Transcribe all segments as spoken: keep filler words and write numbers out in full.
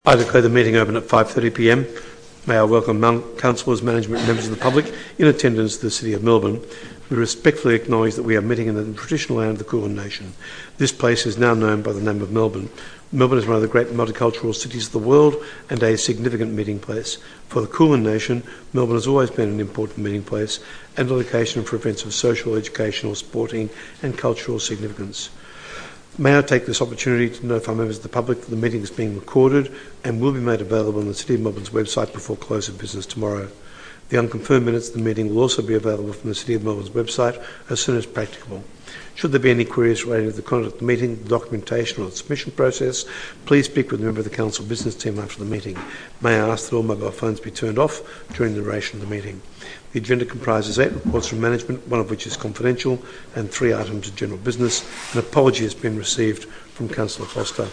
I declare the meeting open at five thirty p m. May I welcome councillors, management and members of the public in attendance to the City of Melbourne. We respectfully acknowledge that we are meeting in the traditional land of the Kulin Nation. This place is now known by the name of Melbourne. Melbourne is one of the great multicultural cities of the world and a significant meeting place. For the Kulin Nation, Melbourne has always been an important meeting place and a location for events of social, educational, sporting and cultural significance. May I take this opportunity to notify members of the public that the meeting is being recorded and will be made available on the City of Melbourne's website before close of business tomorrow. The unconfirmed minutes of the meeting will also be available from the City of Melbourne's website as soon as practicable. Should there be any queries relating to the conduct of the meeting, the documentation or the submission process, please speak with a member of the Council business team after the meeting. May I ask that all mobile phones be turned off during the duration of the meeting. The agenda comprises eight reports from management, one of which is confidential, and three items of general business. An apology has been received from Councillor Foster.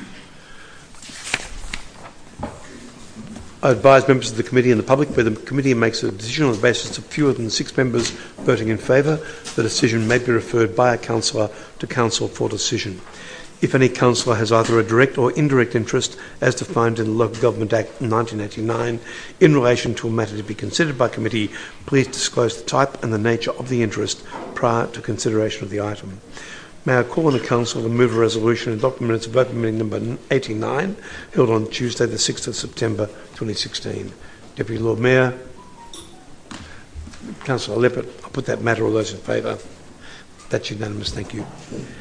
I advise members of the committee and the public where the committee makes a decision on the basis of fewer than six members voting in favour, the decision may be referred by a councillor to council for decision. If any councillor has either a direct or indirect interest, as defined in the Local Government Act nineteen eighty-nine, in relation to a matter to be considered by committee, please disclose the type and the nature of the interest prior to consideration of the item. May I call on the council to move a resolution and adopt the minutes of open meeting number eighty-nine, held on Tuesday the sixth of September twenty sixteen. Deputy Lord Mayor, Councillor Lippert, I'll put that matter. All those in favour? That's unanimous. Thank you.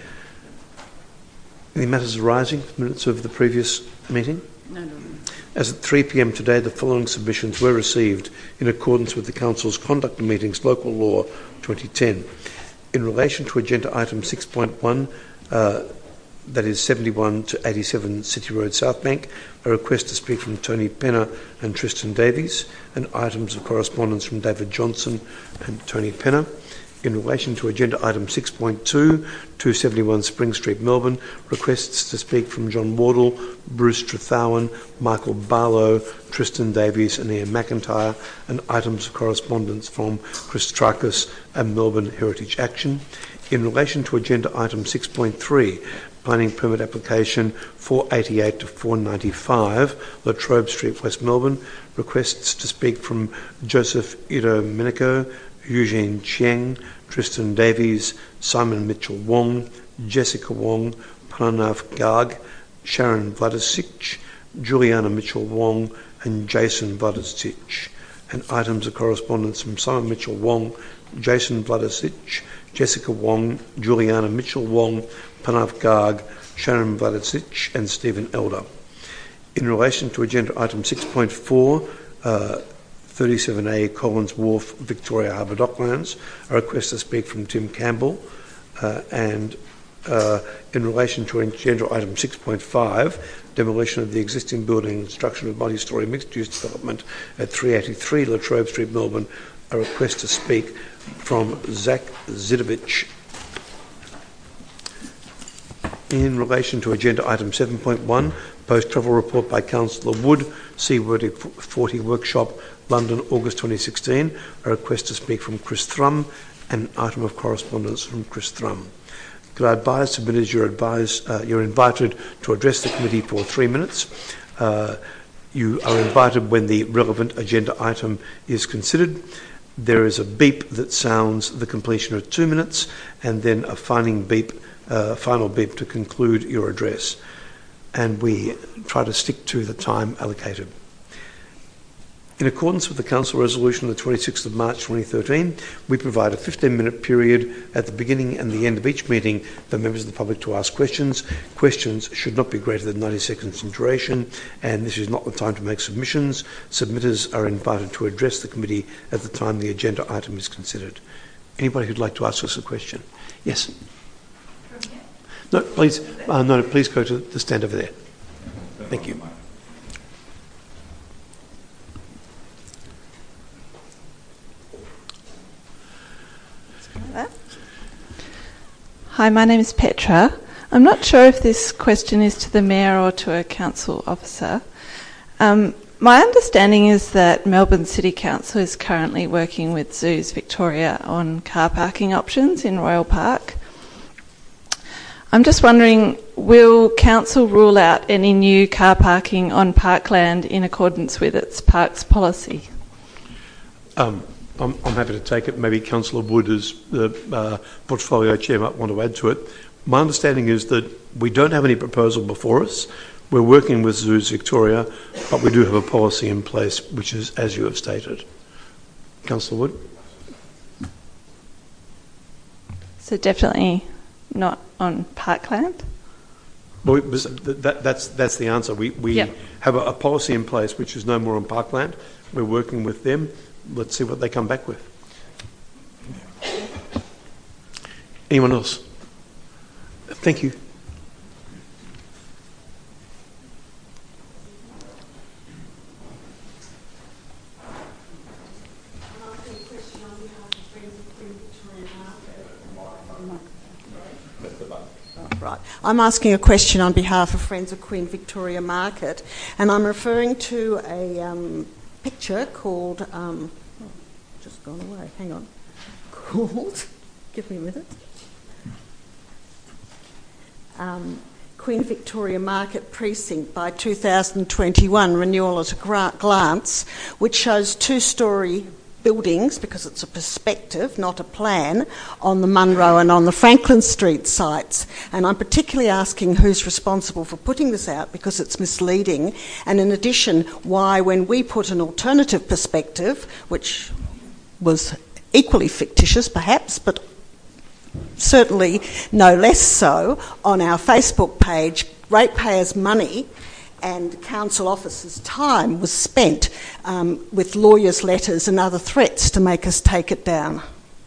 Any matters arising from minutes of the previous meeting? No, no, no. As at three p m today, the following submissions were received in accordance with the Council's Conduct of Meetings Local Law twenty ten. In relation to agenda item six point one, uh, that is seventy-one to eighty-seven City Road, Southbank, a request to speak from Tony Penner and Tristan Davies, and items of correspondence from David Johnson and Tony Penner. In relation to agenda item six point two, two seventy-one Spring Street, Melbourne, requests to speak from John Wardle, Bruce Trethowan, Michael Barlow, Tristan Davies and Ian McIntyre, and items of correspondence from Chris Trakis and Melbourne Heritage Action. In relation to agenda item six point three, planning permit application four eighty-eight to four ninety-five, La Trobe Street, West Melbourne, requests to speak from Joseph Ido Minico, Eugene Chiang, Tristan Davies, Simon Mitchell-Wong, Jessica Wong, Pranav Garg, Sharon Vladisic, Juliana Mitchell-Wong and Jason Vladisic, and items of correspondence from Simon Mitchell-Wong, Jason Vladisic, Jessica Wong, Juliana Mitchell-Wong, Pranav Garg, Sharon Vladisic and Stephen Elder. In relation to agenda item six point four, uh, thirty-seven A Collins Wharf, Victoria Harbour Docklands, a request to speak from Tim Campbell, uh, and uh, in relation to agenda item six point five, demolition of the existing building and construction of multi-storey mixed-use development at three eighty-three La Trobe Street, Melbourne, a request to speak from Zach Zidovich. In relation to agenda item seven point one, post-travel report by Councillor Wood, C forty Workshop, London, August twenty sixteen, a request to speak from Chris Thrum, and an item of correspondence from Chris Thrum. Could I advise submitters you're, advised, uh, you're invited to address the committee for three minutes. Uh, you are invited when the relevant agenda item is considered. There is a beep that sounds the completion of two minutes and then a final beep, uh, final beep to conclude your address. And we try to stick to the time allocated. In accordance with the Council Resolution of the twenty-sixth of March twenty thirteen, we provide a fifteen minute period at the beginning and the end of each meeting for members of the public to ask questions. Questions should not be greater than ninety seconds in duration, and this is not the time to make submissions. Submitters are invited to address the committee at the time the agenda item is considered. Anybody who'd like to ask us a question? Yes? No, please, uh, no, please go to the stand over there. Thank you. Hi, my name is Petra. I'm not sure if this question is to the Mayor or to a council officer. Um, my understanding is that Melbourne City Council is currently working with Zoos Victoria on car parking options in Royal Park. I'm just wondering will council rule out any new car parking on parkland in accordance with its parks policy? Um, I'm, I'm happy to take it. Maybe Councillor Wood, as the uh, portfolio chair, might want to add to it. My understanding is that we don't have any proposal before us. We're working with Zoos Victoria, but we do have a policy in place, which is as you have stated. Councillor Wood? So definitely not on parkland? Well, that, that's, that's the answer. We, we yep. have a, a policy in place which is no more on parkland. We're working with them. Let's see what they come back with. Anyone else? Thank you. Right. I'm asking a question on behalf of Friends of Queen Victoria Market, and I'm referring to a um, picture called, um, oh, just gone away, hang on, called, give me a minute, um, Queen Victoria Market Precinct by two thousand twenty-one, renewal at a glance, which shows two-storey buildings, because it's a perspective, not a plan, on the Munro and on the Franklin Street sites. And I'm particularly asking who's responsible for putting this out, because it's misleading. And in addition, why, when we put an alternative perspective, which was equally fictitious perhaps, but certainly no less so, on our Facebook page, ratepayers' money and council officers' time was spent um, with lawyers' letters and other threats to make us take it down.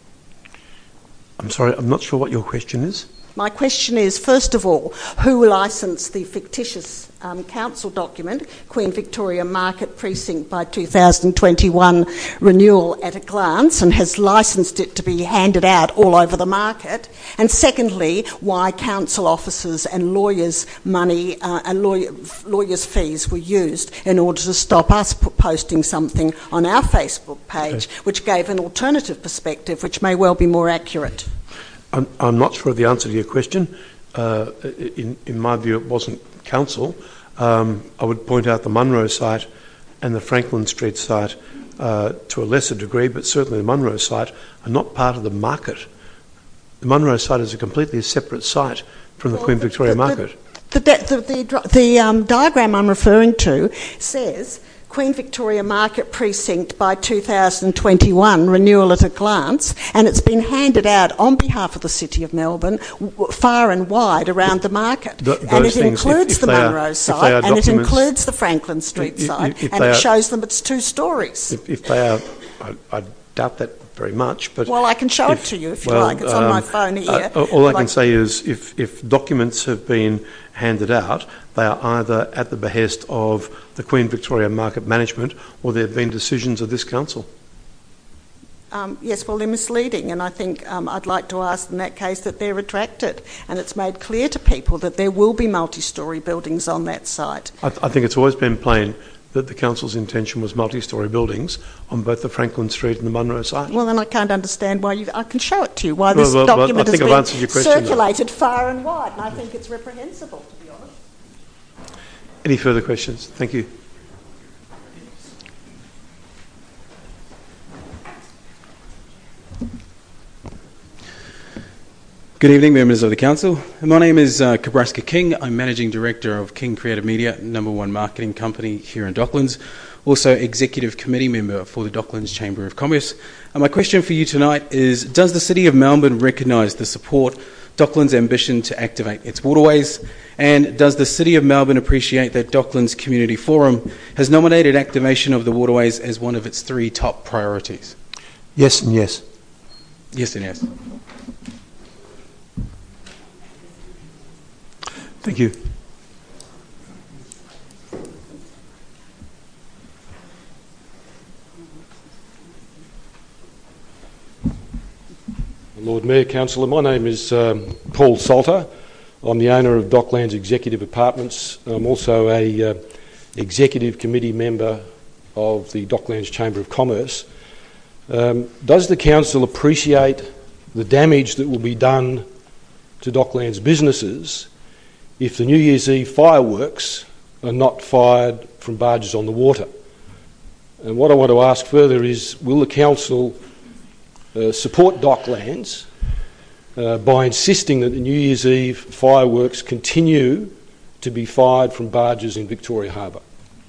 I'm sorry, I'm not sure what your question is. My question is, first of all, who licensed the fictitious um, council document, Queen Victoria Market Precinct by two thousand twenty-one renewal at a glance, and has licensed it to be handed out all over the market? And secondly, why council officers and lawyers' money uh, and lawyer, lawyers' fees were used in order to stop us posting something on our Facebook page, okay, which gave an alternative perspective, which may well be more accurate. I'm, I'm not sure of the answer to your question. Uh, in, in my view, it wasn't council. Um, I would point out the Munro site and the Franklin Street site uh, to a lesser degree, but certainly the Munro site are not part of the market. The Munro site is a completely separate site from the well, Queen Victoria the, the, Market. The, the, the, the, the um, diagram I'm referring to says Queen Victoria Market Precinct by two thousand twenty-one, renewal at a glance, and it's been handed out on behalf of the City of Melbourne w- far and wide around the market. Th- and it things, includes if, if the Munro are, site, and it includes the Franklin Street if, site, if and it are, shows them it's two stories. If, if they are, I, I doubt that very much. But well, I can show if, it to you if you well, like. It's um, on my phone here. Uh, all I can I... say is if, if documents have been handed out, they are either at the behest of the Queen Victoria Market Management or there have been decisions of this council. Um, yes, well, they're misleading, and I think um, I'd like to ask in that case that they're retracted, and it's made clear to people that there will be multi-storey buildings on that site. I, th- I think it's always been plain that the council's intention was multi-storey buildings on both the Franklin Street and the Munro site. Well, then I can't understand why you... I can show it to you, why this well, well, document well, has been question, circulated though. far and wide, and I think it's reprehensible, to be honest. Any further questions? Thank you. Good evening, members of the council. My name is uh, Kabraska King. I'm Managing Director of King Creative Media, number one marketing company here in Docklands. Also Executive Committee member for the Docklands Chamber of Commerce. And my question for you tonight is, does the City of Melbourne recognise the support Docklands' ambition to activate its waterways? And does the City of Melbourne appreciate that Docklands Community Forum has nominated activation of the waterways as one of its three top priorities? Yes and yes. Yes and yes. Thank you. Lord Mayor, Councillor, my name is um, Paul Salter. I'm the owner of Docklands Executive Apartments. I'm also a uh, Executive Committee member of the Docklands Chamber of Commerce. Um, does the Council appreciate the damage that will be done to Docklands businesses if the New Year's Eve fireworks are not fired from barges on the water. And what I want to ask further is, will the council uh, support Docklands uh, by insisting that the New Year's Eve fireworks continue to be fired from barges in Victoria Harbour?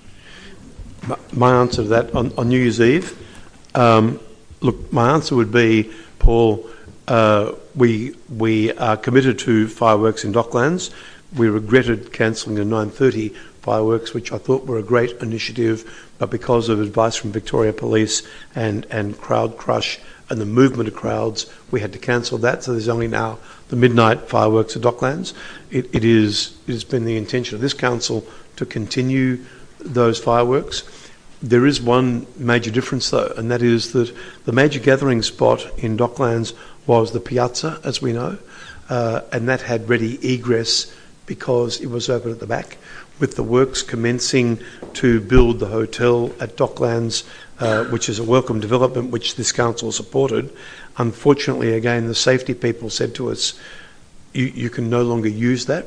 My answer to that on, on New Year's Eve, um, look, my answer would be, Paul, uh, we we are committed to fireworks in Docklands. We regretted cancelling the nine thirty fireworks, which I thought were a great initiative, but because of advice from Victoria Police and, and crowd crush and the movement of crowds, we had to cancel that. So there's only now the midnight fireworks at Docklands. It, it is it has been the intention of this council to continue those fireworks. There is one major difference though, and that is that the major gathering spot in Docklands was the Piazza, as we know, uh, and that had ready egress because it was open at the back. With the works commencing to build the hotel at Docklands, uh, which is a welcome development which this council supported, unfortunately, again, the safety people said to us, you, you can no longer use that.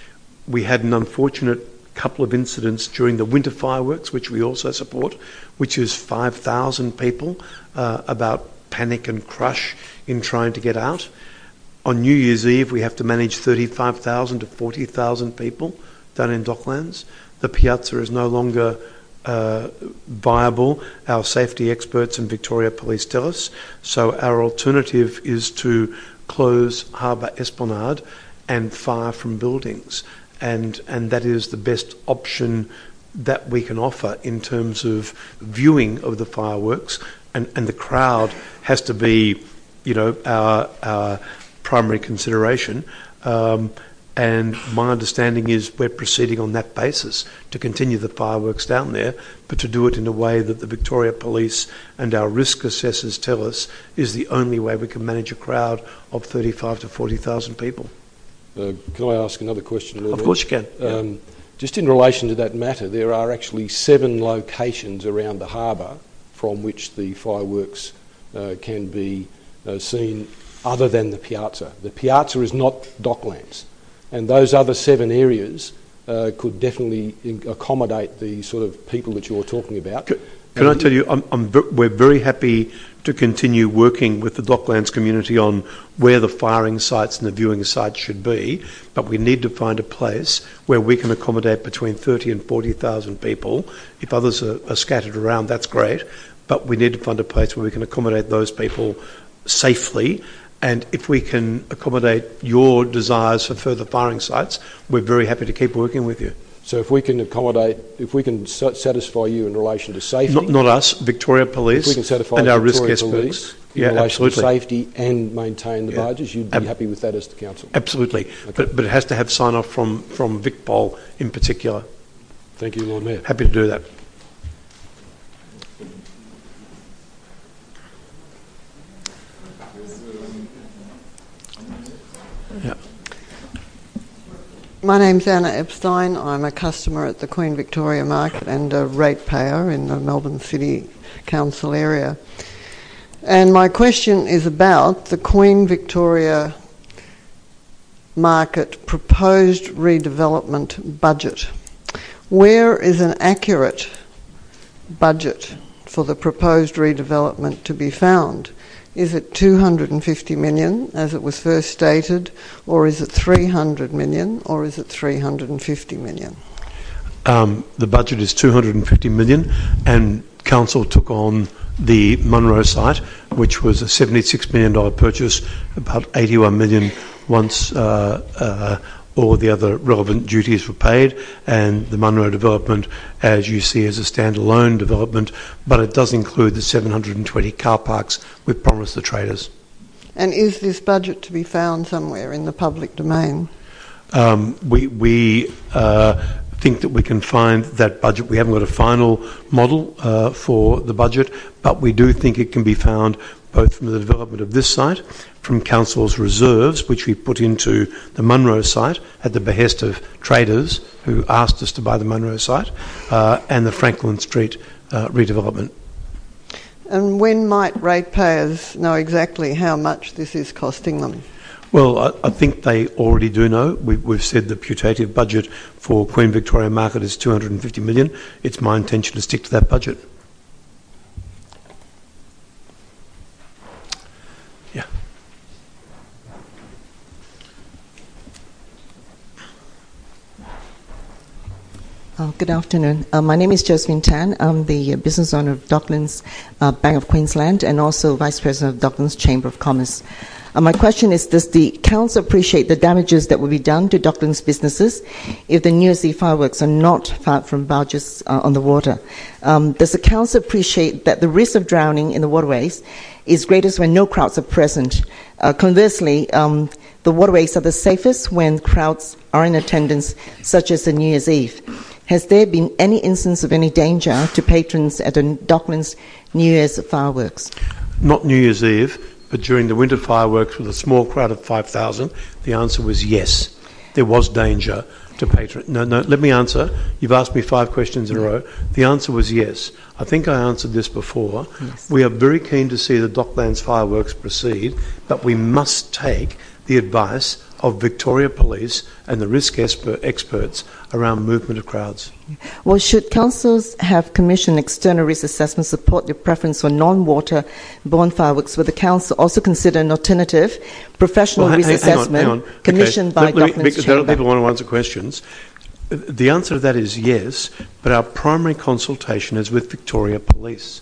We had an unfortunate couple of incidents during the winter fireworks, which we also support, which is five thousand people, uh, about panic and crush in trying to get out. On New Year's Eve, we have to manage thirty-five thousand to forty thousand people down in Docklands. The Piazza is no longer uh, viable, our safety experts and Victoria Police tell us. So our alternative is to close Harbour Esplanade and fire from buildings. And, and that is the best option that we can offer in terms of viewing of the fireworks. And, and the crowd has to be, you know, our, our primary consideration. Um, and my understanding is we're proceeding on that basis to continue the fireworks down there, but to do it in a way that the Victoria Police and our risk assessors tell us is the only way we can manage a crowd of thirty-five to forty thousand people. Uh, can I ask another question, Lord Of course you can. Um, yeah. Just in relation to that matter, there are actually seven locations around the harbour from which the fireworks uh, can be uh, seen other than the Piazza. The Piazza is not Docklands, and those other seven areas uh, could definitely in- accommodate the sort of people that you're talking about. Can, can I tell you, I'm, I'm, we're very happy to continue working with the Docklands community on where the firing sites and the viewing sites should be, but we need to find a place where we can accommodate between thirty and forty thousand people. If others are, are scattered around, that's great, but we need to find a place where we can accommodate those people safely. And if we can accommodate your desires for further firing sites, we're very happy to keep working with you. So if we can accommodate, if we can satisfy you in relation to safety... Not, not us, Victoria Police if we can satisfy and our Victoria risk Police experts. in Yeah, relation absolutely. to safety and maintain the Yeah. barges, you'd be Ab- happy with that as the council? Absolutely. Okay. But, but it has to have sign-off from, from VicPol in particular. Thank you, Lord Mayor. Happy to do that. Yeah. My name's Anna Epstein. I'm a customer at the Queen Victoria Market and a ratepayer in the Melbourne City Council area. And my question is about the Queen Victoria Market proposed redevelopment budget. Where is an accurate budget for the proposed redevelopment to be found? Is it two hundred fifty million, as it was first stated, or is it three hundred million, or is it three hundred fifty million? Um, the budget is two hundred fifty million, and Council took on the Munro site, which was a seventy-six million dollars purchase, about eighty-one million dollars once uh, uh, all the other relevant duties were paid, and the Munro development, as you see, is a standalone development, but it does include the seven hundred twenty car parks we've promised the traders. And is this budget to be found somewhere in the public domain? Um, we we uh, think that we can find that budget. We haven't got a final model uh, for the budget, but we do think it can be found both from the development of this site, from Council's reserves, which we put into the Munro site at the behest of traders who asked us to buy the Munro site, uh, and the Franklin Street uh, redevelopment. And when might ratepayers know exactly how much this is costing them? Well, I, I think they already do know. We, we've said the putative budget for Queen Victoria Market is two hundred fifty million dollars. It's my intention to stick to that budget. Yeah. Uh, good afternoon. Uh, my name is Josephine Tan. I'm the uh, business owner of Docklands uh, Bank of Queensland and also Vice President of Docklands Chamber of Commerce. Uh, my question is, does the Council appreciate the damages that will be done to Docklands businesses if the New Year's Eve fireworks are not fired from barges uh, on the water? Um, does the Council appreciate that the risk of drowning in the waterways is greatest when no crowds are present? Uh, conversely, um, the waterways are the safest when crowds are in attendance, such as the New Year's Eve. Has there been any instance of any danger to patrons at the Docklands New Year's fireworks? Not New Year's Eve, but during the winter fireworks with a small crowd of five thousand, the answer was yes. There was danger to patrons. No, no, let me answer. You've asked me five questions in a row. The answer was yes. I think I answered this before. Yes. We are very keen to see the Docklands fireworks proceed, but we must take the advice of Victoria Police and the risk experts around movement of crowds. Well, should councils have commissioned external risk assessment support their preference for non-water borne fireworks? Will the council also consider an alternative professional well, risk hang, assessment hang on, hang on. commissioned okay. by let, Docklands me, Chamber? There are people who want to answer questions. The answer to that is yes, but our primary consultation is with Victoria Police.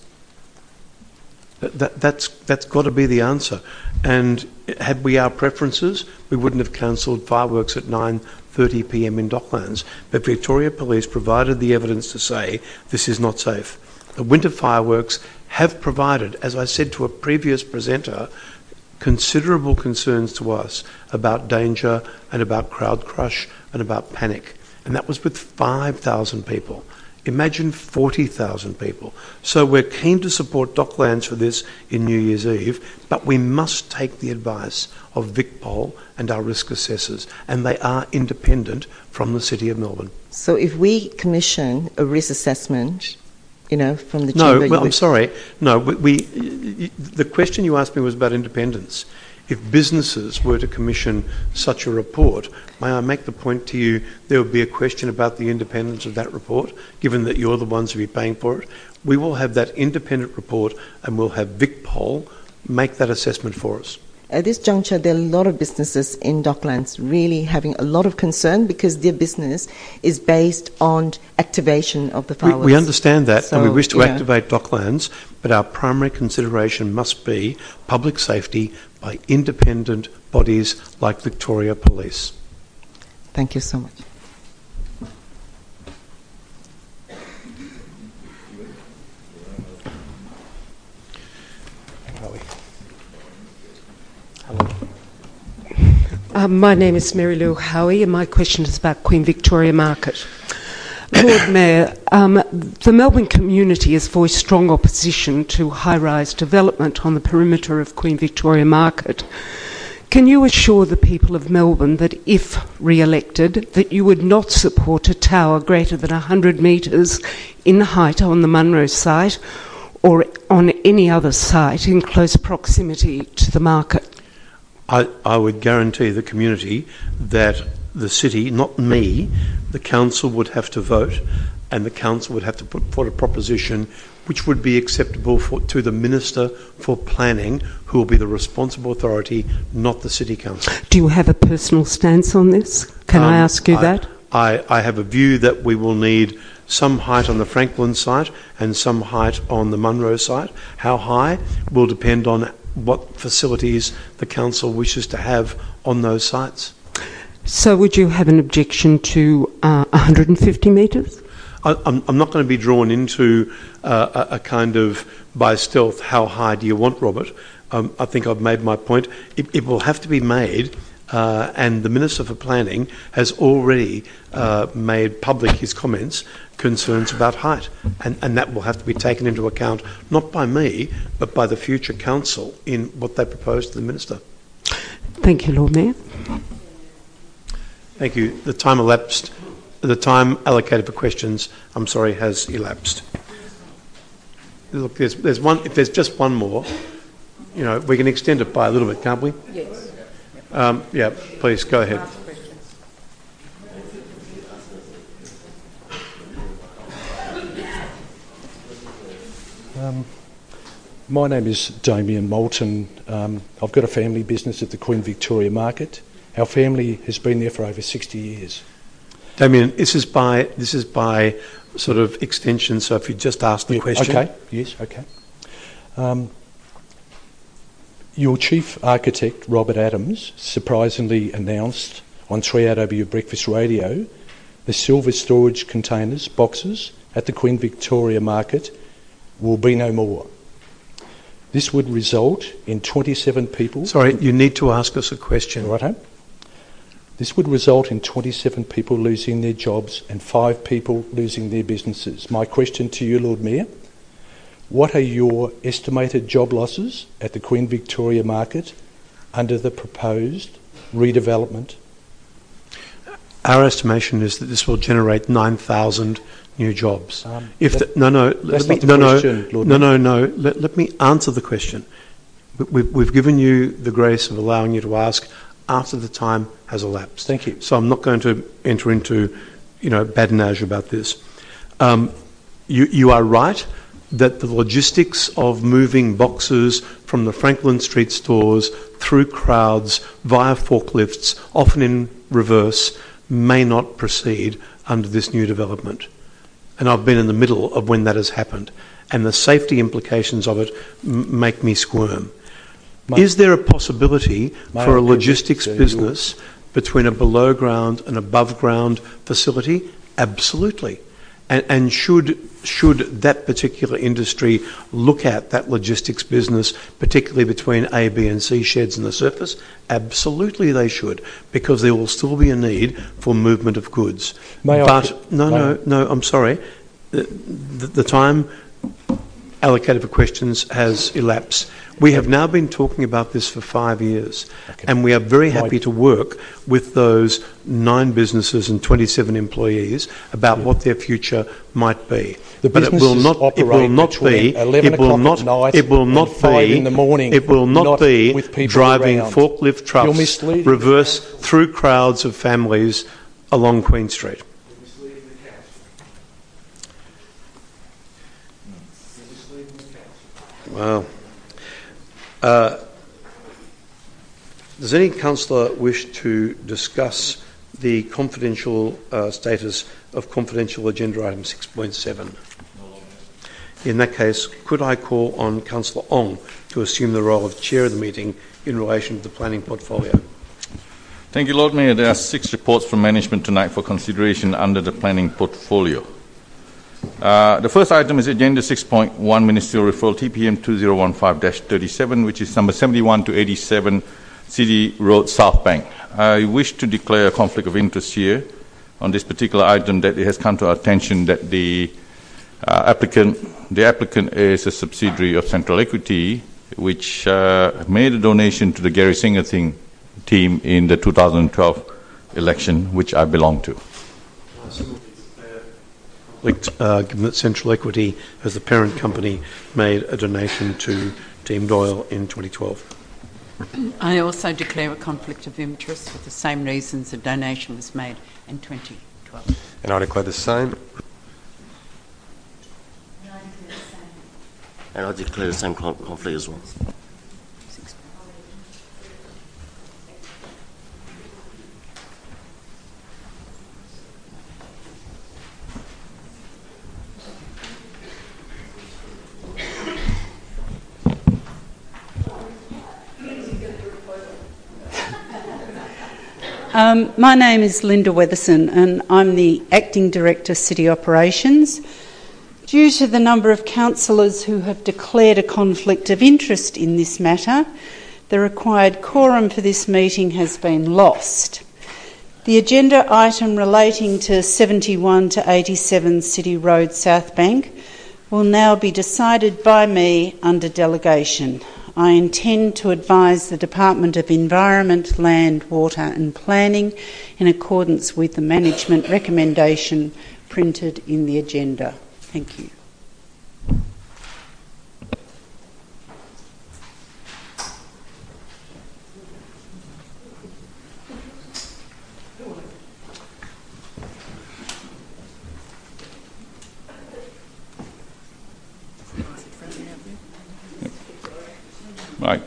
That, that, that's that's got to be the answer. And had we our preferences, we wouldn't have cancelled fireworks at nine thirty p m in Docklands. But Victoria Police provided the evidence to say this is not safe. The winter fireworks have provided, as I said to a previous presenter, considerable concerns to us about danger and about crowd crush and about panic. And that was with five thousand people. Imagine forty thousand people. So we're keen to support Docklands for this in New Year's Eve, but we must take the advice of VicPol and our risk assessors, and they are independent from the City of Melbourne. So if we commission a risk assessment, you know, from the no, chamber... No, well, I'm sorry. No, we, we, the question you asked me was about independence. If businesses were to commission such a report, may I make the point to you there would be a question about the independence of that report, given that you're the ones who will be paying for it? We will have that independent report and we'll have VicPol make that assessment for us. At this juncture, there are a lot of businesses in Docklands really having a lot of concern because their business is based on activation of the fireworks. We, we understand that, so, and we wish to yeah. activate Docklands, but our primary consideration must be public safety by independent bodies like Victoria Police. Thank you so much. Um, my name is Mary Lou Howie and my question is about Queen Victoria Market. Lord Mayor, um, the Melbourne community has voiced strong opposition to high-rise development on the perimeter of Queen Victoria Market. Can you assure the people of Melbourne that if re-elected, that you would not support a tower greater than one hundred metres in height on the Munro site or on any other site in close proximity to the market? I, I would guarantee the community that the city, not me, the council would have to vote and the council would have to put forward a proposition which would be acceptable for, to the Minister for Planning, who will be the responsible authority, not the City Council. Do you have a personal stance on this? Can um, I ask you I, that? I, I have a view that we will need some height on the Franklin site and some height on the Munro site. How high will depend on what facilities the council wishes to have on those sites. So would you have an objection to uh, one hundred fifty metres? I, I'm, I'm not going to be drawn into uh, a, a kind of by stealth, how high do you want, Robert? Um, I think I've made my point. It, it will have to be made, uh, and the Minister for Planning has already uh, made public his comments, concerns about height, and, and that will have to be taken into account, not by me, but by the future council in what they propose to the Minister. Thank you, Lord Mayor. Thank you. The time elapsed. The time allocated for questions, I'm sorry, has elapsed. Look, there's, there's one. If there's just one more, you know, we can extend it by a little bit, can't we? Yes. Um, yeah, please go ahead. Um, my name is Damien Moulton. Um, I've got a family business at the Queen Victoria Market. Our family has been there for over sixty years. Damien, this is by this is by sort of extension. So if you just ask the Yeah, question, okay. Yes. Okay. Um, your chief architect, Robert Adams, surprisingly announced on three R W Breakfast Radio the silver storage containers, boxes, at the Queen Victoria Market will be no more. This would result in twenty-seven people... Sorry, you need to ask us a question. Righto. This would result in twenty-seven people losing their jobs and five people losing their businesses. My question to you, Lord Mayor, what are your estimated job losses at the Queen Victoria Market under the proposed redevelopment? Our estimation is that this will generate nine thousand new jobs. Um, if that, the, no, no, that's let me, not the no, question, no, Lord no, Mayor. no, no. Let, let me answer the question. We, we've given you the grace of allowing you to ask after the time has elapsed. Thank you. So I'm not going to enter into, you know, badinage about this. Um, you, you are right that the logistics of moving boxes from the Franklin Street stores through crowds via forklifts, often in reverse, may not proceed under this new development. And I've been in the middle of when that has happened, and the safety implications of it m- make me squirm. May, Is there a possibility for a logistics uh, business between a below ground and above ground facility? Absolutely. And, and should should that particular industry look at that logistics business, particularly between A, B and C sheds and the surface? Absolutely they should, because there will still be a need for movement of goods. May but, I, no, may no, I? no, I'm sorry. The, the, the time allocated for questions has elapsed. We have now been talking about this for five years, Okay. and we are very My- happy to work with those nine businesses and twenty-seven employees about Yeah. what their future might be. The but it will businesses not. It will operate not between be. eleven It will o'clock not. at night It will and not five be in the morning, It will not, not be with people driving around. forklift trucks You're misleading. reverse through crowds of families along Queen Street. Wow. Uh, does any councillor wish to discuss the confidential uh, status of confidential agenda item six point seven? In that case, could I call on Councillor Ong to assume the role of chair of the meeting in relation to the planning portfolio? Thank you, Lord Mayor. There are six reports from management tonight for consideration under the planning portfolio. Uh, the first item is Agenda six point one, Ministerial Referral T P M two zero one five dash thirty-seven, which is number seventy-one to eighty-seven City Road, South Bank. I wish to declare a conflict of interest here on this particular item, that it has come to our attention that the uh, applicant, the applicant is a subsidiary of Central Equity, which uh, made a donation to the Gary Singer thing, team in the two thousand twelve election, which I belong to. Uh, given that Central Equity, as the parent company, made a donation to Team Doyle in twenty twelve. I also declare a conflict of interest for the same reasons a donation was made in twenty twelve. And I declare the same. And I declare the same conflict as well. Um, my name is Linda Weatherson and I'm the Acting Director, City Operations. Due to the number of councillors who have declared a conflict of interest in this matter, the required quorum for this meeting has been lost. The agenda item relating to seventy-one to eighty-seven City Road, South Bank will now be decided by me under delegation. I intend to advise the Department of Environment, Land, Water and Planning in accordance with the management recommendation printed in the agenda. Thank you. Right.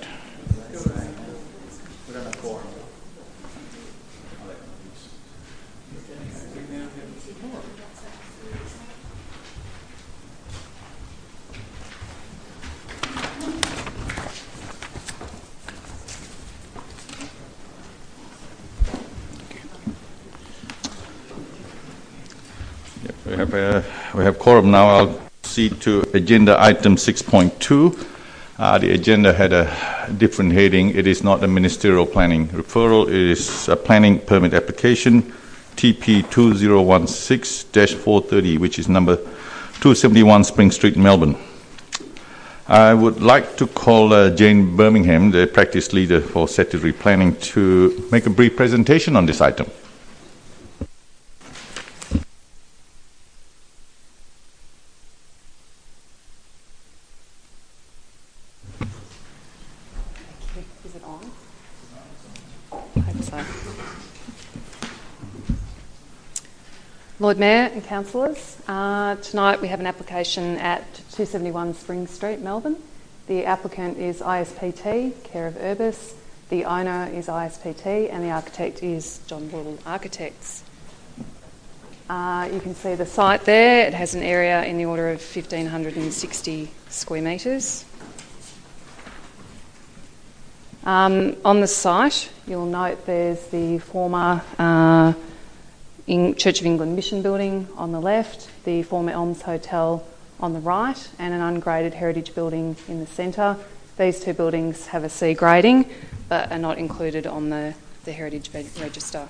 We have, uh, we have quorum now. I'll proceed to agenda item six point two. Uh, the agenda had a different heading. It is not a ministerial planning referral. It is a planning permit application, T P two zero one six dash four thirty, which is number two seventy-one Spring Street, Melbourne. I would like to call uh, Jane Birmingham, the practice leader for statutory planning, to make a brief presentation on this item. Is it on? I hope so. Lord Mayor and councillors, uh, tonight we have an application at two seventy-one Spring Street, Melbourne. The applicant is I S P T, care of Urbis. The owner is I S P T and the architect is John Woodall Architects. Uh, you can see the site there. It has an area in the order of one thousand five hundred sixty square metres. Um, on the site, you'll note there's the former uh, in Church of England Mission building on the left, the former Elms Hotel on the right, and an ungraded heritage building in the centre. These two buildings have a C grading, but are not included on the, the heritage register.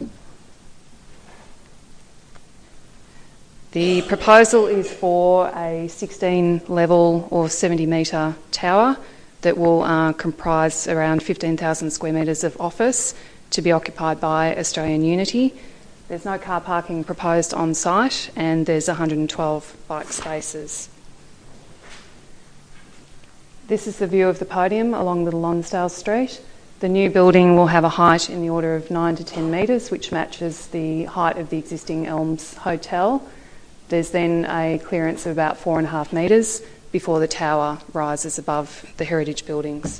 The proposal is for a sixteen level or seventy metre tower that will uh, comprise around fifteen thousand square metres of office to be occupied by Australian Unity. There's no car parking proposed on site and there's one hundred twelve bike spaces. This is the view of the podium along Little Lonsdale Street. The new building will have a height in the order of nine to ten metres, which matches the height of the existing Elms Hotel. There's then a clearance of about four and a half metres before the tower rises above the heritage buildings.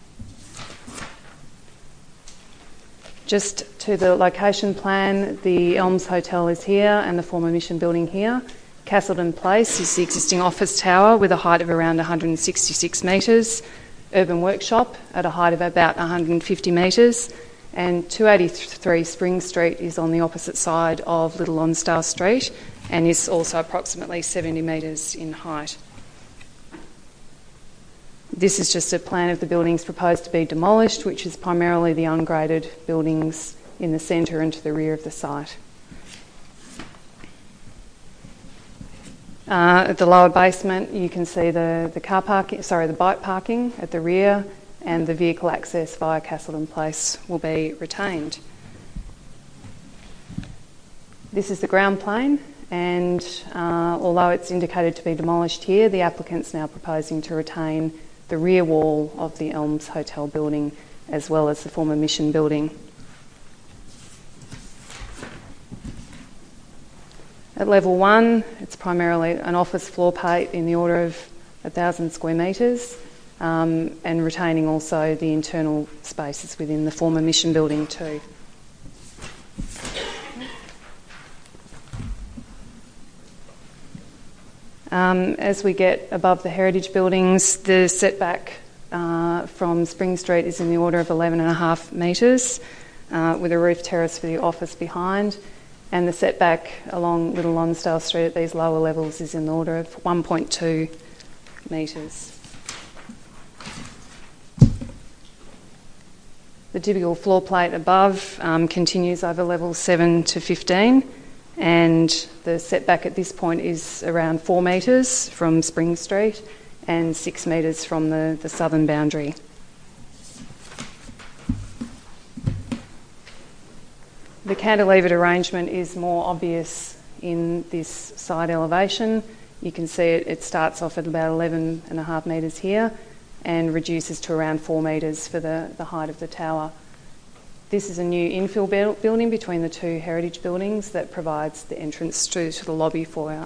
Just to the location plan, the Elms Hotel is here and the former Mission building here. Castleton Place is the existing office tower with a height of around one hundred sixty-six metres. Urban Workshop at a height of about one hundred fifty metres. And two eighty-three Spring Street is on the opposite side of Little Lonsdale Street and is also approximately seventy metres in height. This is just a plan of the buildings proposed to be demolished, which is primarily the ungraded buildings in the centre and to the rear of the site. Uh, at the lower basement, you can see the, the car parking, sorry, the bike parking at the rear, and the vehicle access via Castleton Place will be retained. This is the ground plane, and uh, although it's indicated to be demolished here, the applicant's now proposing to retain the rear wall of the Elms Hotel building as well as the former Mission building. At level one, it's primarily an office floor plate in the order of one thousand square metres um, and retaining also the internal spaces within the former Mission building too. Um, as we get above the heritage buildings, the setback uh, from Spring Street is in the order of eleven and a half metres, uh, with a roof terrace for the office behind, and the setback along Little Lonsdale Street at these lower levels is in the order of one point two metres. The typical floor plate above um, continues over levels seven to fifteen. And the setback at this point is around four metres from Spring Street and six metres from the, the southern boundary. The cantilevered arrangement is more obvious in this side elevation. You can see it, it starts off at about eleven and a half metres here and reduces to around four metres for the, the height of the tower. This is a new infill building between the two heritage buildings that provides the entrance to, to the lobby foyer.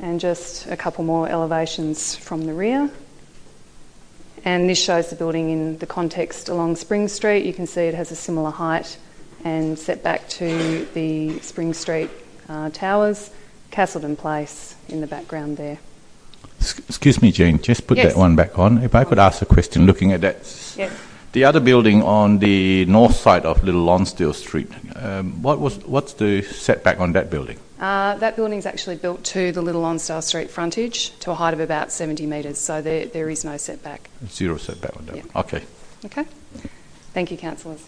and just a couple more elevations from the rear. And this shows the building in the context along Spring Street. You can see it has a similar height and setback to the Spring Street uh, towers. Castleton Place in the background there. Excuse me, Jane, just put yes. that one back on. If I could ask a question looking at that. Yes. The other building on the north side of Little Lonsdale Street, um, what was what's the setback on that building? Uh, that building's actually built to the Little Lonsdale Street frontage to a height of about seventy metres, so there there is no setback. Zero setback on that. Yeah. Okay. Okay. Thank you, councillors.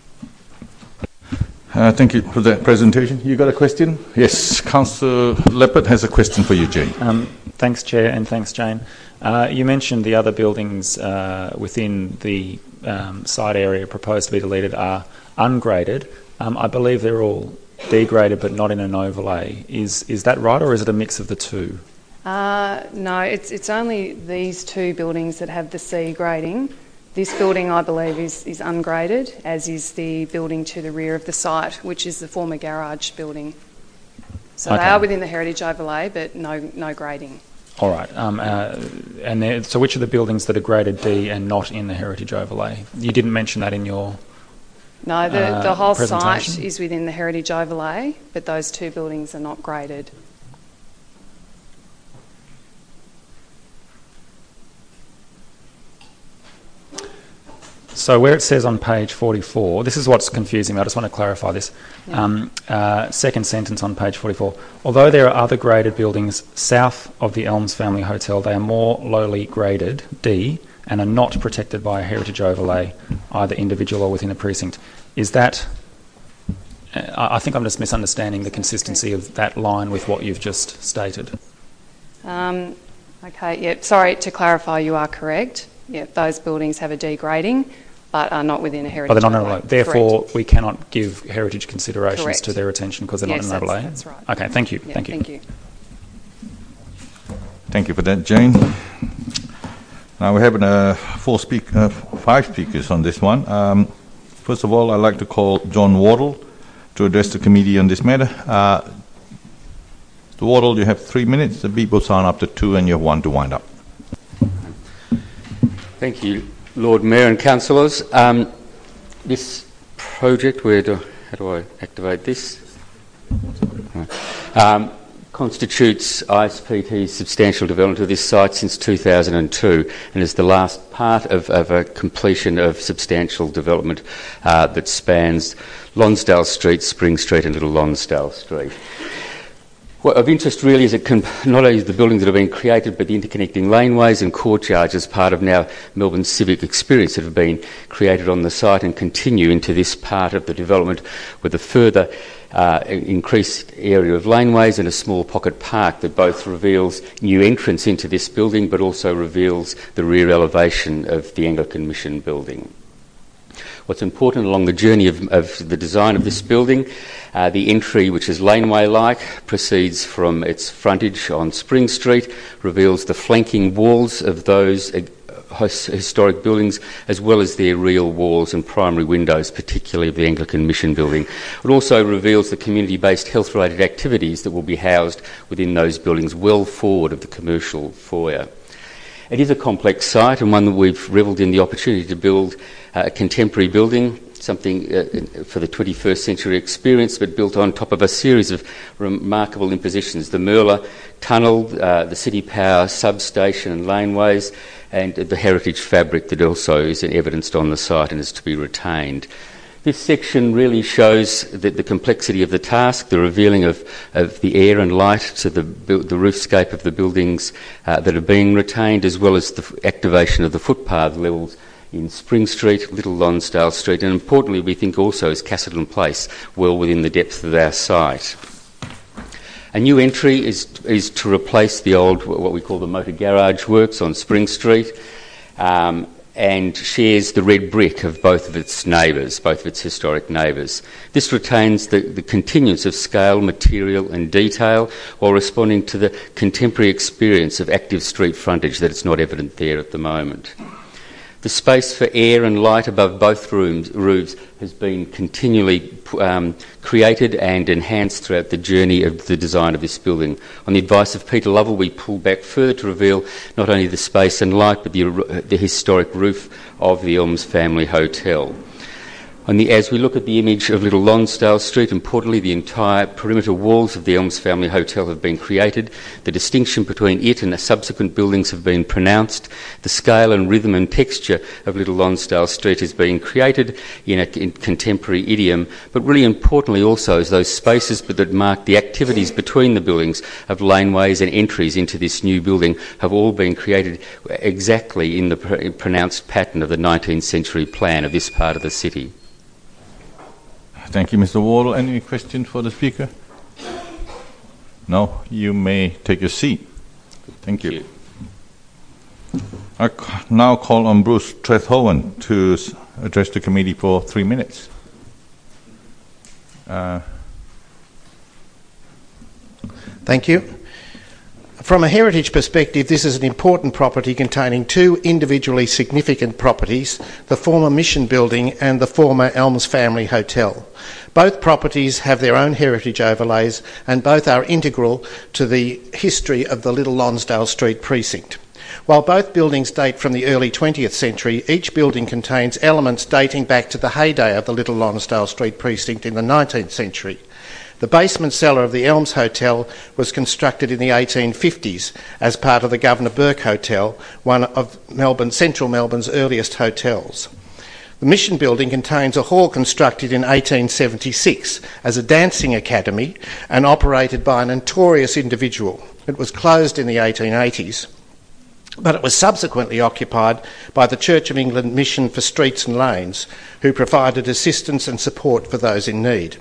Uh, thank you for that presentation. You got a question? Yes, Councillor Leppert has a question for you, Jane. Um, thanks, Chair, and thanks, Jane. Uh, you mentioned the other buildings uh, within the um, site area proposed to be deleted are ungraded. Um, I believe they're all degraded but not in an overlay. Is is that right, or is it a mix of the two? Uh, no, it's it's only these two buildings that have the C grading. This building, I believe, is, is ungraded, as is the building to the rear of the site, which is the former garage building. So okay. They are within the heritage overlay, but no no grading. All right. Um, uh, and there, so which are the buildings that are graded D and not in the heritage overlay? You didn't mention that in your No, the, uh, the whole presentation? site is within the heritage overlay, but those two buildings are not graded. So where it says on page forty-four, this is what's confusing me, I just want to clarify this. Yeah. Um, uh, second sentence on page forty-four. Although there are other graded buildings south of the Elms Family Hotel, they are more lowly graded, D, and are not protected by a heritage overlay, either individual or within a precinct. Is that... Uh, I think I'm just misunderstanding the consistency of that line with what you've just stated. Um, okay, yeah, sorry, to clarify, you are correct. Yeah, those buildings have a D grading, but are not within a heritage But they're not in overlay. an overlay. Therefore, Correct. we cannot give heritage considerations Correct. to their attention because they're Yes, not in an that's- overlay. that's right. Okay, thank you. Yeah, thank you. Thank you. Thank you for that, Jane. Now we're having uh, four speak, uh, five speakers on this one. Um, first of all, I'd like to call John Wardle to address the committee on this matter. Uh, Mister Wardle, you have three minutes. The beep will sound up to two, and you have one to wind up. Thank you, Lord Mayor and councillors. Um, this project, where do, how do I activate this? Um, constitutes I S P T's substantial development of this site since two thousand two, and is the last part of, of a completion of substantial development uh, that spans Lonsdale Street, Spring Street and Little Lonsdale Street. What of interest really is it can, not only the buildings that have been created, but the interconnecting laneways and courtyards as part of now Melbourne's civic experience that have been created on the site and continue into this part of the development with a further uh, increased area of laneways and a small pocket park that both reveals new entrance into this building but also reveals the rear elevation of the Anglican Mission building. What's important along the journey of, of the design of this building, uh, the entry, which is laneway-like, proceeds from its frontage on Spring Street, reveals the flanking walls of those uh, historic buildings, as well as their real walls and primary windows, particularly of the Anglican Mission building. It also reveals the community-based health-related activities that will be housed within those buildings well forward of the commercial foyer. It is a complex site and one that we've revelled in the opportunity to build a contemporary building, something uh, for the twenty-first century experience, but built on top of a series of remarkable impositions. The Merla Tunnel, uh, the City Power substation and laneways, and the heritage fabric that also is evidenced on the site and is to be retained. This section really shows the, the complexity of the task, the revealing of, of the air and light to the, the roofscape of the buildings uh, that are being retained, as well as the activation of the footpath levels in Spring Street, Little Lonsdale Street, and importantly we think also is Castleton Place, well within the depth of our site. A new entry is, is to replace the old, what we call the motor garage works on Spring Street, um, and shares the red brick of both of its neighbours, both of its historic neighbours. This retains the, the continuance of scale, material and detail while responding to the contemporary experience of active street frontage that is not evident there at the moment. The space for air and light above both rooms, roofs has been continually um, created and enhanced throughout the journey of the design of this building. On the advice of Peter Lovell, we pulled back further to reveal not only the space and light but the, the historic roof of the Elms Family Hotel. On the, as we look at the image of Little Lonsdale Street, importantly, the entire perimeter walls of the Elms Family Hotel have been created. The distinction between it and the subsequent buildings have been pronounced. The scale and rhythm and texture of Little Lonsdale Street has been created in a in contemporary idiom, but really importantly also is those spaces that mark the activities between the buildings of laneways and entries into this new building have all been created exactly in the pr- pronounced pattern of the nineteenth century plan of this part of the city. Thank you, Mister Wardle. Any questions for the Speaker? No? You may take your seat. Thank you. I now call on Bruce Trethoven to address the committee for three minutes. Uh, Thank you. From a heritage perspective, this is an important property containing two individually significant properties, the former Mission Building and the former Elms Family Hotel. Both properties have their own heritage overlays and both are integral to the history of the Little Lonsdale Street precinct. While both buildings date from the early twentieth century, each building contains elements dating back to the heyday of the Little Lonsdale Street precinct in the nineteenth century. The basement cellar of the Elms Hotel was constructed in the eighteen fifties as part of the Governor Burke Hotel, one of Melbourne, central Melbourne's earliest hotels. The Mission Building contains a hall constructed in eighteen seventy-six as a dancing academy and operated by a notorious individual. It was closed in the eighteen eighties, but it was subsequently occupied by the Church of England Mission for Streets and Lanes, who provided assistance and support for those in need.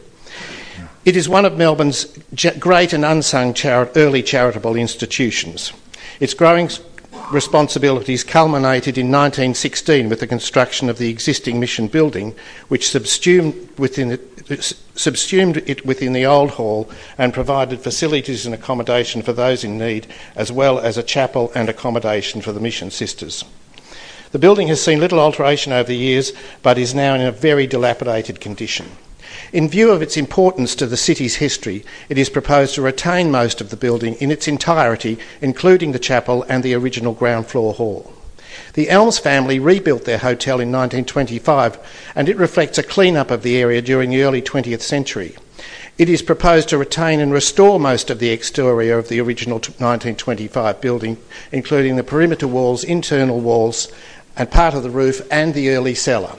It is one of Melbourne's great and unsung chari- early charitable institutions. Its growing responsibilities culminated in nineteen sixteen with the construction of the existing Mission Building, which subsumed, within it, subsumed it within the old hall and provided facilities and accommodation for those in need, as well as a chapel and accommodation for the Mission Sisters. The building has seen little alteration over the years, but is now in a very dilapidated condition. In view of its importance to the city's history, it is proposed to retain most of the building in its entirety, including the chapel and the original ground floor hall. The Elms family rebuilt their hotel in nineteen twenty-five, and it reflects a clean-up of the area during the early twentieth century. It is proposed to retain and restore most of the exterior of the original nineteen twenty-five building, including the perimeter walls, internal walls, and part of the roof and the early cellar.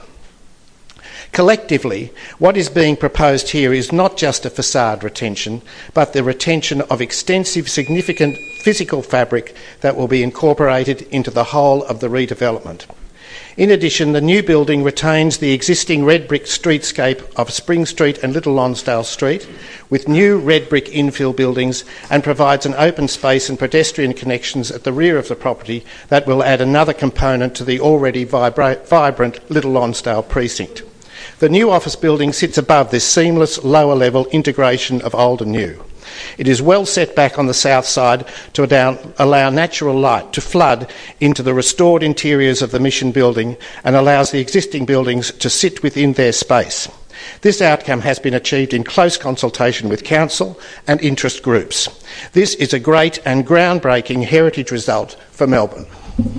Collectively, what is being proposed here is not just a facade retention, but the retention of extensive, significant physical fabric that will be incorporated into the whole of the redevelopment. In addition, the new building retains the existing red brick streetscape of Spring Street and Little Lonsdale Street, with new red brick infill buildings, and provides an open space and pedestrian connections at the rear of the property that will add another component to the already vibra- vibrant Little Lonsdale precinct. The new office building sits above this seamless lower-level integration of old and new. It is well set back on the south side to allow natural light to flood into the restored interiors of the Mission Building and allows the existing buildings to sit within their space. This outcome has been achieved in close consultation with council and interest groups. This is a great and groundbreaking heritage result for Melbourne.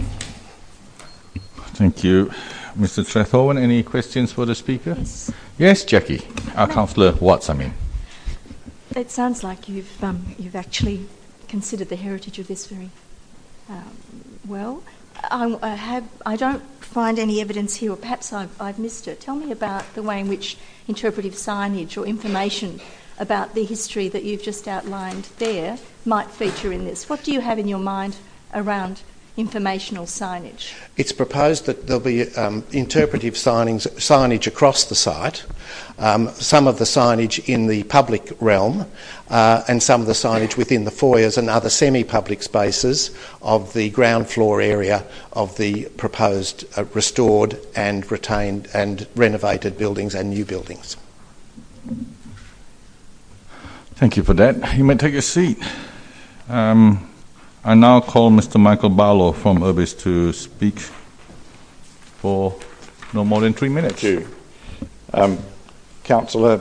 Thank you. Mister Trethoven, any questions for the Speaker? Yes, yes Jackie. Our Councillor Watts, I mean. It sounds like you've um, you've actually considered the heritage of this very um, well. I, I have. I don't find any evidence here, or perhaps I've, I've missed it. Tell me about the way in which interpretive signage or information about the history that you've just outlined there might feature in this. What do you have in your mind around informational signage? It's proposed that there'll be um, interpretive signings, signage across the site, um, some of the signage in the public realm, uh, and some of the signage within the foyers and other semi-public spaces of the ground floor area of the proposed uh, restored and retained and renovated buildings and new buildings. Thank you for that. You may take a seat. Um, I now call Mister Michael Barlow from Urbis to speak. for no more than three minutes. Thank you. Um, Councillor,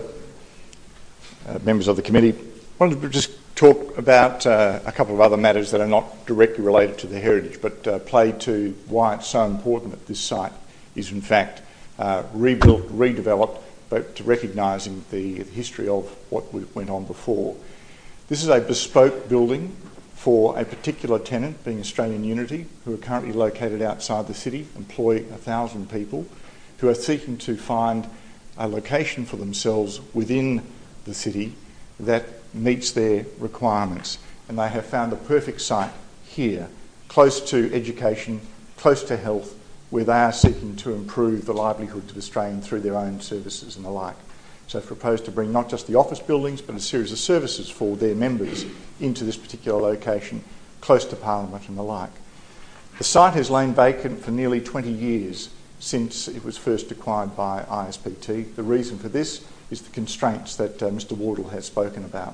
uh, members of the committee, I wanted to just talk about uh, a couple of other matters that are not directly related to the heritage, but uh, play to why it's so important that this site is in fact uh, rebuilt, redeveloped, but to recognising the history of what went on before. This is a bespoke building for a particular tenant, being Australian Unity, who are currently located outside the city, employ a thousand people, who are seeking to find a location for themselves within the city that meets their requirements. And they have found the perfect site here, close to education, close to health, where they are seeking to improve the livelihoods of Australians through their own services and the like. So I've proposed to bring not just the office buildings, but a series of services for their members into this particular location, close to Parliament and the like. The site has lain vacant for nearly twenty years since it was first acquired by I S P T. The reason for this is the constraints that uh, Mr Wardle has spoken about.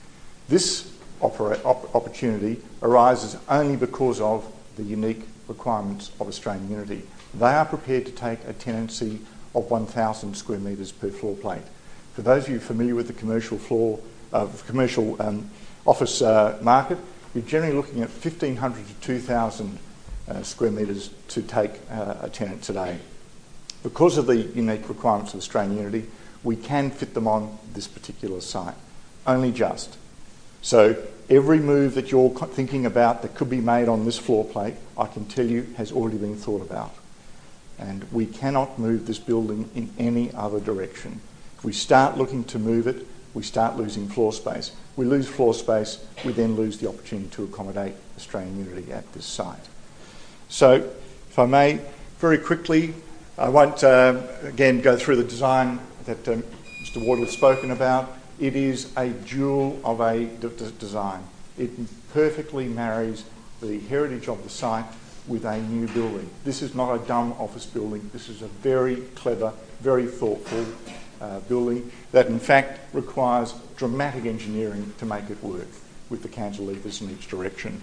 This opera- op- opportunity arises only because of the unique requirements of Australian Unity. They are prepared to take a tenancy of one thousand square metres per floor plate. For those of you familiar with the commercial floor, uh, commercial um, office uh, market, you're generally looking at fifteen hundred to two thousand uh, square metres to take uh, a tenant today. Because of the unique requirements of Australian Unity, we can fit them on this particular site, only just. So every move that you're thinking about that could be made on this floor plate, I can tell you has already been thought about. And we cannot move this building in any other direction. If we start looking to move it, we start losing floor space. We lose floor space, we then lose the opportunity to accommodate Australian Unity at this site. So, if I may, very quickly, I won't uh, again go through the design that um, Mr Wardle has spoken about. It is a jewel of a d- d- design. It perfectly marries the heritage of the site with a new building. This is not a dumb office building. This is a very clever, very thoughtful uh, building that in fact requires dramatic engineering to make it work with the cantilevers in each direction.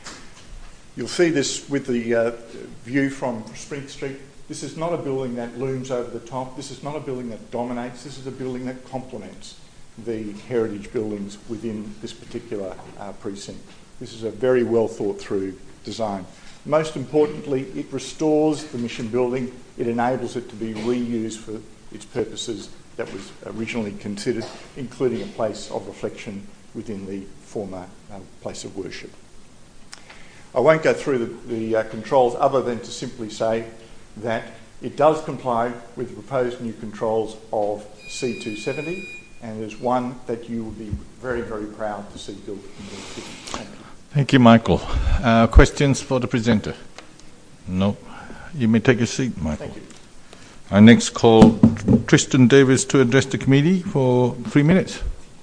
You'll see this with the uh, view from Spring Street. This is not a building that looms over the top. This is not a building that dominates. This is a building that complements the heritage buildings within this particular uh, precinct. This is a very well thought through design. Most importantly, it restores the mission building. It enables it to be reused for its purposes that was originally considered, including a place of reflection within the former uh, place of worship. I won't go through the, the uh, controls other than to simply say that it does comply with the proposed new controls of C two seventy, and is one that you will be very, very proud to see built in your city. Thank you. Thank you, Michael. Uh, questions for the presenter? No. You may take your seat, Michael. Thank you. I next call Tristan Davis to address the committee for three minutes.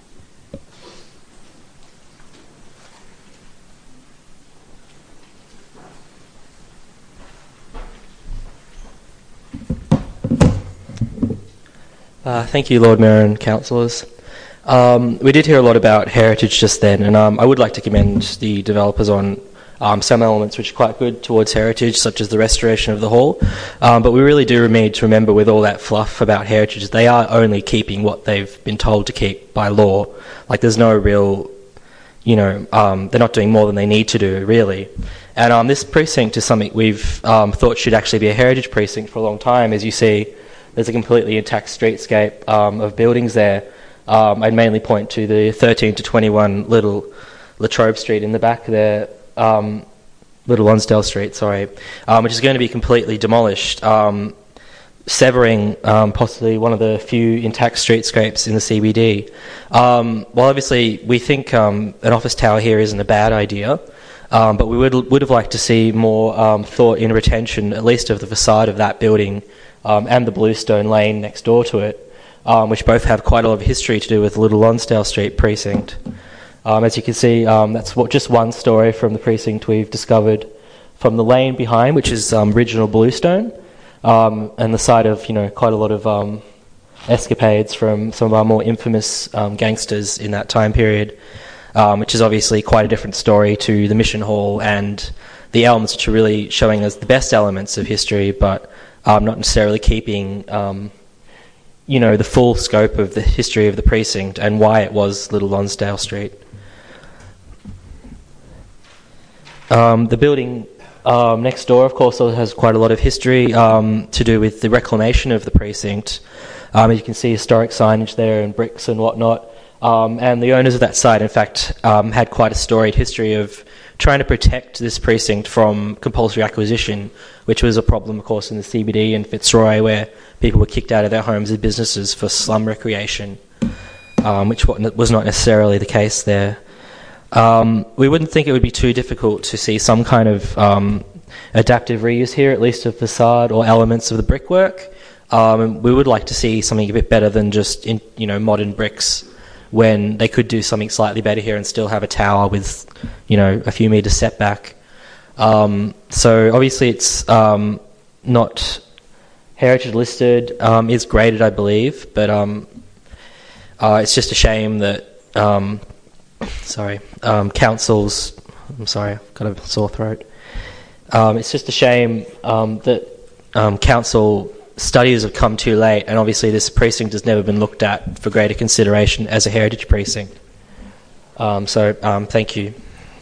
Uh, thank you, Lord Mayor and councillors. Um, we did hear a lot about heritage just then, and um, I would like to commend the developers on um, some elements which are quite good towards heritage, such as the restoration of the hall. Um, but we really do need to remember, with all that fluff about heritage, they are only keeping what they've been told to keep by law. Like, there's no real, you know, um, they're not doing more than they need to do, really. And um, this precinct is something we've um, thought should actually be a heritage precinct for a long time. As you see, there's a completely intact streetscape um, of buildings there. Um, I'd mainly point to the thirteen to twenty-one Little Latrobe Street in the back there, um, Little Lonsdale Street, sorry, um, which is going to be completely demolished, um, severing um, possibly one of the few intact streetscapes in the C B D. Um, well, obviously, we think um, an office tower here isn't a bad idea, um, but we would would have liked to see more um, thought in retention, at least of the facade of that building, Um, and the Bluestone Lane next door to it, um, which both have quite a lot of history to do with Little Lonsdale Street precinct. Um, as you can see, um, that's what, just one story from the precinct we've discovered from the lane behind, which is um, original Bluestone, um, and the site of, you know, quite a lot of um, escapades from some of our more infamous um, gangsters in that time period, um, which is obviously quite a different story to the Mission Hall and the Elms, which are really showing us the best elements of history, but um, not necessarily keeping, um, you know, the full scope of the history of the precinct and why it was Little Lonsdale Street. Um, the building um, next door, of course, has quite a lot of history um, to do with the reclamation of the precinct. Um, you can see historic signage there and bricks and whatnot. Um, and the owners of that site, in fact, um, had quite a storied history of trying to protect this precinct from compulsory acquisition, which was a problem, of course, in the C B D and Fitzroy, where people were kicked out of their homes and businesses for slum recreation, um, which was not necessarily the case there. Um, we wouldn't think it would be too difficult to see some kind of um, adaptive reuse here, at least of facade or elements of the brickwork. Um, and we would like to see something a bit better than just in, you know, modern bricks, when they could do something slightly better here and still have a tower with, you know, a few metres setback. Um, so obviously it's um, not heritage listed, um, is graded, I believe, but um, uh, it's just a shame that, um, sorry, um, councils, I'm sorry, I've got a sore throat. Um, it's just a shame um, that um, council studies have come too late, and obviously this precinct has never been looked at for greater consideration as a heritage precinct. Um, so, um, thank you.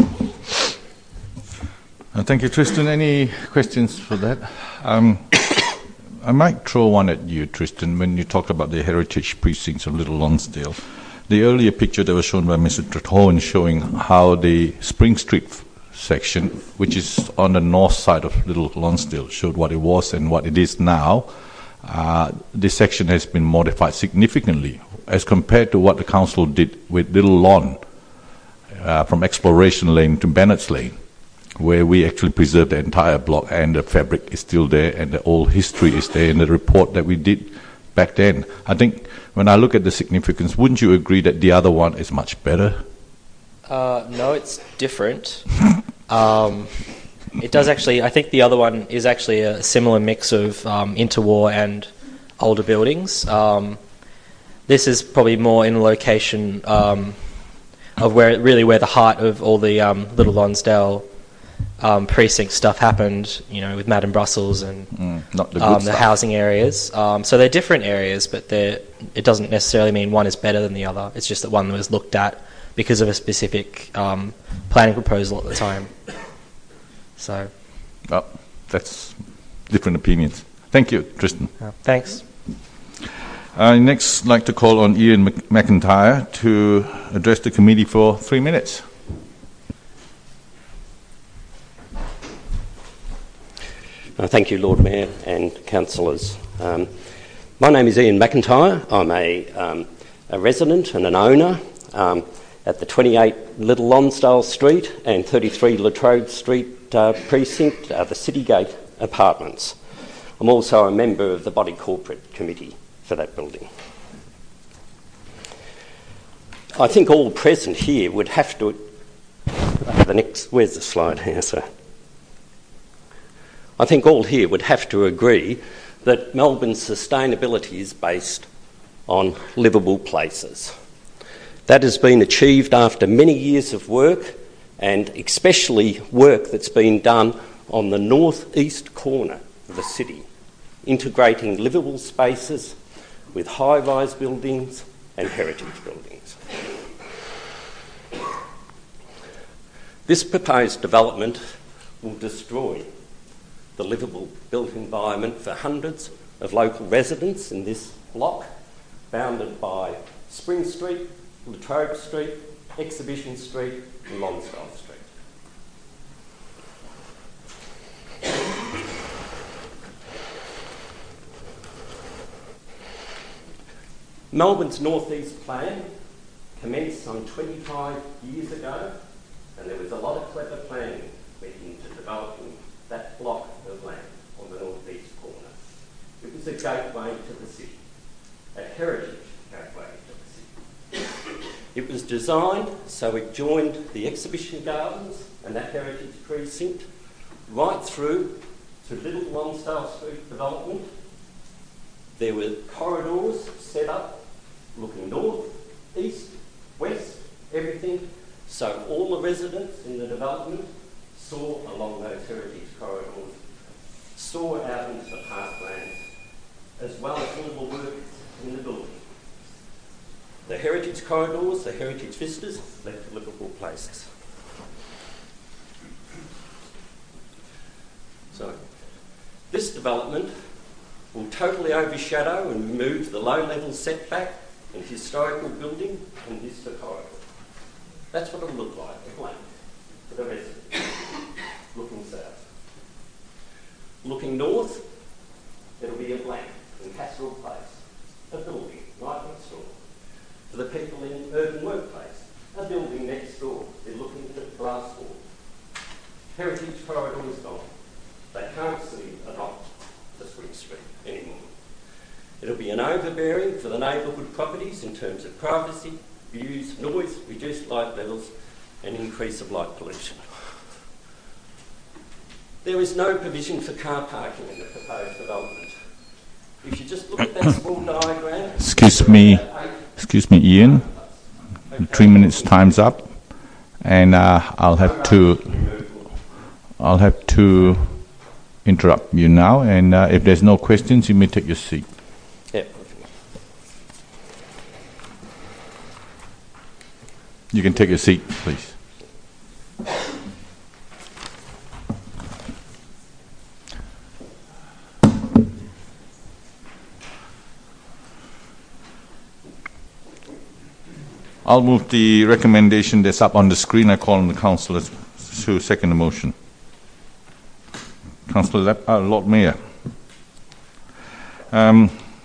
Uh, thank you, Tristan. Any questions for that? Um, I might throw one at you, Tristan, when you talked about the heritage precincts of Little Lonsdale. The earlier picture that was shown by Mister Trethorn showing how the Spring Street section, which is on the north side of Little Lonsdale, showed what it was and what it is now. Uh, this section has been modified significantly as compared to what the council did with Little Lawn, uh, from Exploration Lane to Bennett's Lane, where we actually preserved the entire block and the fabric is still there and the old history is there in the report that we did back then. I think when I look at the significance, wouldn't you agree that the other one is much better? Uh, no, it's different. um, it does actually, I think the other one is actually a similar mix of um, interwar and older buildings. Um, this is probably more in location um, of where really where the heart of all the um, Little Lonsdale um, precinct stuff happened, you know, with Madame Brussels and mm, not the, um, the housing areas. Um, so they're different areas, but they're, it doesn't necessarily mean one is better than the other. It's just that one was looked at because of a specific um, planning proposal at the time. So, well, that's different opinions. Thank you, Tristan. Uh, thanks. I next like to call on Ian McIntyre to address the committee for three minutes. Uh, thank you, Lord Mayor and councillors. Um, my name is Ian McIntyre. I'm a, um, a resident and an owner um, at the twenty-eight Little Lonsdale Street and thirty-three Latrobe Street uh, precinct, uh, the Citygate Apartments. I'm also a member of the Body Corporate Committee for that building. I think all present here would have to... The next, where's the slide here, sir? I think all here would have to agree that Melbourne's sustainability is based on livable places. That has been achieved after many years of work, and especially work that's been done on the north-east corner of the city, integrating livable spaces with high-rise buildings and heritage buildings. This proposed development will destroy the livable built environment for hundreds of local residents in this block, bounded by Spring Street, Latrobe Street, Exhibition Street and Lonsdale Street. Melbourne's North East Plan commenced some twenty-five years ago, and there was a lot of clever planning went into developing that block of land on the north-east corner. It was a gateway to the city, a heritage gateway to the city. It was designed so it joined the Exhibition Gardens and that heritage precinct right through to Little Lonsdale Street development. There were corridors set up looking north, east, west, everything, so all the residents in the development saw along those heritage corridors saw out into the parklands, as well as livable work in the building. The heritage corridors, the heritage vistas left livable places. So, this development will totally overshadow and remove the low-level setback and historical building and vista corridor. That's what it'll look like, a blank, for the residents, looking south. Looking north, it'll be a blank in Casserole Place, a building right next door. For the people in Urban Workplace, a building next door, they're looking at the glass wall. Heritage corridor is gone. They can't see adopt the Spring Street anymore. It'll be an overbearing for the neighbourhood properties in terms of privacy, views, noise, reduced light levels and increase of light pollution. There is no provision for car parking in the proposed development. If you just look at that small diagram... Excuse me, excuse me, Ian. Three minutes time's up, and uh, I'll have to, I'll have to interrupt you now. And uh, if there's no questions, you may take your seat. Yeah. You can take your seat, please. I'll move the recommendation that's up on the screen. I call on the councillors to second the motion. Councillor Le- uh, Lord Mayor. Um,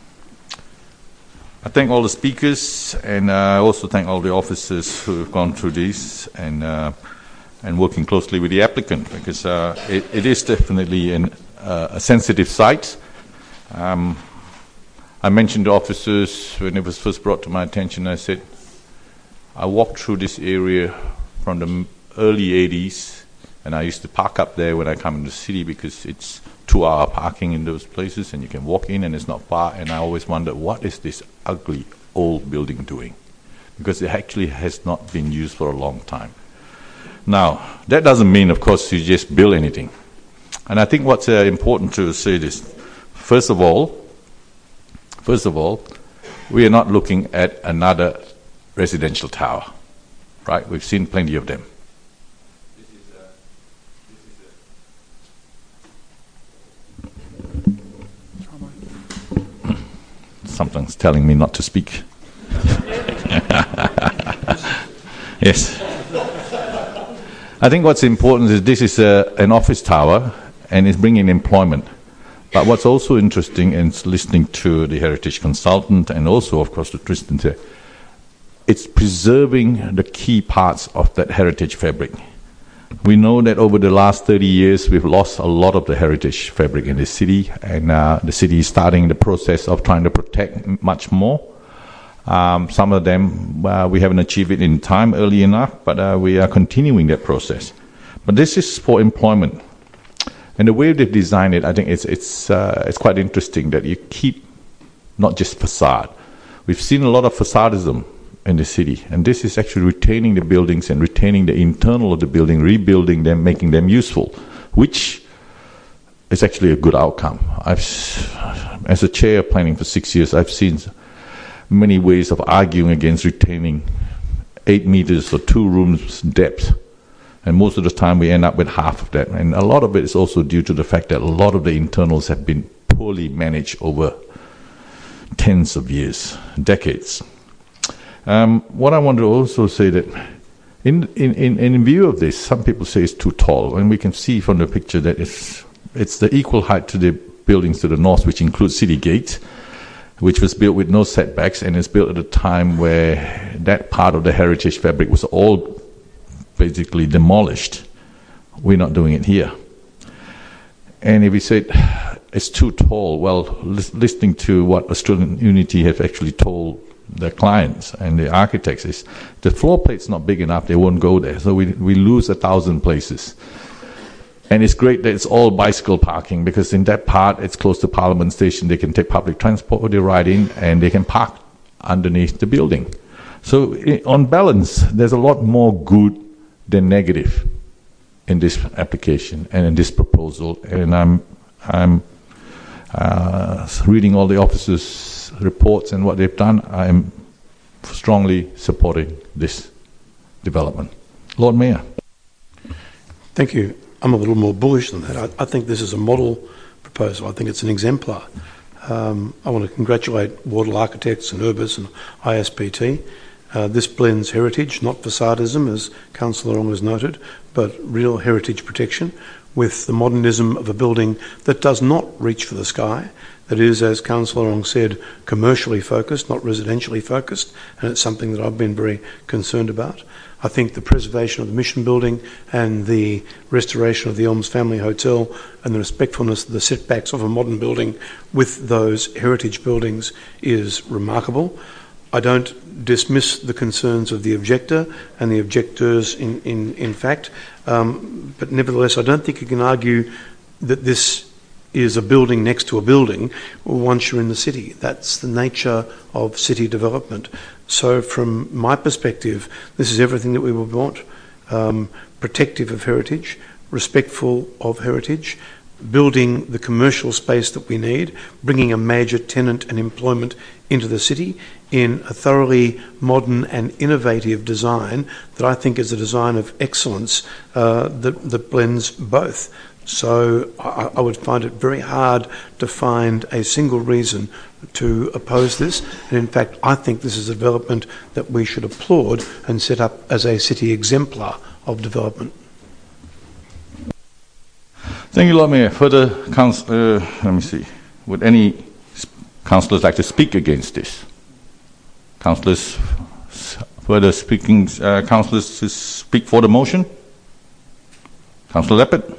I thank all the speakers, and uh, I also thank all the officers who have gone through this and uh, and working closely with the applicant, because uh, it, it is definitely an, uh, a sensitive site. Um, I mentioned to officers when it was first brought to my attention, I said, I walked through this area from the early eighties, and I used to park up there when I come in the city because it's two-hour parking in those places, and you can walk in and it's not far. And I always wondered, what is this ugly old building doing? Because it actually has not been used for a long time. Now, that doesn't mean, of course, you just build anything. And I think what's uh, important to say this, first of all, first of all, we are not looking at another residential tower, right? We've seen plenty of them. This is a, this is a Something's telling me not to speak. Yes. I think what's important is this is a, an office tower, and it's bringing employment. But what's also interesting is listening to the heritage consultant and also, of course, to Tristan here, it's preserving the key parts of that heritage fabric. We know that over the last thirty years, we've lost a lot of the heritage fabric in the city, and uh, the city is starting the process of trying to protect much more. Um, some of them, uh, we haven't achieved it in time early enough, but uh, we are continuing that process. But this is for employment. And the way they've designed it, I think it's, it's, uh, it's quite interesting that you keep not just facade. We've seen a lot of facadism in the city, and this is actually retaining the buildings and retaining the internal of the building, rebuilding them, making them useful, which is actually a good outcome. I've, as a chair of planning for six years, I've seen many ways of arguing against retaining eight meters or two rooms depth, and most of the time we end up with half of that. And a lot of it is also due to the fact that a lot of the internals have been poorly managed over tens of years, decades. Um, what I want to also say that in, in, in, in view of this, some people say it's too tall, and we can see from the picture that it's, it's the equal height to the buildings to the north, which includes City Gate, which was built with no setbacks, and is built at a time where that part of the heritage fabric was all basically demolished. We're not doing it here. And if we said it's too tall, well, lis- listening to what Australian Unity have actually told the clients and the architects is the floor plate's not big enough, they won't go there. So we we lose a thousand places. And it's great that it's all bicycle parking, because in that part it's close to Parliament Station. They can take public transport, they ride in, and they can park underneath the building. So on balance, there's a lot more good than negative in this application and in this proposal. And I'm I'm uh, reading all the officers' reports and what they've done. I am strongly supporting this development. Lord Mayor. Thank you. I'm a little more bullish than that. I, I think this is a model proposal. I think it's an exemplar. Um, I want to congratulate Wardle Architects and Urbis and I S P T. Uh, this blends heritage, not facadism, as Councillor Ong has noted, but real heritage protection with the modernism of a building that does not reach for the sky, that is, as Councillor Ong said, commercially focused, not residentially focused, and it's something that I've been very concerned about. I think the preservation of the Mission Building and the restoration of the Elms Family Hotel and the respectfulness of the setbacks of a modern building with those heritage buildings is remarkable. I don't dismiss the concerns of the objector and the objectors in, in, in fact, um, but nevertheless I don't think you can argue that this is a building next to a building once you're in the city. That's the nature of city development. So from my perspective, this is everything that we would want. Um, protective of heritage, respectful of heritage, building the commercial space that we need, bringing a major tenant and employment into the city in a thoroughly modern and innovative design that I think is a design of excellence uh, that, that blends both. So I, I would find it very hard to find a single reason to oppose this. And in fact, I think this is a development that we should applaud and set up as a city exemplar of development. Thank you, Lord Mayor. Further, council, uh, let me see. Would any councillors like to speak against this? Councillors, further speaking, uh, councillors to speak for the motion? Councillor Leppert.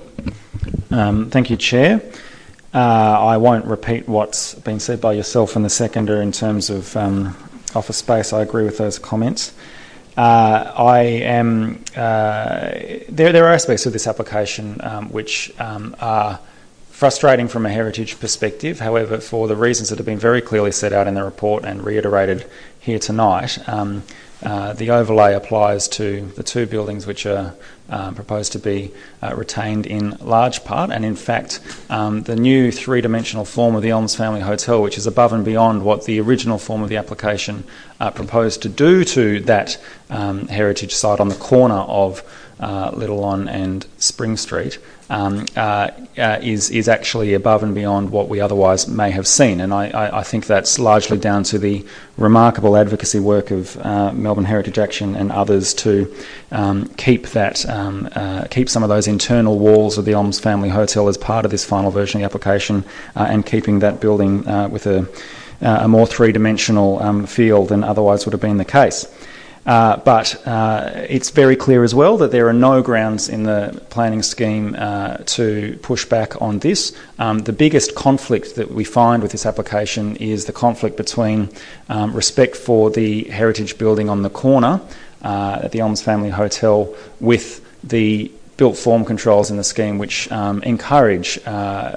Um, thank you, Chair. Uh, I won't repeat what's been said by yourself and the seconder in terms of um, office space. I agree with those comments. Uh, I am. Uh, there, there are aspects of this application um, which um, are frustrating from a heritage perspective. However, for the reasons that have been very clearly set out in the report and reiterated here tonight, um, uh, the overlay applies to the two buildings which are um, proposed to be uh, retained in large part. And in fact, um, the new three-dimensional form of the Elms Family Hotel, which is above and beyond what the original form of the application uh, proposed to do to that um, heritage site on the corner of uh, Little On and Spring Street, um, uh, uh, is is actually above and beyond what we otherwise may have seen. And I, I, I think that's largely down to the remarkable advocacy work of uh, Melbourne Heritage Action and others to um, keep that um, uh, keep some of those internal walls of the Elms Family Hotel as part of this final version of the application, uh, and keeping that building uh, with a, uh, a more three-dimensional um, feel than otherwise would have been the case. Uh, but uh, it's very clear as well that there are no grounds in the planning scheme uh, to push back on this. Um, the biggest conflict that we find with this application is the conflict between um, respect for the heritage building on the corner uh, at the Elms Family Hotel with the built form controls in the scheme, which um, encourage uh,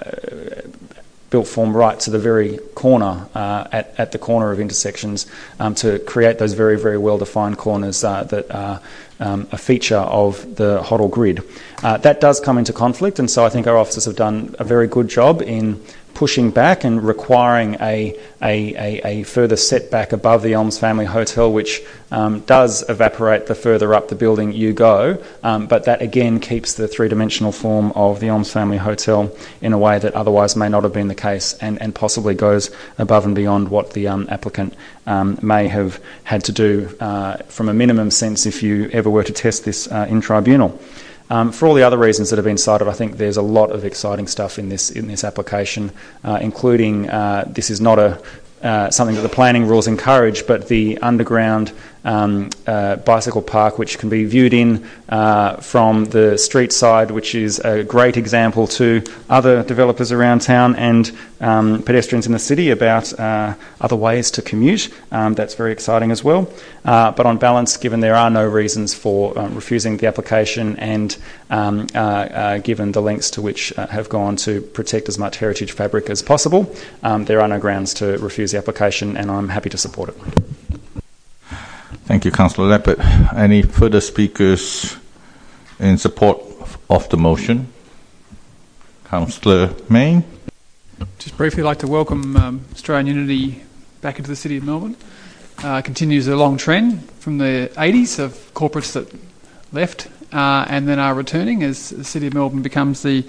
built form right to the very corner, uh, at, at the corner of intersections, um, to create those very, very well-defined corners uh, that are um, a feature of the Hoddle grid. Uh, that does come into conflict, and so I think our officers have done a very good job in pushing back and requiring a, a, a, a further setback above the Elms Family Hotel, which um, does evaporate the further up the building you go, um, but that again keeps the three-dimensional form of the Elms Family Hotel in a way that otherwise may not have been the case, and, and possibly goes above and beyond what the um, applicant um, may have had to do uh, from a minimum sense if you ever were to test this uh, in tribunal. Um, for all the other reasons that have been cited, I think there's a lot of exciting stuff in this in this application, uh, including uh, this is not a uh, something that the planning rules encourage, but the underground um, uh, bicycle park, which can be viewed in uh, from the street side, which is a great example to other developers around town and um, pedestrians in the city about uh, other ways to commute. Um, that's very exciting as well. Uh, but on balance, given there are no reasons for um, refusing the application, and um, uh, uh, given the lengths to which uh, have gone to protect as much heritage fabric as possible, um, there are no grounds to refuse the application, and I'm happy to support it. Thank you, Councillor Leppert. Any further speakers in support of the motion? Councillor Mayne. just briefly like to welcome um, Australian Unity back into the City of Melbourne. Uh, continues a long trend from the eighties of corporates that left uh, and then are returning as the City of Melbourne becomes the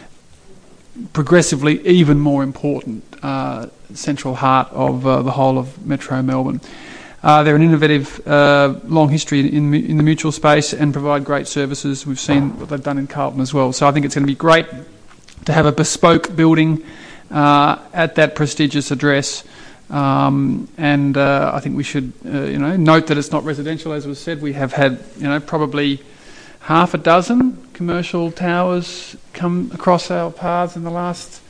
progressively even more important uh, central heart of uh, the whole of Metro Melbourne. Uh, they're an innovative, uh, long history in, in the mutual space and provide great services. We've seen what they've done in Carlton as well. So I think it's going to be great to have a bespoke building uh, at that prestigious address. Um, and uh, I think we should, uh, you know, note that it's not residential, as was said. We have had, you know, probably half a dozen commercial towers come across our paths in the last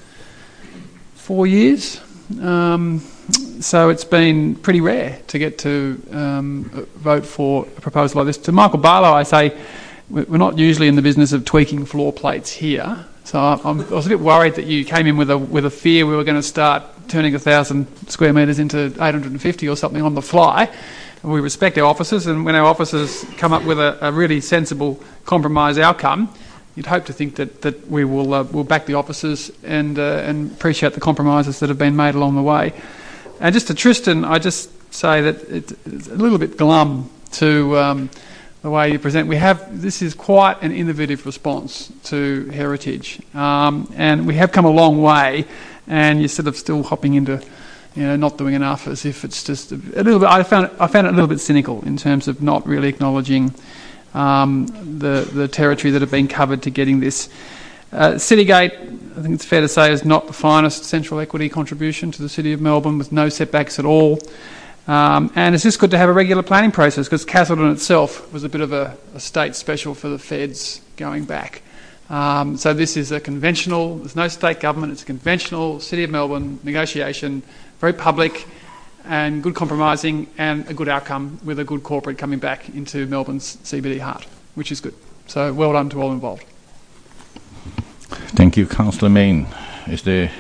four years. Um, so it's been pretty rare to get to um, vote for a proposal like this. To Michael Barlow, I say we're not usually in the business of tweaking floor plates here. So I'm, I was a bit worried that you came in with a with a fear we were going to start turning a thousand square metres into eight hundred fifty or something on the fly. We respect our officers, and when our officers come up with a, a really sensible compromise outcome, you'd hope to think that, that we will uh, will back the officers and uh, and appreciate the compromises that have been made along the way. And just to Tristan, I just say that it's, it's a little bit glum to um, the way you present. We have this is quite an innovative response to heritage, um, and we have come a long way. And you're sort of still hopping into, you know, not doing enough, as if it's just a, a little bit. I found it, I found it a little bit cynical in terms of not really acknowledging um, the the territory that have been covered to getting this. Uh, Citygate, I think it's fair to say, is not the finest central equity contribution to the City of Melbourne, with no setbacks at all. Um, and it's just good to have a regular planning process, because Castleton itself was a bit of a, a state special for the feds going back. Um, so this is a conventional, there's no state government, it's a conventional City of Melbourne negotiation, very public and good compromising, and a good outcome with a good corporate coming back into Melbourne's C B D heart, which is good. So well done to all involved. Thank you, Councillor Mayne. Is there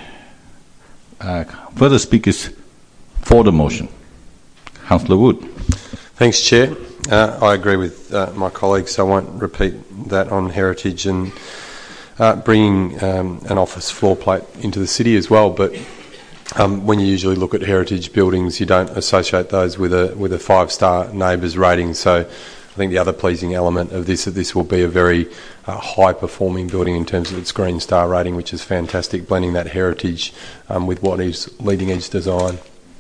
uh, further speakers for the motion? Councillor Wood. Thanks, Chair. Uh, I agree with uh, my colleagues, so I won't repeat that on heritage and uh, bringing um, an office floor plate into the city as well. But um, when you usually look at heritage buildings, you don't associate those with a with a five-star NABERS rating. So I think the other pleasing element of this is that this will be a very uh, high-performing building in terms of its Green Star rating, which is fantastic, blending that heritage um, with what is leading-edge design.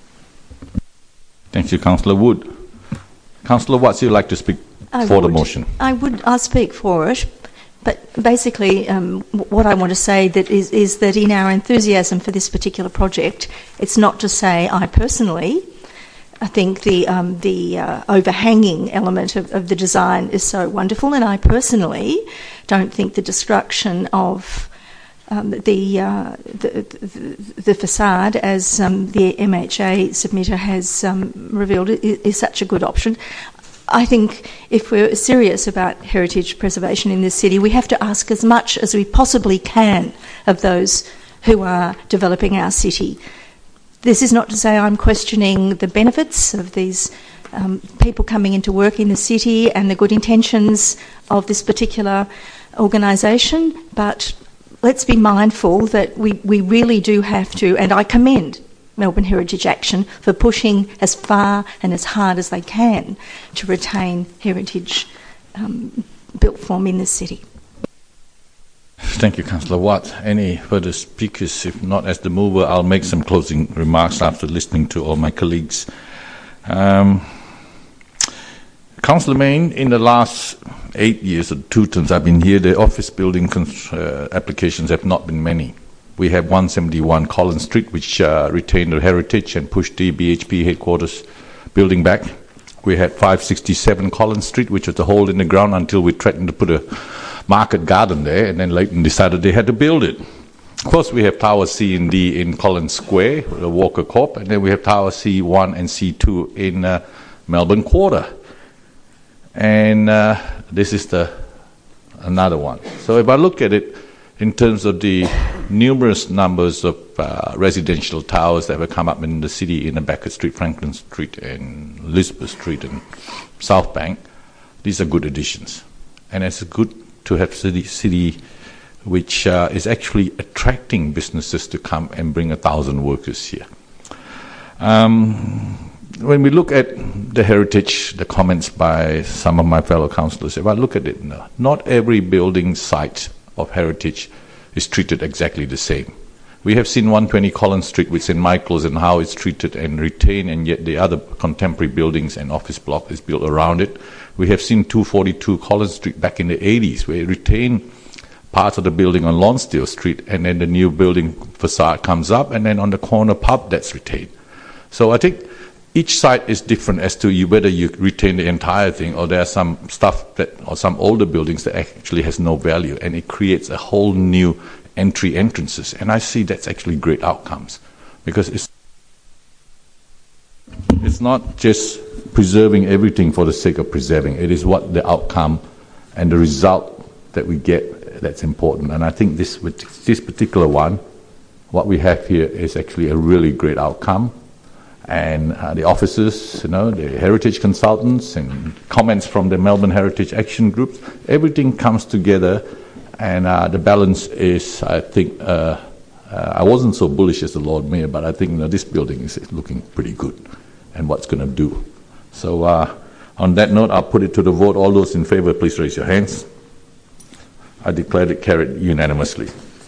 Thank you, Councillor Wood. Councillor Watts, you'd like to speak I for would. the motion? I would. I'll speak for it. But basically, um, what I want to say that is, is that in our enthusiasm for this particular project, it's not to say I personally, I think the um, the uh, overhanging element of, of the design is so wonderful, and I personally don't think the destruction of um, the, uh, the, the the facade, as um, the M H A submitter has um, revealed, is, is such a good option. I think if we're serious about heritage preservation in this city, we have to ask as much as we possibly can of those who are developing our city. This is not to say I'm questioning the benefits of these um, people coming into work in the city and the good intentions of this particular organisation, but let's be mindful that we, we really do have to, and I commend Melbourne Heritage Action for pushing as far and as hard as they can to retain heritage um, built form in this city. Thank you, Councillor Watt. Any further speakers? If not, as the mover, I'll make some closing remarks after listening to all my colleagues. Um, Councillor Mayne, in the last eight years or two terms I've been here, the office building cons- uh, applications have not been many. We have one seventy-one Collins Street, which uh, retained the heritage and pushed the B H P headquarters building back. We had five sixty-seven Collins Street, which was a hole in the ground until we threatened to put a market garden there, and then Leighton decided they had to build it. Of course, we have Tower C and D in Collins Square, the Walker Corp, and then we have Tower C one and C two in uh, Melbourne Quarter. And uh, this is the another one. So if I look at it in terms of the numerous numbers of uh, residential towers that have come up in the city, in the Beckett Street, Franklin Street, and Elizabeth Street, and South Bank, these are good additions. And it's good to have city, city which uh, is actually attracting businesses to come and bring a thousand workers here. Um, when we look at the heritage, the comments by some of my fellow councillors, if I look at it, no, not every building site of heritage is treated exactly the same. We have seen one twenty Collins Street with Saint Michael's and how it's treated and retained, and yet the other contemporary buildings and office block is built around it. We have seen two forty-two Collins Street back in the eighties, where it retained parts of the building on Lonsdale Street, and then the new building facade comes up, and then on the corner pub that's retained. So I think each site is different as to you, whether you retain the entire thing, or there are some stuff that, or some older buildings that actually has no value, and it creates a whole new entry entrances. And I see that's actually great outcomes, because it's it's not just preserving everything for the sake of preserving. It is what the outcome and the result that we get that's important. And I think this this particular one, what we have here is actually a really great outcome. And uh, the officers, you know, the heritage consultants and comments from the Melbourne Heritage Action Groups, everything comes together, and uh, the balance is, I think, uh, uh, I wasn't so bullish as the Lord Mayor, but I think, you know, this building is looking pretty good and what's going to do. So uh, on that note, I'll put it to the vote. All those in favour, please raise your hands. I declare it carried unanimously.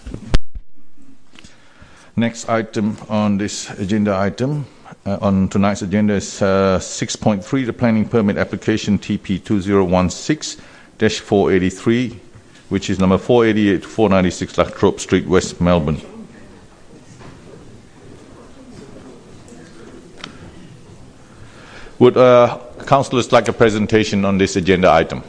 Next item on this agenda item, uh, on tonight's agenda is uh, six point three, the planning permit application T P two zero one six dash four eighty-three, which is number four eighty-eight to four ninety-six Latrobe Street, West Melbourne. Would uh, councillors like a presentation on this agenda item?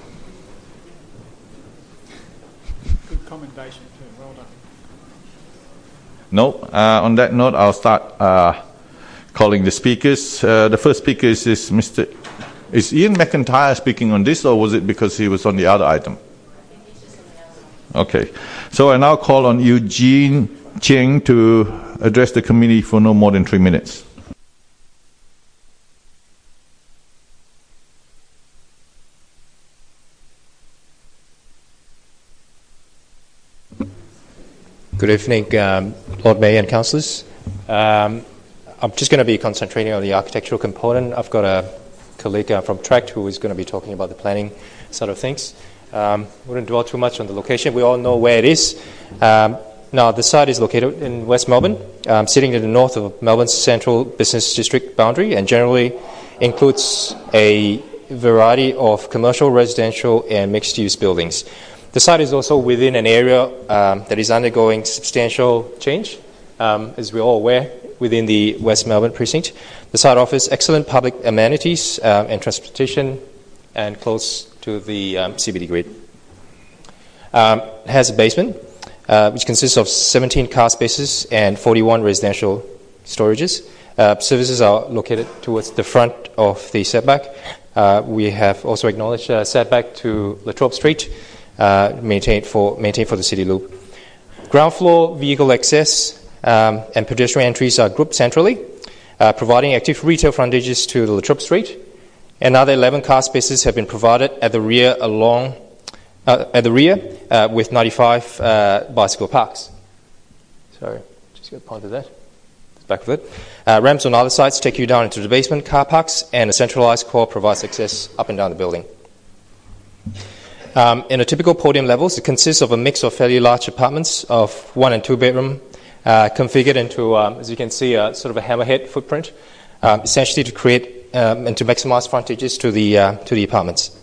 Good commendation too. Well done. No. Uh, on that note, I'll start uh, calling the speakers. Uh, the first speaker is, is Mister Is Ian McIntyre speaking on this, or was it because he was on the other item? Okay. So I now call on Eugene Cheng to address the committee for no more than three minutes. Good evening, um, Lord Mayor and councillors. Um, I'm just going to be concentrating on the architectural component. I've got a colleague uh, from Tract who is going to be talking about the planning side of things. Um, wouldn't dwell too much on the location. We all know where it is. Um, now, the site is located in West Melbourne, um, sitting to the north of Melbourne's central business district boundary, and generally includes a variety of commercial, residential, and mixed-use buildings. The site is also within an area um, that is undergoing substantial change, um, as we're all aware, within the West Melbourne precinct. The site offers excellent public amenities um, and transportation, and close to the um, C B D grid. Um, it has a basement, uh, which consists of seventeen car spaces and forty-one residential storages. Uh, services are located towards the front of the setback. Uh, we have also acknowledged uh, setback to Latrobe Street, Uh, maintained for maintained for the city loop. Ground floor vehicle access um, and pedestrian entries are grouped centrally, uh, providing active retail frontages to the Latrobe Street. Another eleven car spaces have been provided at the rear along uh, at the rear uh, with ninety-five uh, bicycle parks. Sorry, just got to point to that. Back of it. Uh, ramps on other sites take you down into the basement car parks, and a centralised core provides access up and down the building. Um, in a typical podium levels, it consists of a mix of fairly large apartments of one and two bedroom, uh, configured into, um, as you can see, a sort of a hammerhead footprint, um, essentially to create um, and to maximise frontages to the uh, to the apartments.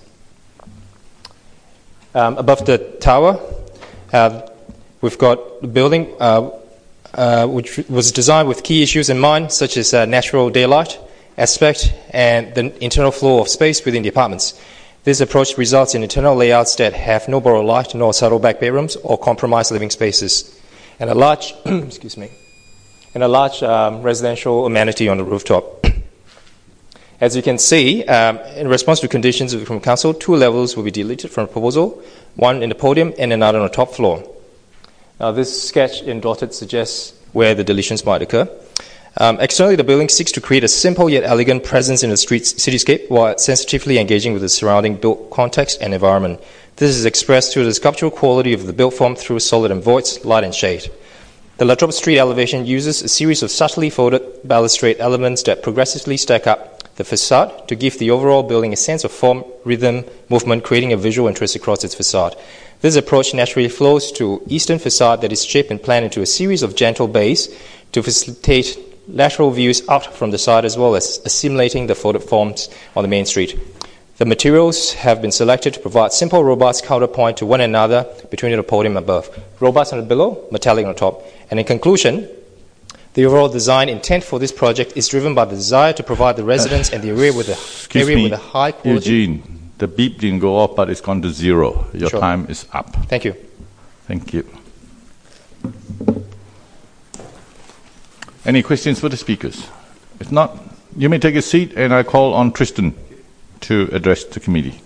Um, above the tower, uh, we've got the building, uh, uh, which was designed with key issues in mind, such as uh, natural daylight aspect and the internal flow of space within the apartments. This approach results in internal layouts that have no borrowed light, nor subtle back bedrooms or compromised living spaces, and a large, excuse me, and a large um, residential amenity on the rooftop. As you can see, um, in response to conditions from council, two levels will be deleted from the proposal, one in the podium and another on the top floor. Now, this sketch in dotted suggests where the deletions might occur. Um, externally, the building seeks to create a simple yet elegant presence in the street cityscape while sensitively engaging with the surrounding built context and environment. This is expressed through the sculptural quality of the built form through solid and voids, light and shade. The Latrobe Street elevation uses a series of subtly folded balustrade elements that progressively stack up the facade to give the overall building a sense of form, rhythm, movement, creating a visual interest across its facade. This approach naturally flows to eastern facade that is shaped and planned into a series of gentle bays to facilitate lateral views out from the side as well as assimilating the folded forms on the main street. The materials have been selected to provide simple, robust counterpoint to one another between the podium above, robust on the below, metallic on the top. And in conclusion, the overall design intent for this project is driven by the desire to provide the residents and the area with a, area me, with a high quality. Eugene, the beep didn't go off, but it's gone to zero. Your Sure. time is up. Thank you. Thank you. Any questions for the speakers? If not, you may take a seat, and I call on Tristan to address the committee.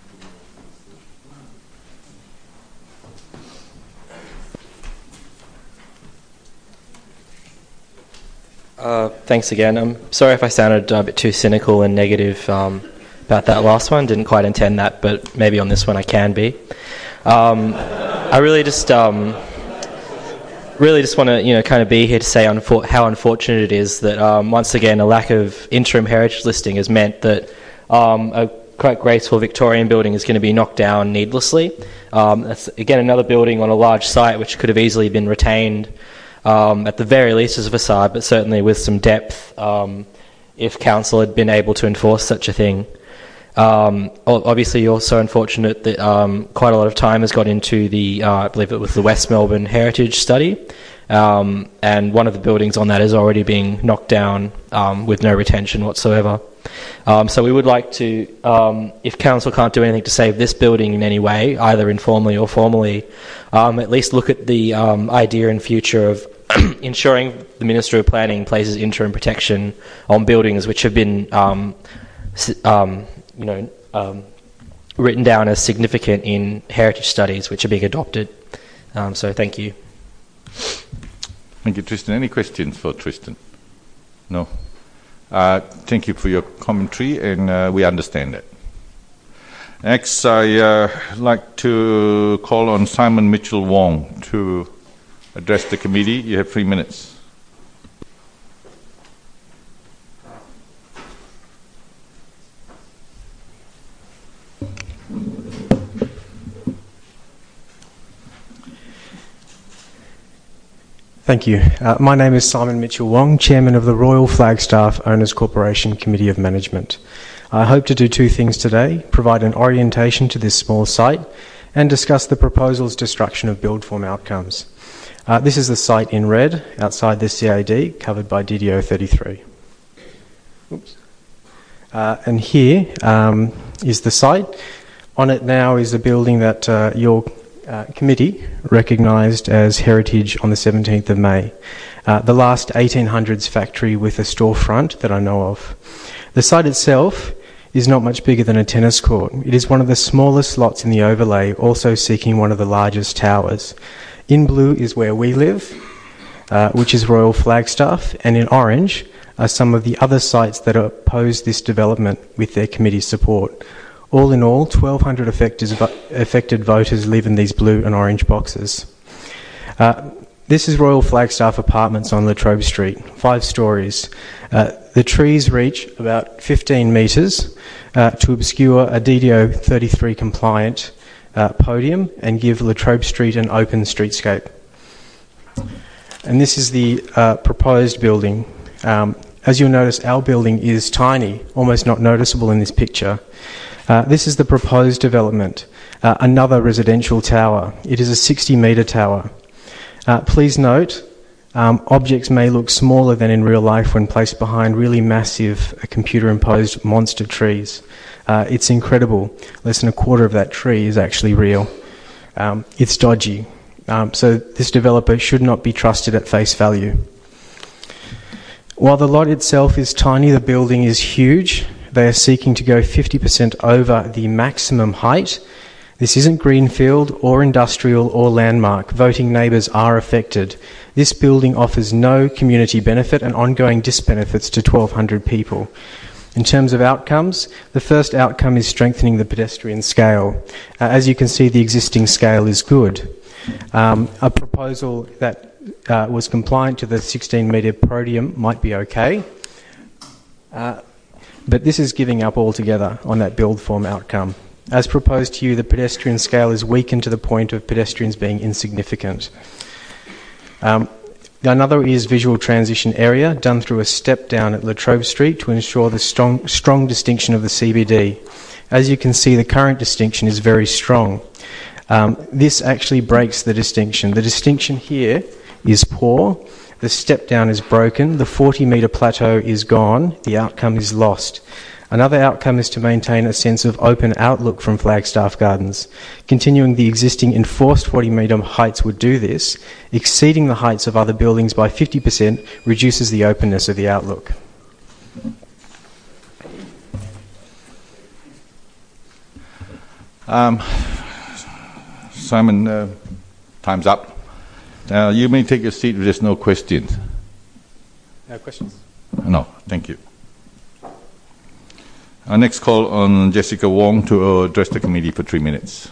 Uh, thanks again. I'm sorry if I sounded a bit too cynical and negative um, about that last one. Didn't quite intend that, but maybe on this one I can be. Um, I really just, um, really just want to, you know, kind of be here to say unfor- how unfortunate it is that um, once again a lack of interim heritage listing has meant that um, a quite graceful Victorian building is going to be knocked down needlessly. Um, that's again another building on a large site which could have easily been retained. Um, at the very least as a facade, but certainly with some depth um, if council had been able to enforce such a thing. Um, obviously also unfortunate that um, quite a lot of time has got into the, uh, I believe it was the West Melbourne Heritage Study, um, and one of the buildings on that is already being knocked down um, with no retention whatsoever. Um, so we would like to, um, if council can't do anything to save this building in any way, either informally or formally, um, at least look at the um, idea in future of ensuring the Minister of Planning places interim protection on buildings which have been, um, um, you know, um, written down as significant in heritage studies which are being adopted. Um, so thank you. Thank you, Tristan. Any questions for Tristan? No. Uh, thank you for your commentary, and uh, we understand that. Next, I uh, like to call on Simon Mitchell-Wong to address the committee. You have three minutes. Thank you. Uh, my name is Simon Mitchell-Wong, Chairman of the Royal Flagstaff Owners Corporation Committee of Management. I hope to do two things today: provide an orientation to this small site and discuss the proposal's destruction of build form outcomes. Uh, this is the site in red outside the C A D, covered by D D O thirty-three. Oops. Uh, and here um, is the site. On it now is a building that uh, your uh, committee recognised as heritage on the seventeenth of May. Uh, the last eighteen hundreds factory with a storefront that I know of. The site itself is not much bigger than a tennis court. It is one of the smallest lots in the overlay, also seeking one of the largest towers. In blue is where we live, uh, which is Royal Flagstaff, and in orange are some of the other sites that oppose this development with their committee support. All in all, twelve hundred affected, affected voters live in these blue and orange boxes. Uh, this is Royal Flagstaff Apartments on Latrobe Street, five stories. Uh, the trees reach about fifteen metres uh, to obscure a D D O thirty-three compliant Uh, podium and give Latrobe Street an open streetscape. And this is the uh, proposed building. Um, as you'll notice, our building is tiny, almost not noticeable in this picture. Uh, this is the proposed development, uh, another residential tower. It is a sixty metre tower. Uh, please note, um, objects may look smaller than in real life when placed behind really massive uh, computer-imposed monster trees. Uh, it's incredible. Less than a quarter of that tree is actually real. Um, it's dodgy. Um, so this developer should not be trusted at face value. While the lot itself is tiny, the building is huge. They are seeking to go fifty percent over the maximum height This isn't greenfield or industrial or landmark. Voting neighbours are affected. This building offers no community benefit and ongoing disbenefits to twelve hundred people. In terms of outcomes, the first outcome is strengthening the pedestrian scale. Uh, as you can see, the existing scale is good. Um, a proposal that uh, was compliant to the sixteen metre podium might be okay, uh, but this is giving up altogether on that build form outcome. As proposed to you, the pedestrian scale is weakened to the point of pedestrians being insignificant. Um, another is visual transition area, done through a step down at Latrobe Street to ensure the strong, strong distinction of the C B D. As you can see, the current distinction is very strong. Um, this actually breaks the distinction. The distinction here is poor, the step down is broken, the forty metre plateau is gone, the outcome is lost. Another outcome is to maintain a sense of open outlook from Flagstaff Gardens. Continuing the existing enforced forty metre heights would do this. Exceeding the heights of other buildings by fifty percent reduces the openness of the outlook. Um, Simon, uh, time's up. Uh, you may take your seat if there's no questions. No questions? No, thank you. Our next call on Jessica Wong to address the committee for three minutes.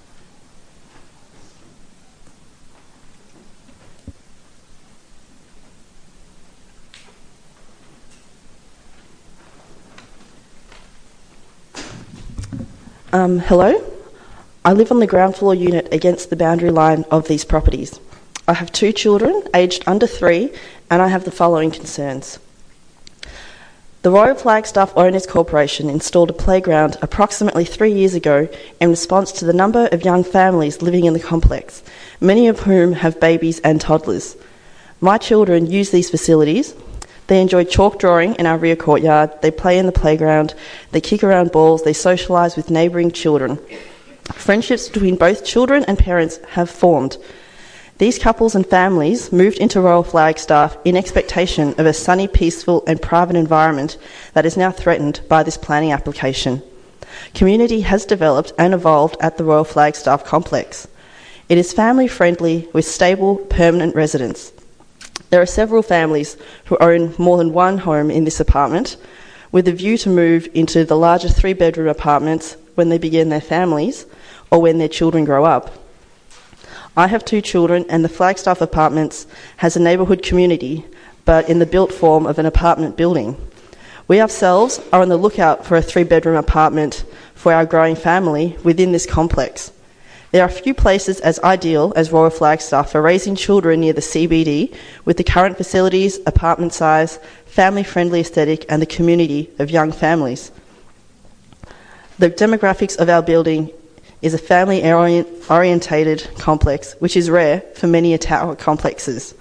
Um, hello. I live on the ground floor unit against the boundary line of these properties. I have two children, aged under three, and I have the following concerns. The Royal Flagstaff Owners Corporation installed a playground approximately three years ago in response to the number of young families living in the complex, many of whom have babies and toddlers. My children use these facilities. They enjoy chalk drawing in our rear courtyard, they play in the playground, they kick around balls, they socialise with neighbouring children. Friendships between both children and parents have formed. These couples and families moved into Royal Flagstaff in expectation of a sunny, peaceful and private environment that is now threatened by this planning application. Community has developed and evolved at the Royal Flagstaff complex. It is family friendly with stable, permanent residents. There are several families who own more than one home in this apartment, with a view to move into the larger three-bedroom apartments when they begin their families or when their children grow up. I have two children, and the Flagstaff Apartments has a neighbourhood community, but in the built form of an apartment building. We ourselves are on the lookout for a three-bedroom apartment for our growing family within this complex. There are few places as ideal as Royal Flagstaff for raising children near the C B D, with the current facilities, apartment size, family-friendly aesthetic, and the community of young families. The demographics of our building is a family-orientated complex, which is rare for many tower complexes.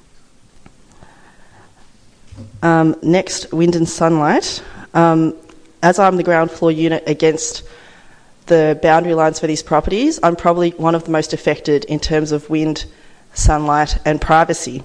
Um, next, wind and sunlight. Um, as I'm the ground floor unit against the boundary lines for these properties, I'm probably one of the most affected in terms of wind, sunlight and privacy.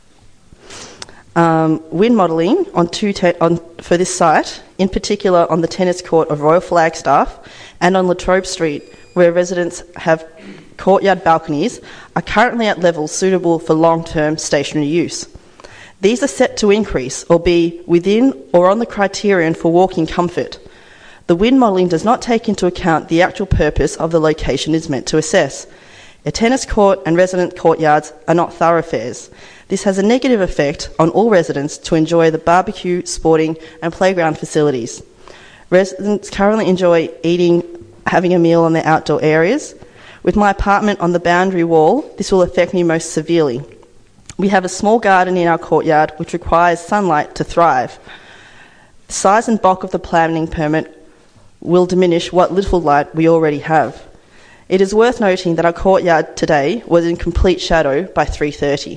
Um, wind modelling on two te- on, for this site, in particular on the tennis court of Royal Flagstaff and on Latrobe Street, where residents have courtyard balconies, are currently at levels suitable for long-term stationary use. These are set to increase or be within or on the criterion for walking comfort. The wind modelling does not take into account the actual purpose of the location is meant to assess. A tennis court and resident courtyards are not thoroughfares. This has a negative effect on all residents to enjoy the barbecue, sporting and playground facilities. Residents currently enjoy eating, having a meal on their outdoor areas. With my apartment on the boundary wall, this will affect me most severely. We have a small garden in our courtyard which requires sunlight to thrive. The size and bulk of the planning permit will diminish what little light we already have. It is worth noting that our courtyard today was in complete shadow by three thirty.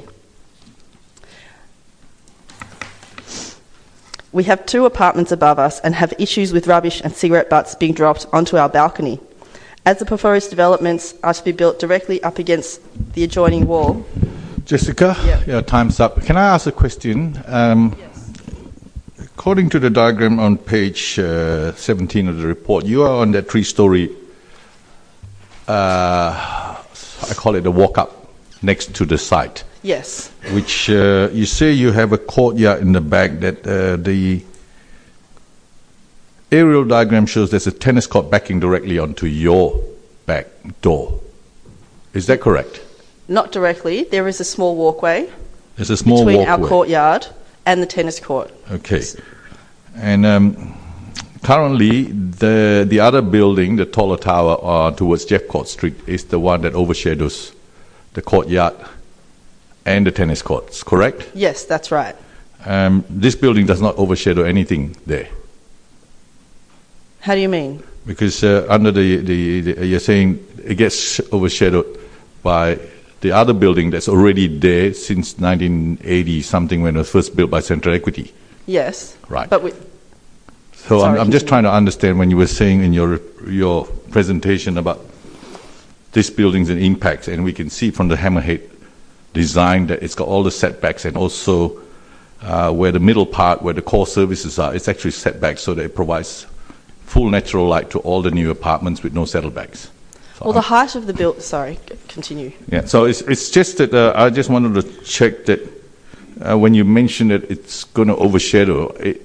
We have two apartments above us and have issues with rubbish and cigarette butts being dropped onto our balcony. As the proposed developments are to be built directly up against the adjoining wall. Jessica, yep. Your time's up. Can I ask a question? Um, yes. According to the diagram on page uh, seventeen of the report, you are on that three-storey uh, I call it a walk-up next to the site. Yes. Which uh, you say you have a courtyard in the back that uh, the aerial diagram shows there's a tennis court backing directly onto your back door. Is that correct? Not directly. There is a small walkway. There's a small between walkway. our courtyard and the tennis court. Okay. And um, currently, the the other building, the taller tower uh, towards Jeffcourt Street, is the one that overshadows the courtyard and the tennis courts, correct? Yes, that's right. Um, this building does not overshadow anything there. How do you mean? Because uh, under the, the, the, you're saying it gets overshadowed by the other building that's already there since nineteen eighty something when it was first built by Central Equity. Yes. Right. But we, So Sorry, I'm, I'm just continue. trying to understand when you were saying in your your presentation about this building's and impacts, and we can see from the hammerhead design that it's got all the setbacks, and also uh, where the middle part, where the core services are, it's actually set back so that it provides full natural light to all the new apartments with no settlebacks. So well, the height of the build. Sorry, c- continue. Yeah, so it's it's just that uh, I just wanted to check that uh, when you mentioned that it's going to overshadow, it,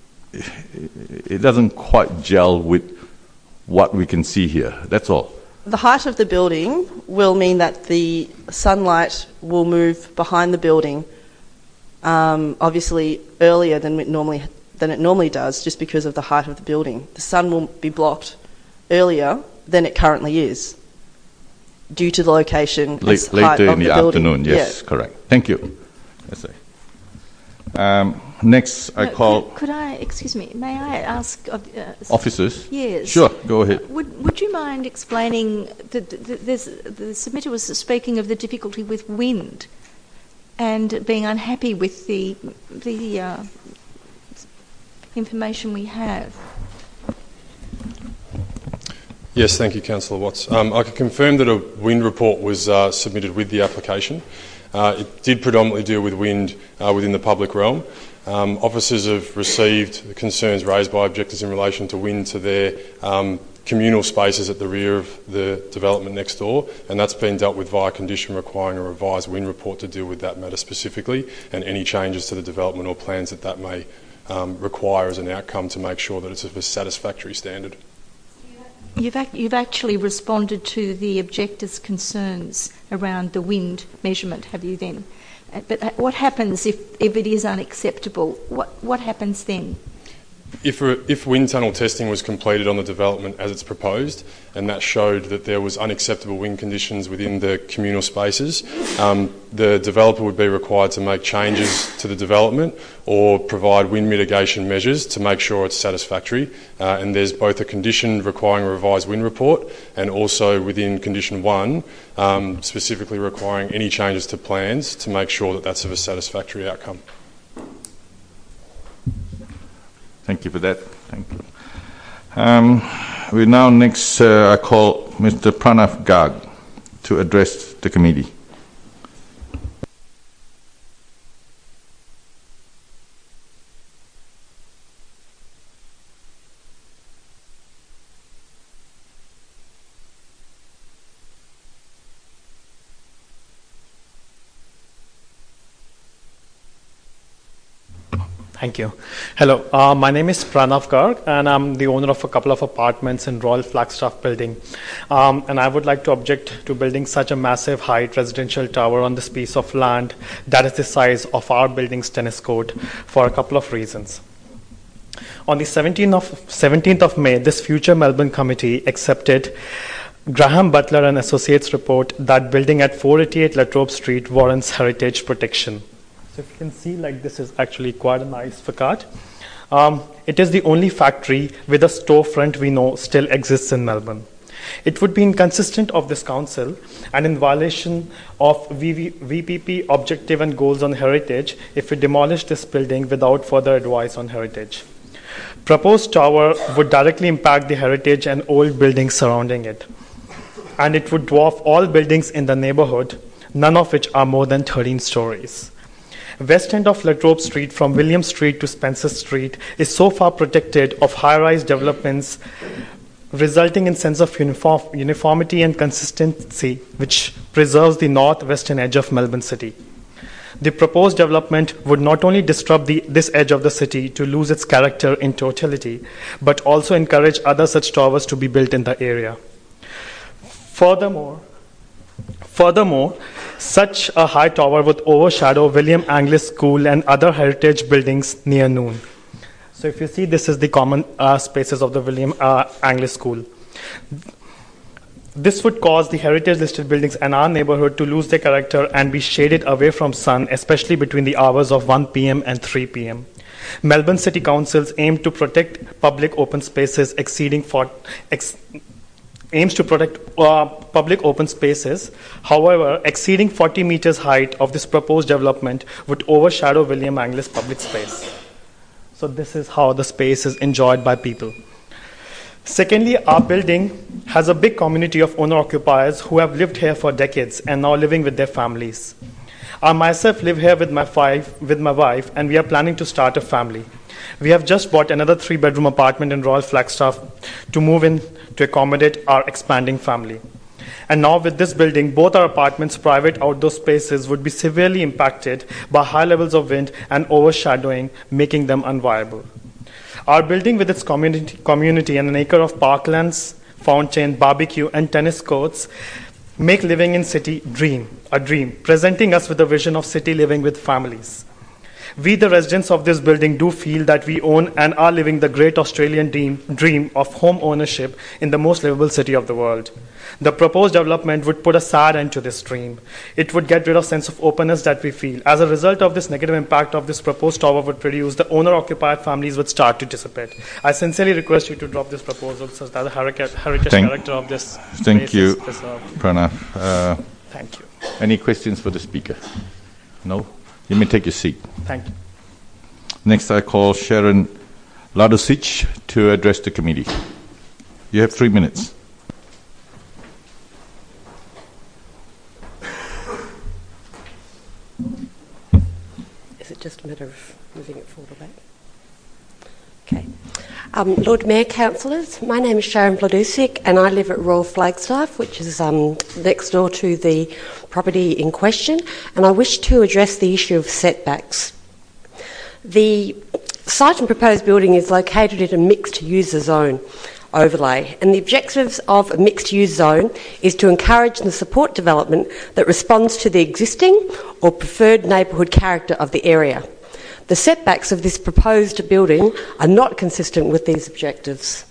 it doesn't quite gel with what we can see here. That's all. The height of the building will mean that the sunlight will move behind the building, um, obviously earlier than it normally than it normally does, just because of the height of the building. The sun will be blocked earlier than it currently is, due to the location La- and height later of in the the building. afternoon, yes, Yeah. correct. Thank you. That's it. Um, next, I No, call Could, could I, excuse me, may I ask of, uh, s- officers. Yes. Sure, go ahead. Would Would you mind explaining? The, the, there's, the submitter was speaking of the difficulty with wind, and being unhappy with the the uh, information we have. Yes, thank you, Councillor Watts. Um, I can confirm that a wind report was uh, submitted with the application. Uh, it did predominantly deal with wind uh, within the public realm. Um, officers have received the concerns raised by objectors in relation to wind to their um, communal spaces at the rear of the development next door, and that's been dealt with via condition requiring a revised wind report to deal with that matter specifically, and any changes to the development or plans that that may um, require as an outcome to make sure that it's of a satisfactory standard. You've, ac- you've actually responded to the objectors' concerns around the wind measurement, have you then? Uh, But uh, what happens if, if it is unacceptable? What, what happens then? If, a- if wind tunnel testing was completed on the development as it's proposed, and that showed that there was unacceptable wind conditions within the communal spaces, um, the developer would be required to make changes to the development or provide wind mitigation measures to make sure it's satisfactory. Uh, and there's both a condition requiring a revised wind report, and also within condition one, um, specifically requiring any changes to plans to make sure that that's of a satisfactory outcome. Thank you for that. Thank you. Um, we now next, uh, I call Mister Pranav Garg to address the committee. Thank you. Hello, uh, my name is Pranav Garg, and I'm the owner of a couple of apartments in Royal Flagstaff Building. Um, and I would like to object to building such a massive height residential tower on this piece of land that is the size of our building's tennis court for a couple of reasons. On the seventeenth of May, this Future Melbourne Committee accepted Graham Butler and Associates report that building at four eighty-eight Latrobe Street warrants heritage protection. So if you can see, like, this is actually quite a nice facade. Um, it is the only factory with a storefront we know still exists in Melbourne. It would be inconsistent of this council and in violation of V P P objective and goals on heritage if we demolish this building without further advice on heritage. Proposed tower would directly impact the heritage and old buildings surrounding it, and it would dwarf all buildings in the neighborhood, none of which are more than thirteen stories. West end of Latrobe Street from William Street to Spencer Street is so far protected of high-rise developments resulting in sense of uniform, uniformity and consistency, which preserves the northwestern edge of Melbourne City. The proposed development would not only disrupt the, this edge of the city to lose its character in totality, but also encourage other such towers to be built in the area. Furthermore, furthermore, such a high tower would overshadow William Angliss School and other heritage buildings near noon. So if you see, this is the common uh, spaces of the William uh, Angliss School. This would cause the heritage-listed buildings in our neighborhood to lose their character and be shaded away from sun, especially between the hours of one p.m. and three p.m. Melbourne City Councils aim to protect public open spaces exceeding for, ex, aims to protect uh, public open spaces. However, exceeding forty meters height of this proposed development would overshadow William Angliss public space. So this is how the space is enjoyed by people. Secondly, our building has a big community of owner-occupiers who have lived here for decades and now living with their families. I myself live here with my, five, with my wife, and we are planning to start a family. We have just bought another three-bedroom apartment in Royal Flagstaff to move in to accommodate our expanding family. And now with this building, both our apartments' private outdoor spaces would be severely impacted by high levels of wind and overshadowing, making them unviable. Our building with its community, community and an acre of parklands, fountain, barbecue, and tennis courts make living in city dream, a dream, presenting us with a vision of city living with families. We, the residents of this building, do feel that we own and are living the great Australian dream, dream of home ownership in the most livable city of the world. The proposed development would put a sad end to this dream. It would get rid of sense of openness that we feel. As a result of this negative impact of this proposed tower would produce, the owner-occupied families would start to dissipate. I sincerely request you to drop this proposal so that the heritage Thank, character of this Thank space you, is preserved. Pranav. Uh, Thank you. Any questions for the speaker? No? You may take your seat. Thank you. Next, I call Sharon Ladosic to address the committee. You have three minutes. Is it just a matter of moving it forward or back? Okay. Um, Lord Mayor, councillors, my name is Sharon Vladusik and I live at Royal Flagstaff, which is um, next door to the property in question, and I wish to address the issue of setbacks. The site and proposed building is located in a mixed-user zone overlay, and the objectives of a mixed-use zone is to encourage and support development that responds to the existing or preferred neighbourhood character of the area. The setbacks of this proposed building are not consistent with these objectives.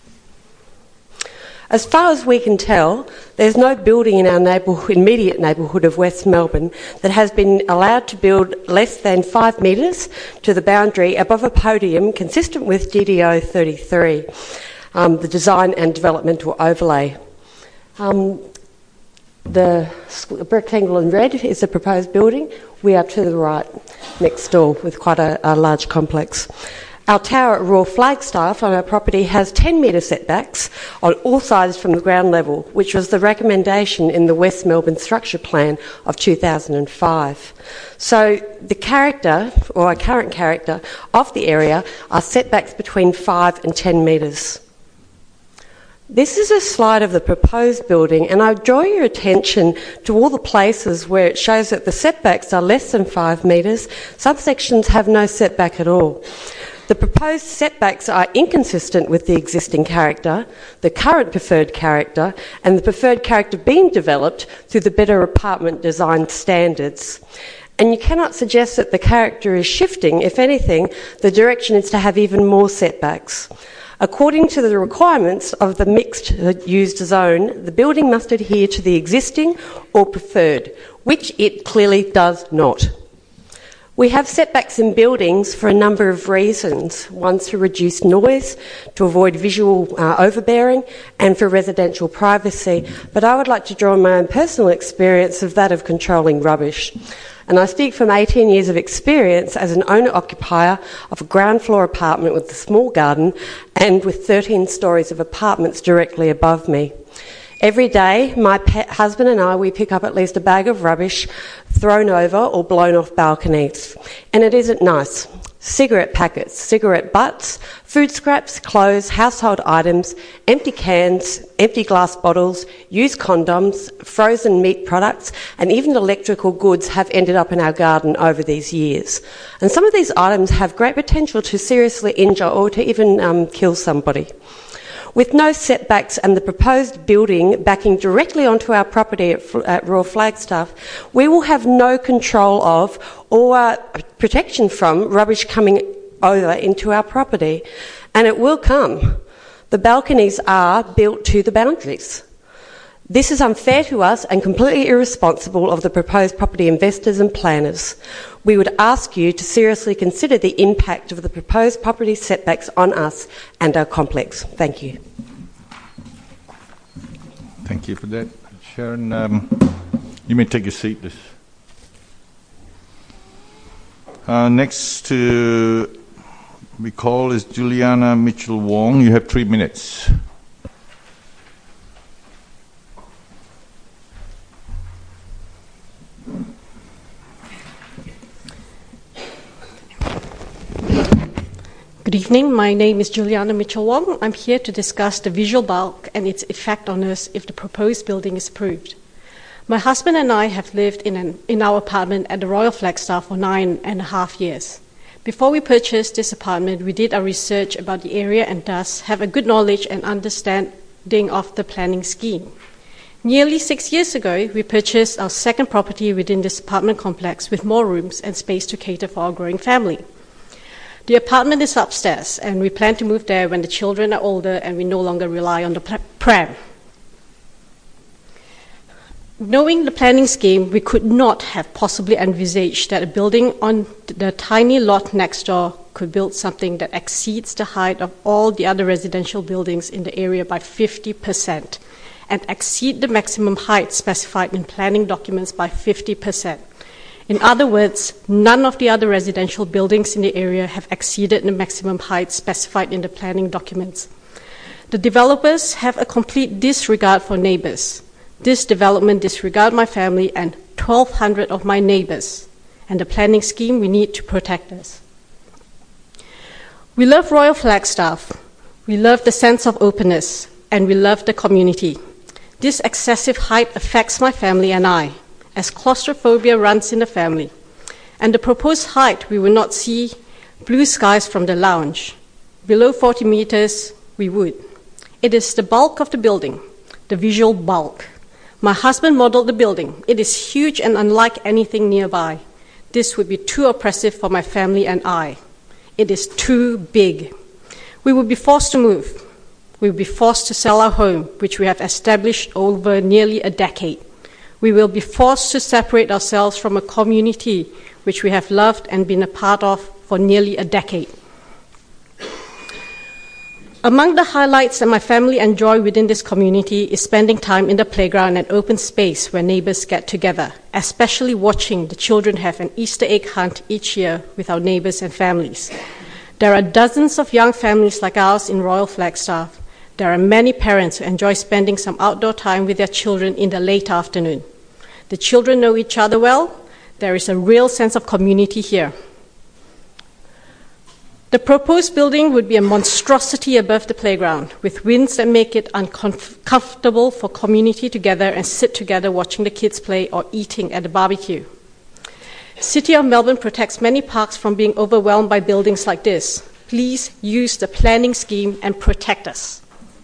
As far as we can tell, there's no building in our neighbourhood, immediate neighbourhood of West Melbourne that has been allowed to build less than five metres to the boundary above a podium consistent with D D O thirty-three, um, the design and developmental overlay. Um, the rectangle in red is the proposed building. We are to the right, next door, with quite a, a large complex. Our tower at Royal Flagstaff on our property has ten metre setbacks on all sides from the ground level, which was the recommendation in the West Melbourne Structure Plan of two thousand five. So the character, or our current character, of the area are setbacks between five and ten metres. This is a slide of the proposed building, and I draw your attention to all the places where it shows that the setbacks are less than five metres. Some sections have no setback at all. The proposed setbacks are inconsistent with the existing character, the current preferred character, and the preferred character being developed through the Better Apartment Design Standards. And you cannot suggest that the character is shifting. If anything, the direction is to have even more setbacks. According to the requirements of the mixed-use zone, the building must adhere to the existing or preferred, which it clearly does not. We have setbacks in buildings for a number of reasons. One, to reduce noise, to avoid visual uh, overbearing, and for residential privacy. But I would like to draw on my own personal experience of that of controlling rubbish. And I speak from eighteen years of experience as an owner-occupier of a ground floor apartment with a small garden and with thirteen stories of apartments directly above me. Every day, my pet husband and I, we pick up at least a bag of rubbish thrown over or blown off balconies. And it isn't nice. cigarette packets, cigarette butts, food scraps, clothes, household items, empty cans, empty glass bottles, used condoms, frozen meat products, and even electrical goods have ended up in our garden over these years. And some of these items have great potential to seriously injure or to even um, kill somebody. With no setbacks and the proposed building backing directly onto our property at, at Royal Flagstaff, we will have no control of or uh, protection from rubbish coming over into our property. And it will come. The balconies are built to the boundaries. This is unfair to us and completely irresponsible of the proposed property investors and planners. We would ask you to seriously consider the impact of the proposed property setbacks on us and our complex. Thank you. Thank you for that. Sharon, um, you may take your seat, please. Uh, next to be called is Juliana Mitchell-Wong. You have three minutes. Good evening, my name is Juliana Mitchell-Wong. I'm here to discuss the visual bulk and its effect on us if the proposed building is approved. My husband and I have lived in, an, in our apartment at the Royal Flagstaff for nine and a half years. Before we purchased this apartment, we did our research about the area and thus have a good knowledge and understanding of the planning scheme. Nearly six years ago, we purchased our second property within this apartment complex with more rooms and space to cater for our growing family. The apartment is upstairs, and we plan to move there when the children are older and we no longer rely on the pram. Knowing the planning scheme, we could not have possibly envisaged that a building on the tiny lot next door could build something that exceeds the height of all the other residential buildings in the area by fifty percent and exceed the maximum height specified in planning documents by fifty percent. In other words, none of the other residential buildings in the area have exceeded the maximum height specified in the planning documents. The developers have a complete disregard for neighbors. This development disregards my family and twelve hundred of my neighbors, and the planning scheme we need to protect us. We love Royal Flagstaff. We love the sense of openness, and we love the community. This excessive height affects my family and I, as claustrophobia runs in the family. And the proposed height, we will not see blue skies from the lounge. Below forty meters, we would. It is the bulk of the building, the visual bulk. My husband modeled the building. It is huge and unlike anything nearby. This would be too oppressive for my family and I. It is too big. We would be forced to move. We would be forced to sell our home, which we have established over nearly a decade. We will be forced to separate ourselves from a community which we have loved and been a part of for nearly a decade. Among the highlights that my family enjoy within this community is spending time in the playground and open space where neighbors get together, especially watching the children have an Easter egg hunt each year with our neighbors and families. There are dozens of young families like ours in Royal Flagstaff. There are many parents who enjoy spending some outdoor time with their children in the late afternoon. The children know each other well. There is a real sense of community here. The proposed building would be a monstrosity above the playground, with winds that make it uncomfortable for community to gather and sit together watching the kids play or eating at the barbecue. City of Melbourne protects many parks from being overwhelmed by buildings like this. Please use the planning scheme and protect us.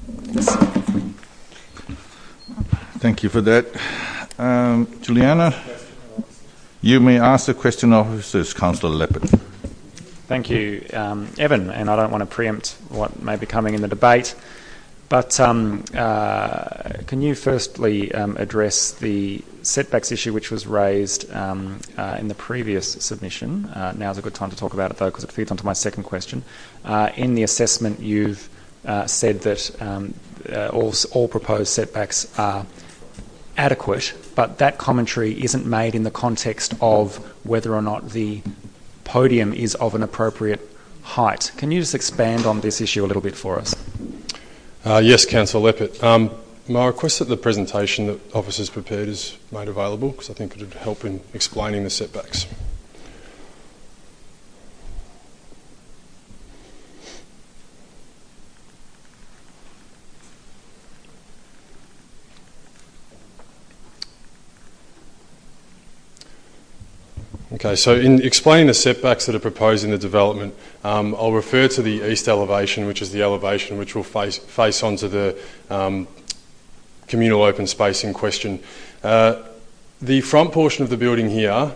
Thank you for that. Um, Juliana, you may ask the question of officers. Councillor Leppard. Thank you, um, Evan, and I don't want to preempt what may be coming in the debate, but um, uh, can you firstly um, address the setbacks issue which was raised um, uh, in the previous submission? Uh, now's a good time to talk about it, though, because it feeds onto my second question. Uh, in the assessment, you've uh, said that um, uh, all, all proposed setbacks are adequate, but that commentary isn't made in the context of whether or not the podium is of an appropriate height. Can you just expand on this issue a little bit for us? Uh, yes, Councillor Leppert. Um, may I request that the presentation that officers prepared is made available, because I think it would help in explaining the setbacks. Okay, so in explaining the setbacks that are proposed in the development, um, I'll refer to the east elevation, which is the elevation which will face, face onto the um, communal open space in question. Uh, the front portion of the building here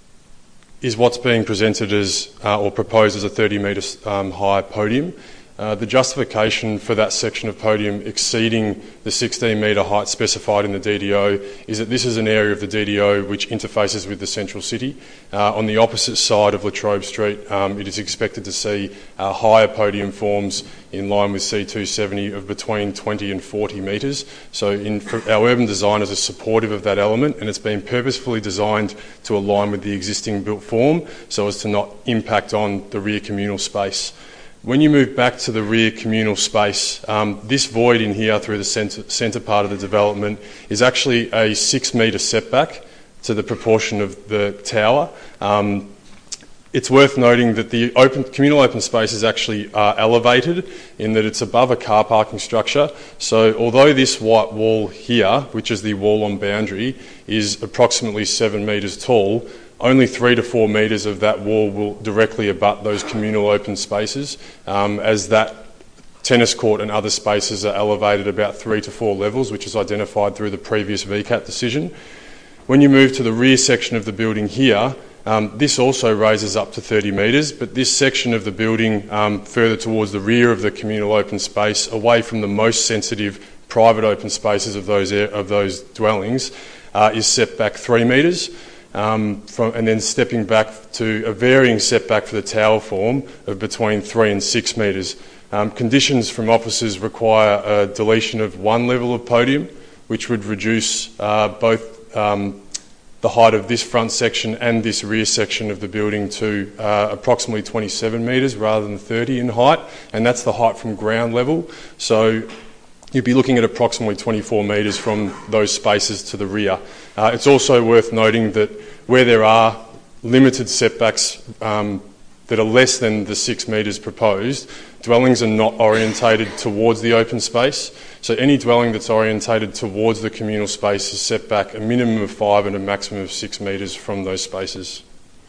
is what's being presented as, uh, or proposed as a thirty metre um, high podium. Uh, the justification for that section of podium exceeding the sixteen metre height specified in the D D O is that this is an area of the D D O which interfaces with the central city. Uh, on the opposite side of Latrobe Street, um, it is expected to see uh, higher podium forms in line with C two seventy of between twenty and forty metres. So in, our urban designers are supportive of that element, and it's been purposefully designed to align with the existing built form so as to not impact on the rear communal space. When you move back to the rear communal space, um, this void in here through the centre, centre part of the development is actually a six metre setback to the proportion of the tower. Um, it's worth noting that the open, communal open space is actually uh, elevated in that it's above a car parking structure. So although this white wall here, which is the wall on boundary, is approximately seven metres tall, only three to four metres of that wall will directly abut those communal open spaces, um, as that tennis court and other spaces are elevated about three to four levels, which is identified through the previous V CAT decision. When you move to the rear section of the building here, um, this also raises up to thirty metres, but this section of the building um, further towards the rear of the communal open space, away from the most sensitive private open spaces of those, of those dwellings, uh, is set back three metres. Um, from, and then stepping back to a varying setback for the tower form of between three and six metres. Um, conditions from officers require a deletion of one level of podium, which would reduce uh, both um, the height of this front section and this rear section of the building to uh, approximately twenty-seven metres rather than thirty in height, and that's the height from ground level. So you'd be looking at approximately twenty-four metres from those spaces to the rear. Uh, it's also worth noting that where there are limited setbacks um, that are less than the six metres proposed, dwellings are not orientated towards the open space. So any dwelling that's orientated towards the communal space is set back a minimum of five and a maximum of six metres from those spaces.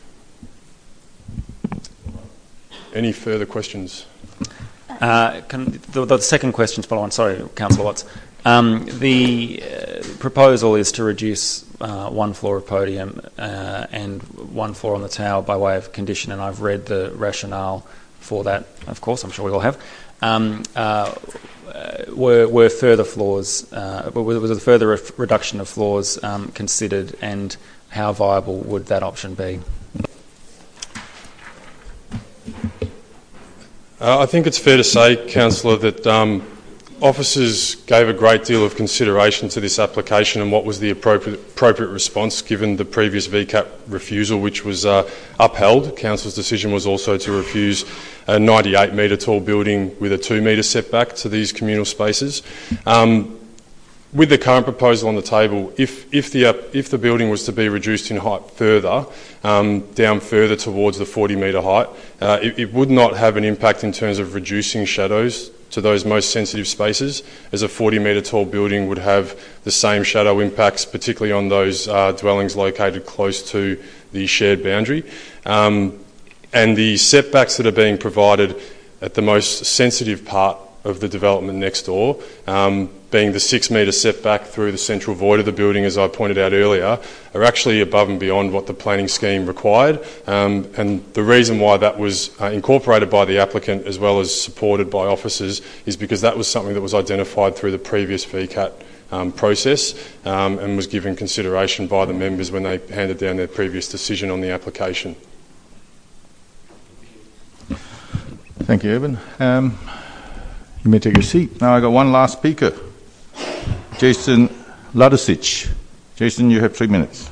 Any further questions? Uh, can, the, the second question to follow on, sorry, Councillor Watts. Um, the uh, proposal is to reduce uh, one floor of podium uh, and one floor on the tower by way of condition, and I've read the rationale for that, of course, I'm sure we all have. Um, uh, were, were further floors, uh, was a further re- reduction of floors um, considered, and how viable would that option be? Uh, I think it's fair to say, Councillor, that um, officers gave a great deal of consideration to this application and what was the appropriate, appropriate response given the previous V CAT refusal, which was uh, upheld. Council's decision was also to refuse a ninety-eight metre tall building with a two metre setback to these communal spaces. Um, With the current proposal on the table, if, if, the, uh, if the building was to be reduced in height further, um, down further towards the forty metre height, uh, it, it would not have an impact in terms of reducing shadows to those most sensitive spaces, as a forty metre tall building would have the same shadow impacts, particularly on those uh, dwellings located close to the shared boundary. Um, and the setbacks that are being provided at the most sensitive part of the development next door, um, being the six metre setback through the central void of the building, as I pointed out earlier, are actually above and beyond what the planning scheme required. Um, and the reason why that was uh, incorporated by the applicant as well as supported by officers is because that was something that was identified through the previous V CAT um, process um, and was given consideration by the members when they handed down their previous decision on the application. Thank you, Evan. Um, you may take your seat. Now I got one last speaker, Jason Ladosic. Jason, you have three minutes.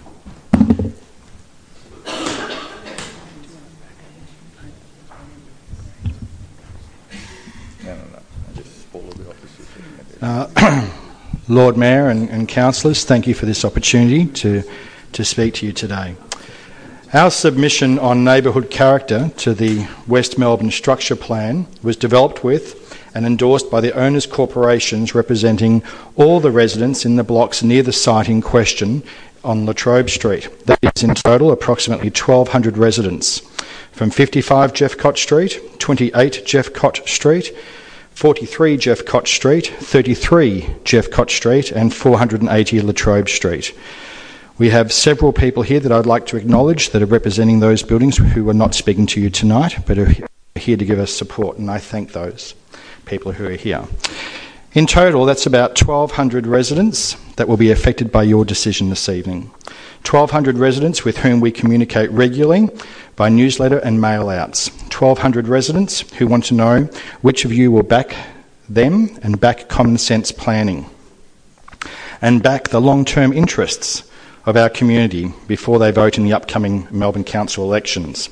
Uh, Lord Mayor and, and councillors, thank you for this opportunity to, to speak to you today. Our submission on neighbourhood character to the West Melbourne Structure Plan was developed with and endorsed by the owners' corporations representing all the residents in the blocks near the site in question on Latrobe Street. That is in total approximately twelve hundred residents from fifty-five Jeffcott Street, twenty-eight Jeffcott Street, forty-three Jeffcott Street, thirty-three Jeffcott Street and four hundred eighty Latrobe Street. We have several people here that I'd like to acknowledge that are representing those buildings who are not speaking to you tonight but are here to give us support, and I thank those people who are here. In total, that's about twelve hundred residents that will be affected by your decision this evening. twelve hundred residents with whom we communicate regularly by newsletter and mail outs. twelve hundred residents who want to know which of you will back them and back common sense planning and back the long-term interests of our community before they vote in the upcoming Melbourne Council elections.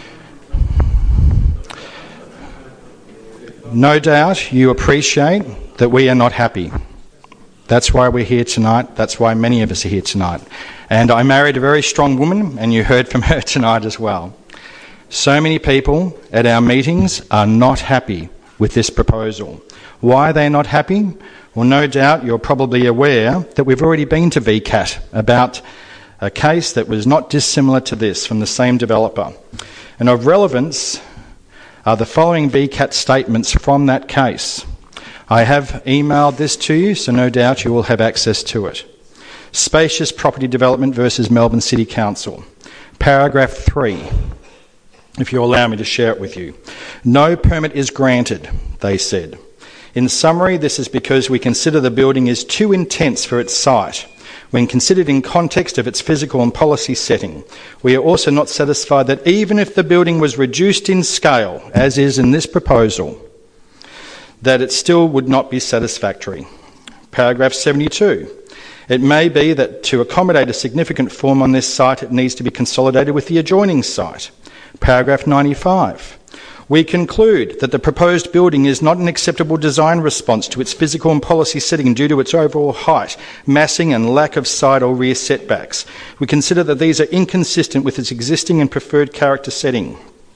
No doubt you appreciate that we are not happy. That's why we're here tonight. That's why many of us are here tonight. And I married a very strong woman, and you heard from her tonight as well. So many people at our meetings are not happy with this proposal. Why are they not happy? Well, no doubt you're probably aware that we've already been to V CAT about a case that was not dissimilar to this from the same developer. And of relevance are the following V CAT statements from that case. I have emailed this to you, so no doubt you will have access to it. Spacious property development versus Melbourne City Council. Paragraph three, if you allow me to share it with you. No permit is granted, they said. In summary, this is because we consider the building is too intense for its site. When considered in context of its physical and policy setting, we are also not satisfied that even if the building was reduced in scale, as is in this proposal, that it still would not be satisfactory. Paragraph seventy-two. It may be that to accommodate a significant form on this site, it needs to be consolidated with the adjoining site. Paragraph ninety-five. We conclude that the proposed building is not an acceptable design response to its physical and policy setting due to its overall height, massing and lack of side or rear setbacks. We consider that these are inconsistent with its existing and preferred character setting.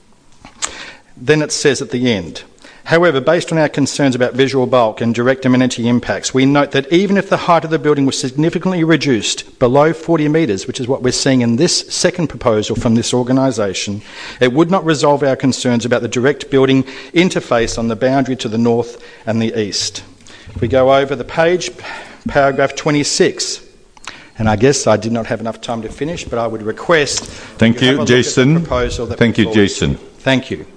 Then it says at the end, however, based on our concerns about visual bulk and direct amenity impacts, we note that even if the height of the building was significantly reduced below forty metres, which is what we're seeing in this second proposal from this organisation, it would not resolve our concerns about the direct building interface on the boundary to the north and the east. If we go over the page, paragraph twenty-six, and I guess I did not have enough time to finish, but I would request... Thank you, you Jason. Thank you, Jason. Thank you.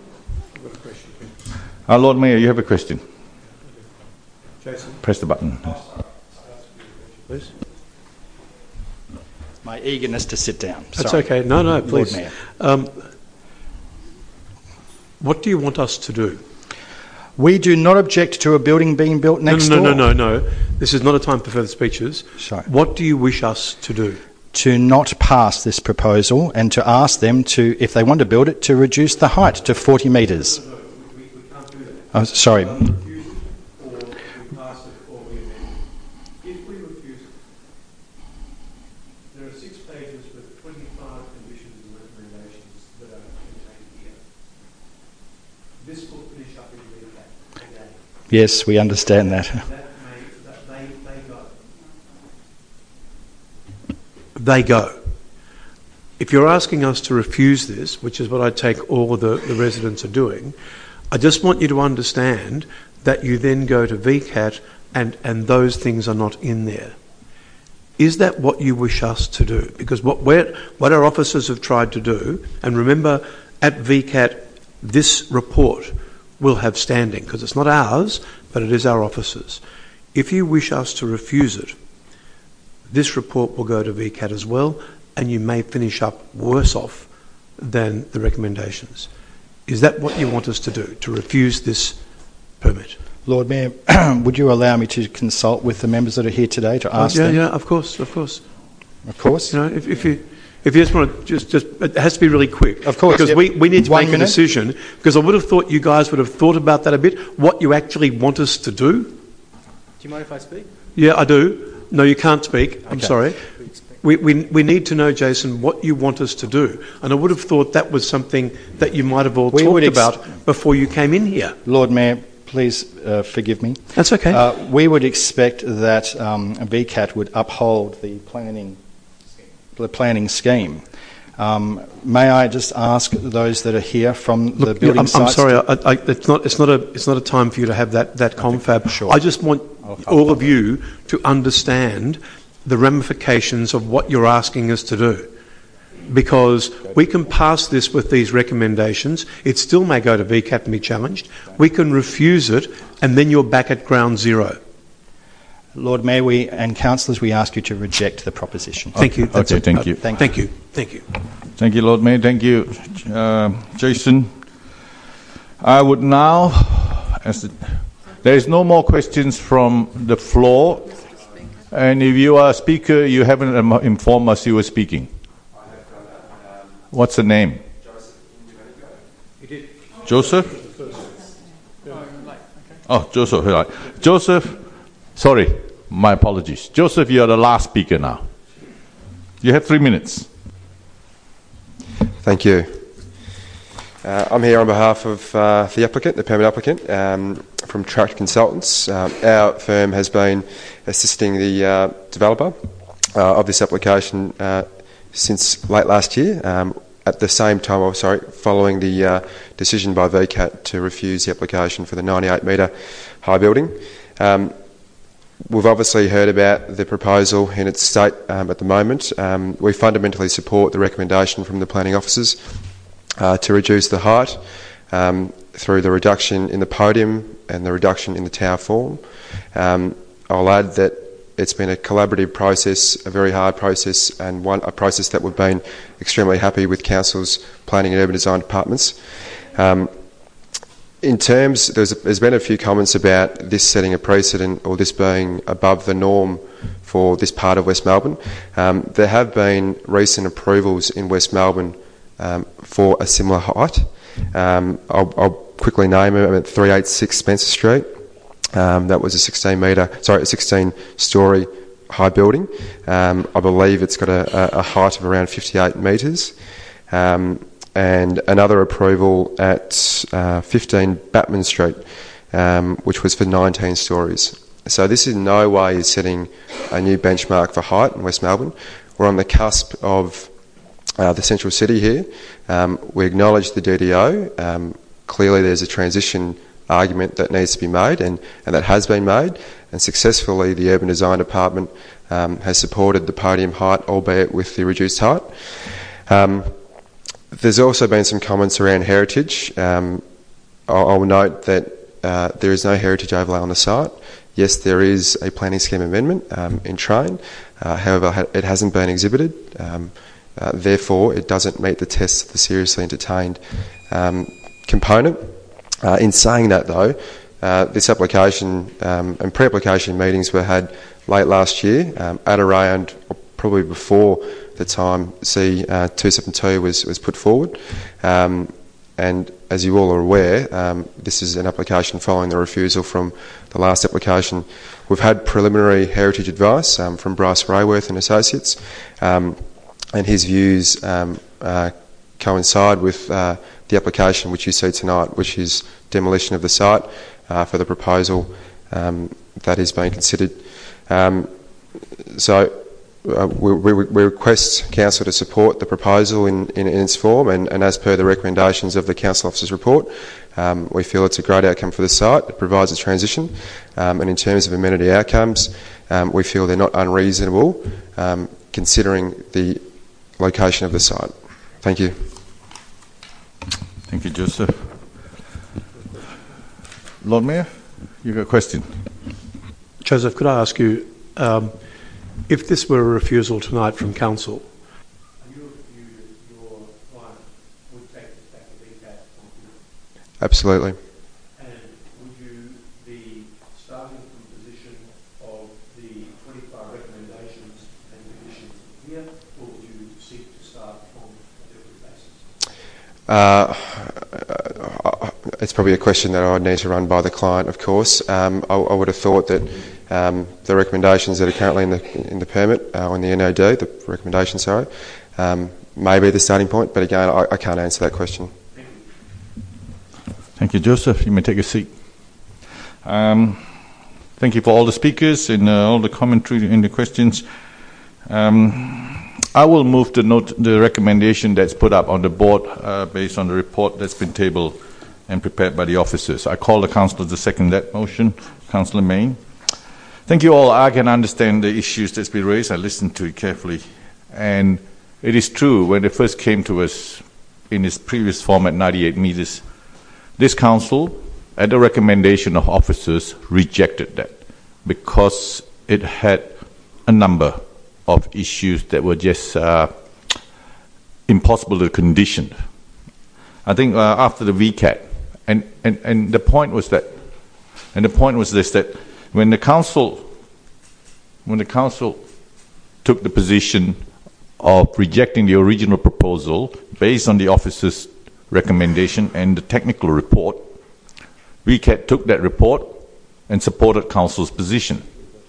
Uh, Lord Mayor, you have a question. Jason? Press the button. Please. My eagerness to sit down. That's Sorry. okay. No, no, please. Lord Mayor. Um, what do you want us to do? We do not object to a building being built next no, no, door. No, no, no, no. This is not a time for further speeches. Sorry. What do you wish us to do? To not pass this proposal and to ask them to, if they want to build it, to reduce the height to forty metres. Oh, sorry. If we refuse it, there are six pages with twenty-five conditions and recommendations that are contained here. This will finish up in V CAT again. Yes, we understand that. That may, that they, they go. They go. If you're asking us to refuse this, which is what I take all of the, the residents are doing, I just want you to understand that you then go to V CAT and, and those things are not in there. Is that what you wish us to do? Because what, we're, what our officers have tried to do, and remember at V CAT this report will have standing because it's not ours, but it is our officers. If you wish us to refuse it, this report will go to V CAT as well, and you may finish up worse off than the recommendations. Is that what you want us to do, to refuse this permit? Lord Mayor, would you allow me to consult with the members that are here today to ask oh, yeah, them? Yeah, yeah, of course, of course. Of course. You know, if, if you if you just want to just just it has to be really quick. Of course, because yep. we, we need to One make minute. a decision. Because I would have thought you guys would have thought about that a bit. What you actually want us to do. Do you mind if I speak? Yeah, I do. No, you can't speak. I'm Okay. sorry. We, we we need to know, Jason, what you want us to do. And I would have thought that was something that you might have all We talked would ex- about before you came in here. Lord Mayor, please uh, forgive me. That's okay. Uh, we would expect that um, V CAT would uphold the planning scheme. the planning scheme. Um, may I just ask those that are here from the Look, building I'm, sites? I'm sorry, I, I, it's not. It's not a. It's not a time for you to have that that confab. Sure. I just want all of you to understand the ramifications of what you're asking us to do, because we can pass this with these recommendations. It still may go to V CAT and be challenged. We can refuse it, and then you're back at ground zero. Lord Mayor, we and councillors, we ask you to reject the proposition. Thank you. That's okay, thank you. Thank, Thank you. Thank you. Thank you, Lord Mayor. Thank you, uh, Jason. I would now, as the, there is no more questions from the floor, and if you are a speaker, you haven't um, informed us you were speaking. What's the name? Joseph? Oh, Joseph. Right. Joseph, sorry, my apologies. Joseph, you are the last speaker now. You have three minutes. Thank you. Uh, I'm here on behalf of uh, the applicant, the permit applicant, um, from Tract Consultants. Um, our firm has been assisting the uh, developer uh, of this application uh, since late last year, um, at the same time, oh, sorry, following the uh, decision by V CAT to refuse the application for the ninety-eight metre high building. Um, we've obviously heard about the proposal in its state um, at the moment. Um, we fundamentally support the recommendation from the planning officers uh, to reduce the height um, through the reduction in the podium and the reduction in the tower form. Um, I'll add that it's been a collaborative process, a very hard process, and one a process that we've been extremely happy with council's planning and urban design departments. Um, in terms, there's, there's been a few comments about this setting a precedent or this being above the norm for this part of West Melbourne. Um, there have been recent approvals in West Melbourne um, for a similar height. Um, I'll, I'll quickly name them. At three eighty-six Spencer Street. Um, that was a sixteen metre, sorry, a sixteen story high building. Um, I believe it's got a, a, a height of around fifty-eight metres. Um, and another approval at uh, fifteen Batman Street, um, which was for nineteen stories. So this in no way is setting a new benchmark for height in West Melbourne. We're on the cusp of uh, the central city here. Um, we acknowledge the D D O. Um, clearly there's a transition argument that needs to be made, and, and that has been made, and successfully the Urban Design Department um, has supported the podium height, albeit with the reduced height. Um, there's also been some comments around heritage. Um, I'll, I'll note that uh, there is no heritage overlay on the site. Yes, there is a planning scheme amendment um, in train, uh, however it hasn't been exhibited, um, uh, therefore it doesn't meet the tests of the seriously entertained um, component. Uh, in saying that, though, uh, this application um, and pre-application meetings were had late last year, um, at around, or probably before the time C uh, two seventy-two was, was put forward. Um, and as you all are aware, um, this is an application following the refusal from the last application. We've had preliminary heritage advice um, from Bryce Rayworth and Associates, um, and his views um, uh, coincide with uh, the application which you see tonight, which is demolition of the site uh, for the proposal um, that is being considered. Um, so uh, we, we, we request Council to support the proposal in, in, in its form, and, and as per the recommendations of the Council Officer's report, um, we feel it's a great outcome for the site. It provides a transition, um, and in terms of amenity outcomes, um, we feel they're not unreasonable um, considering the location of the site. Thank you. Thank you, Joseph. Lord Mayor, you've got a question. Joseph, could I ask you, um, if this were a refusal tonight from Council, absolutely. And would you be starting from the position of the twenty-five recommendations and conditions here, or would you seek to start on a different basis? Uh, it's probably a question that I would need to run by the client, of course. Um, I, I would have thought that um, the recommendations that are currently in the in the permit, uh, on the N O D, the recommendation, sorry, um, may be the starting point, but again, I, I can't answer that question. Thank you, Joseph. You may take a seat. Um, thank you for all the speakers and uh, all the commentary and the questions. Um, I will move to note the recommendation that's put up on the board uh, based on the report that's been tabled and prepared by the officers. I call the councillor to second that motion. Councillor Mayne. Thank you all. I can understand the issues that's been raised. I listened to it carefully. And it is true, when it first came to us in its previous form at ninety-eight metres, this council, at the recommendation of officers, rejected that because it had a number of issues that were just uh, impossible to condition. I think uh, after the V CAT, and, and, and the point was that, and the point was this, that when the council, when the council took the position of rejecting the original proposal based on the officer's recommendation and the technical report, V CAT took that report and supported council's position.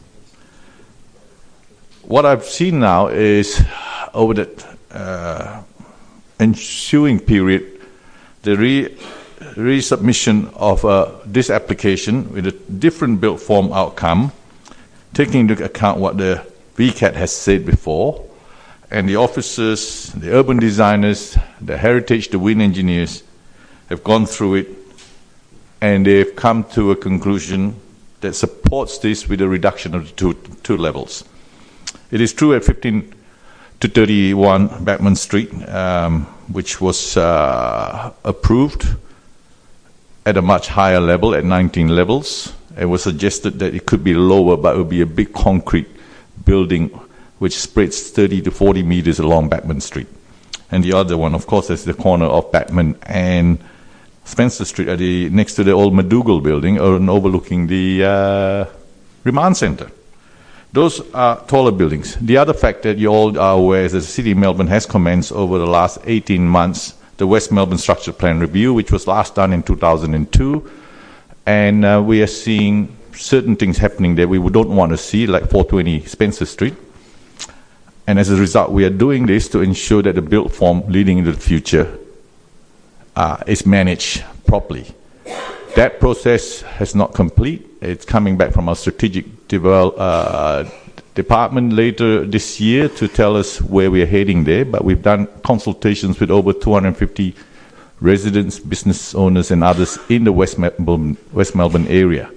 What I've seen now is, over the uh, ensuing period, the re resubmission of uh, this application with a different built form outcome, taking into account what the V CAT has said before, and the officers, the urban designers, the heritage, the wind engineers have gone through it, and they've come to a conclusion that supports this with a reduction of the two, two levels. It is true at fifteen to thirty-one Batman Street, um, which was uh, approved at a much higher level, at nineteen levels. It was suggested that it could be lower, but it would be a big concrete building which spreads thirty to forty meters along Batman Street. And the other one, of course, is the corner of Batman and Spencer Street, at the, next to the old McDougall building, or overlooking the uh, remand centre. Those are taller buildings. The other fact that you all are aware is that the City of Melbourne has commenced over the last eighteen months the West Melbourne Structure Plan Review, which was last done in two thousand two, and uh, we are seeing certain things happening that we don't want to see, like four twenty Spencer Street. And as a result, we are doing this to ensure that the built form leading into the future uh, is managed properly. That process has not complete. It's coming back from our strategic develop, uh, department later this year to tell us where we are heading there. But we've done consultations with over two hundred fifty residents, business owners, and others in the West Melbourne, West Melbourne area.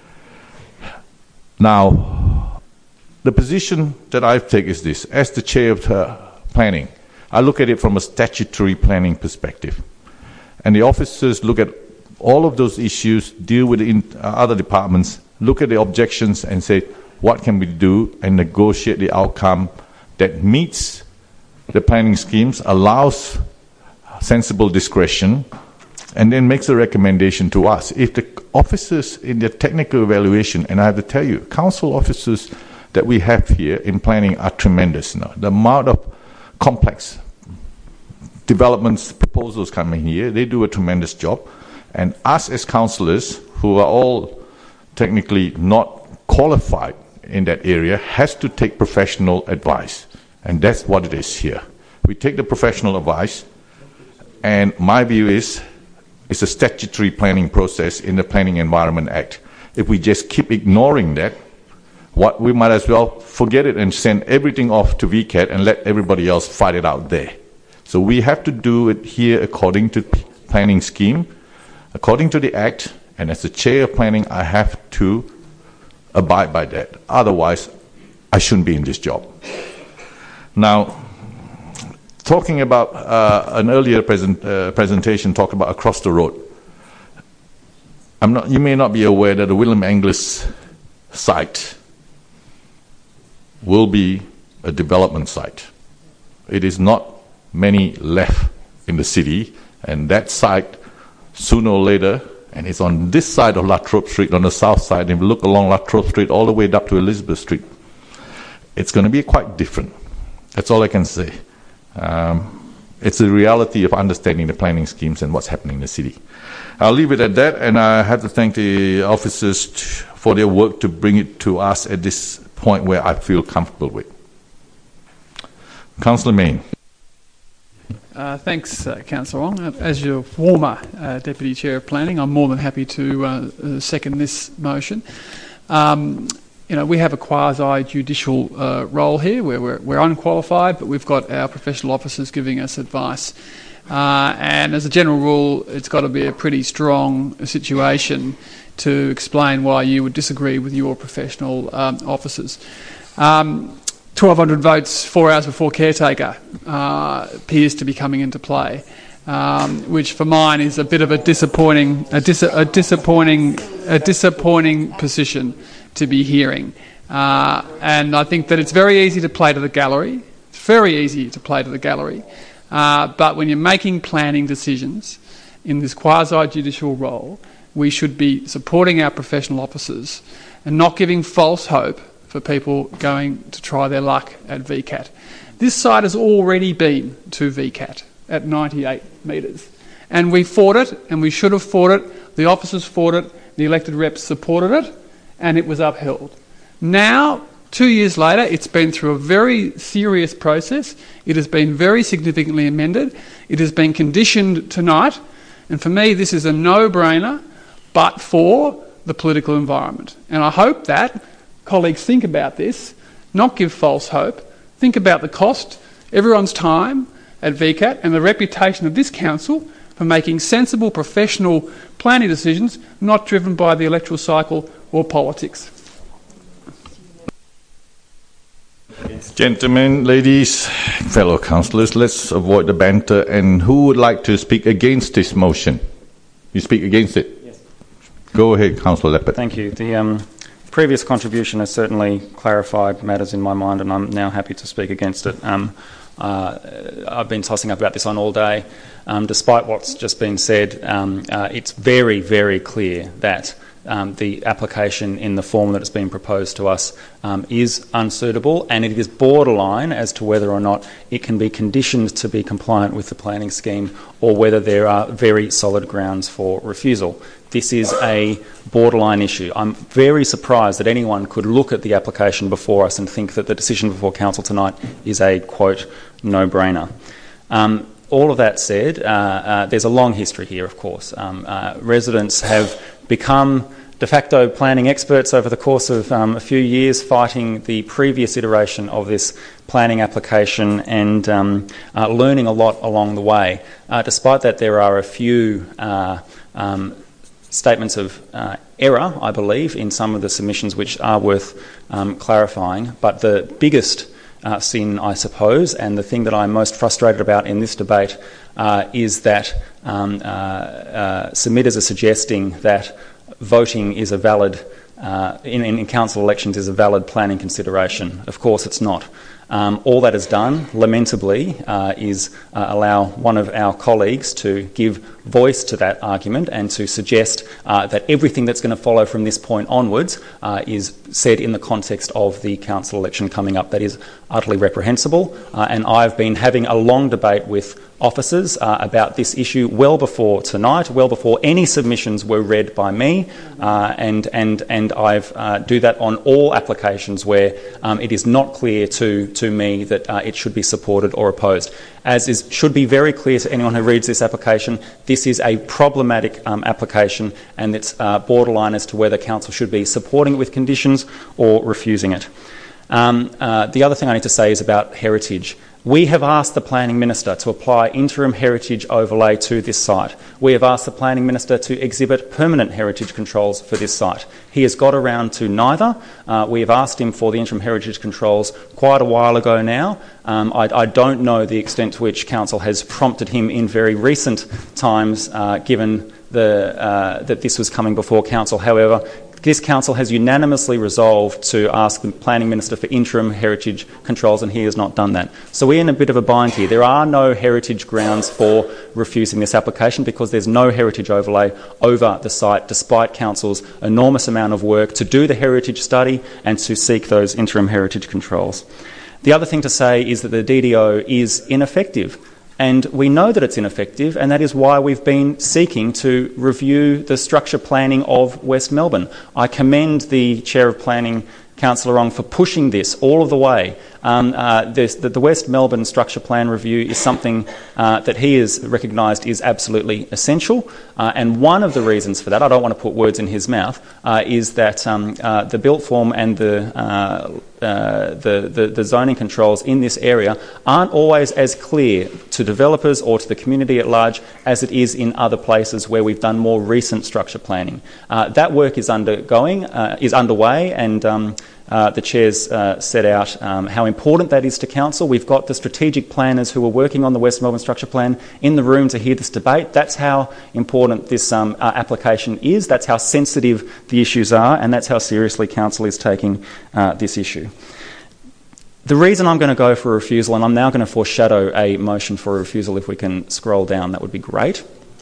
Now, the position that I take is this: as the chair of uh, planning, I look at it from a statutory planning perspective, and the officers look at all of those issues, deal with the in, uh, other departments, look at the objections and say, what can we do, and negotiate the outcome that meets the planning schemes, allows sensible discretion, and then makes a recommendation to us. If the officers in their technical evaluation, and I have to tell you, council officers that we have here in planning are tremendous now. The amount of complex developments, proposals coming here, they do a tremendous job. And us as councillors, who are all technically not qualified in that area, has to take professional advice. And that's what it is here. We take the professional advice, and my view is it's a statutory planning process in the Planning Environment Act. If we just keep ignoring that, what we might as well forget it and send everything off to V CAT and let everybody else fight it out there. So we have to do it here according to planning scheme, according to the Act, and as the chair of planning, I have to abide by that. Otherwise, I shouldn't be in this job. Now, talking about uh, an earlier present, uh, presentation, talked about across the road. I'm not, you may not be aware that the William Angliss site will be a development site. It is not many left in the city, and that site, sooner or later, and it's on this side of La Trobe Street, on the south side, and we look along La Trobe Street all the way up to Elizabeth Street, it's going to be quite different. That's all I can say. Um, it's the reality of understanding the planning schemes and what's happening in the city. I'll leave it at that, and I have to thank the officers t- for their work to bring it to us at this point where I feel comfortable with. Councillor Mayne. Uh, thanks, uh, Councillor Wong. As your former uh, Deputy Chair of Planning, I'm more than happy to uh, uh, second this motion. Um, you know, we have a quasi-judicial uh, role here where we're, we're unqualified, but we've got our professional officers giving us advice. Uh, and as a general rule, it's got to be a pretty strong situation to explain why you would disagree with your professional um, officers. Um, twelve hundred votes four hours before caretaker uh, appears to be coming into play, um, which for mine is a bit of a disappointing, a, dis- a disappointing, a disappointing position to be hearing. Uh, and I think that it's very easy to play to the gallery. It's very easy to play to the gallery. Uh, but when you're making planning decisions in this quasi-judicial role, we should be supporting our professional officers and not giving false hope for people going to try their luck at V CAT. This site has already been to V CAT at ninety-eight metres. And we fought it, and we should have fought it. The officers fought it, the elected reps supported it, and it was upheld. Now, two years later, it's been through a very serious process. It has been very significantly amended. It has been conditioned tonight. And for me, this is a no-brainer, but for the political environment. And I hope that colleagues think about this, not give false hope, think about the cost, everyone's time at V CAT and the reputation of this council for making sensible professional planning decisions, not driven by the electoral cycle or politics. Gentlemen, ladies, fellow councillors, let's avoid the banter. And who would like to speak against this motion? You speak against it? Yes. Go ahead, Councillor Leppert. Thank you. The um, previous contribution has certainly clarified matters in my mind, and I'm now happy to speak against it. Um, uh, I've been tossing up about this on all day. Um, despite what's just been said, um, uh, it's very, very clear that Um, the application in the form that it's been proposed to us um, is unsuitable, and it is borderline as to whether or not it can be conditioned to be compliant with the planning scheme or whether there are very solid grounds for refusal. This is a borderline issue. I'm very surprised that anyone could look at the application before us and think that the decision before council tonight is a, quote, no-brainer. Um, all of that said, uh, uh, there's a long history here, of course. Um, uh, residents have become de facto planning experts over the course of um, a few years, fighting the previous iteration of this planning application and um, uh, learning a lot along the way. Uh, despite that, there are a few uh, um, statements of uh, error, I believe, in some of the submissions which are worth um, clarifying. But the biggest uh, sin, I suppose, and the thing that I'm most frustrated about in this debate uh, is that um, uh, uh, submitters are suggesting that voting is a valid, uh, in, in council elections is a valid planning consideration. Of course it's not. Um, all that is done, lamentably, uh, is uh, allow one of our colleagues to give voice to that argument and to suggest uh, that everything that's going to follow from this point onwards uh, is said in the context of the council election coming up. That is utterly reprehensible, uh, and I've been having a long debate with officers uh, about this issue well before tonight, well before any submissions were read by me, uh, and and and I've uh, do that on all applications where um, it is not clear to to me that uh, it should be supported or opposed. As is should be very clear to anyone who reads this application, this is a problematic um, application, and it's uh, borderline as to whether council should be supporting it with conditions or refusing it. Um, uh, the other thing I need to say is about heritage. We have asked the Planning Minister to apply interim heritage overlay to this site. We have asked the Planning Minister to exhibit permanent heritage controls for this site. He has got around to neither. Uh, we have asked him for the interim heritage controls quite a while ago now. Um, I, I don't know the extent to which Council has prompted him in very recent times, uh, given the, uh, that this was coming before Council. However, this council has unanimously resolved to ask the Planning Minister for interim heritage controls, and he has not done that. So we're in a bit of a bind here. There are no heritage grounds for refusing this application because there's no heritage overlay over the site, despite council's enormous amount of work to do the heritage study and to seek those interim heritage controls. The other thing to say is that the D D O is ineffective. And we know that it's ineffective, and that is why we've been seeking to review the structure planning of West Melbourne. I commend the Chair of Planning, Councillor Ong, for pushing this all of the way. Uh, um, uh, the, the West Melbourne Structure Plan Review is something uh, that he has recognised is absolutely essential. Uh, and one of the reasons for that, I don't want to put words in his mouth, uh, is that um, uh, the built form and the, uh, uh, the, the, the zoning controls in this area aren't always as clear to developers or to the community at large as it is in other places where we've done more recent structure planning. Uh, that work is undergoing, uh, is underway, and um, Uh, the Chair's uh, set out um, how important that is to Council. We've got the strategic planners who are working on the West Melbourne Structure Plan in the room to hear this debate. That's how important this um, uh, application is. That's how sensitive the issues are, and that's how seriously Council is taking uh, this issue. The reason I'm going to go for a refusal, and I'm now going to foreshadow a motion for a refusal, if we can scroll down, that would be great.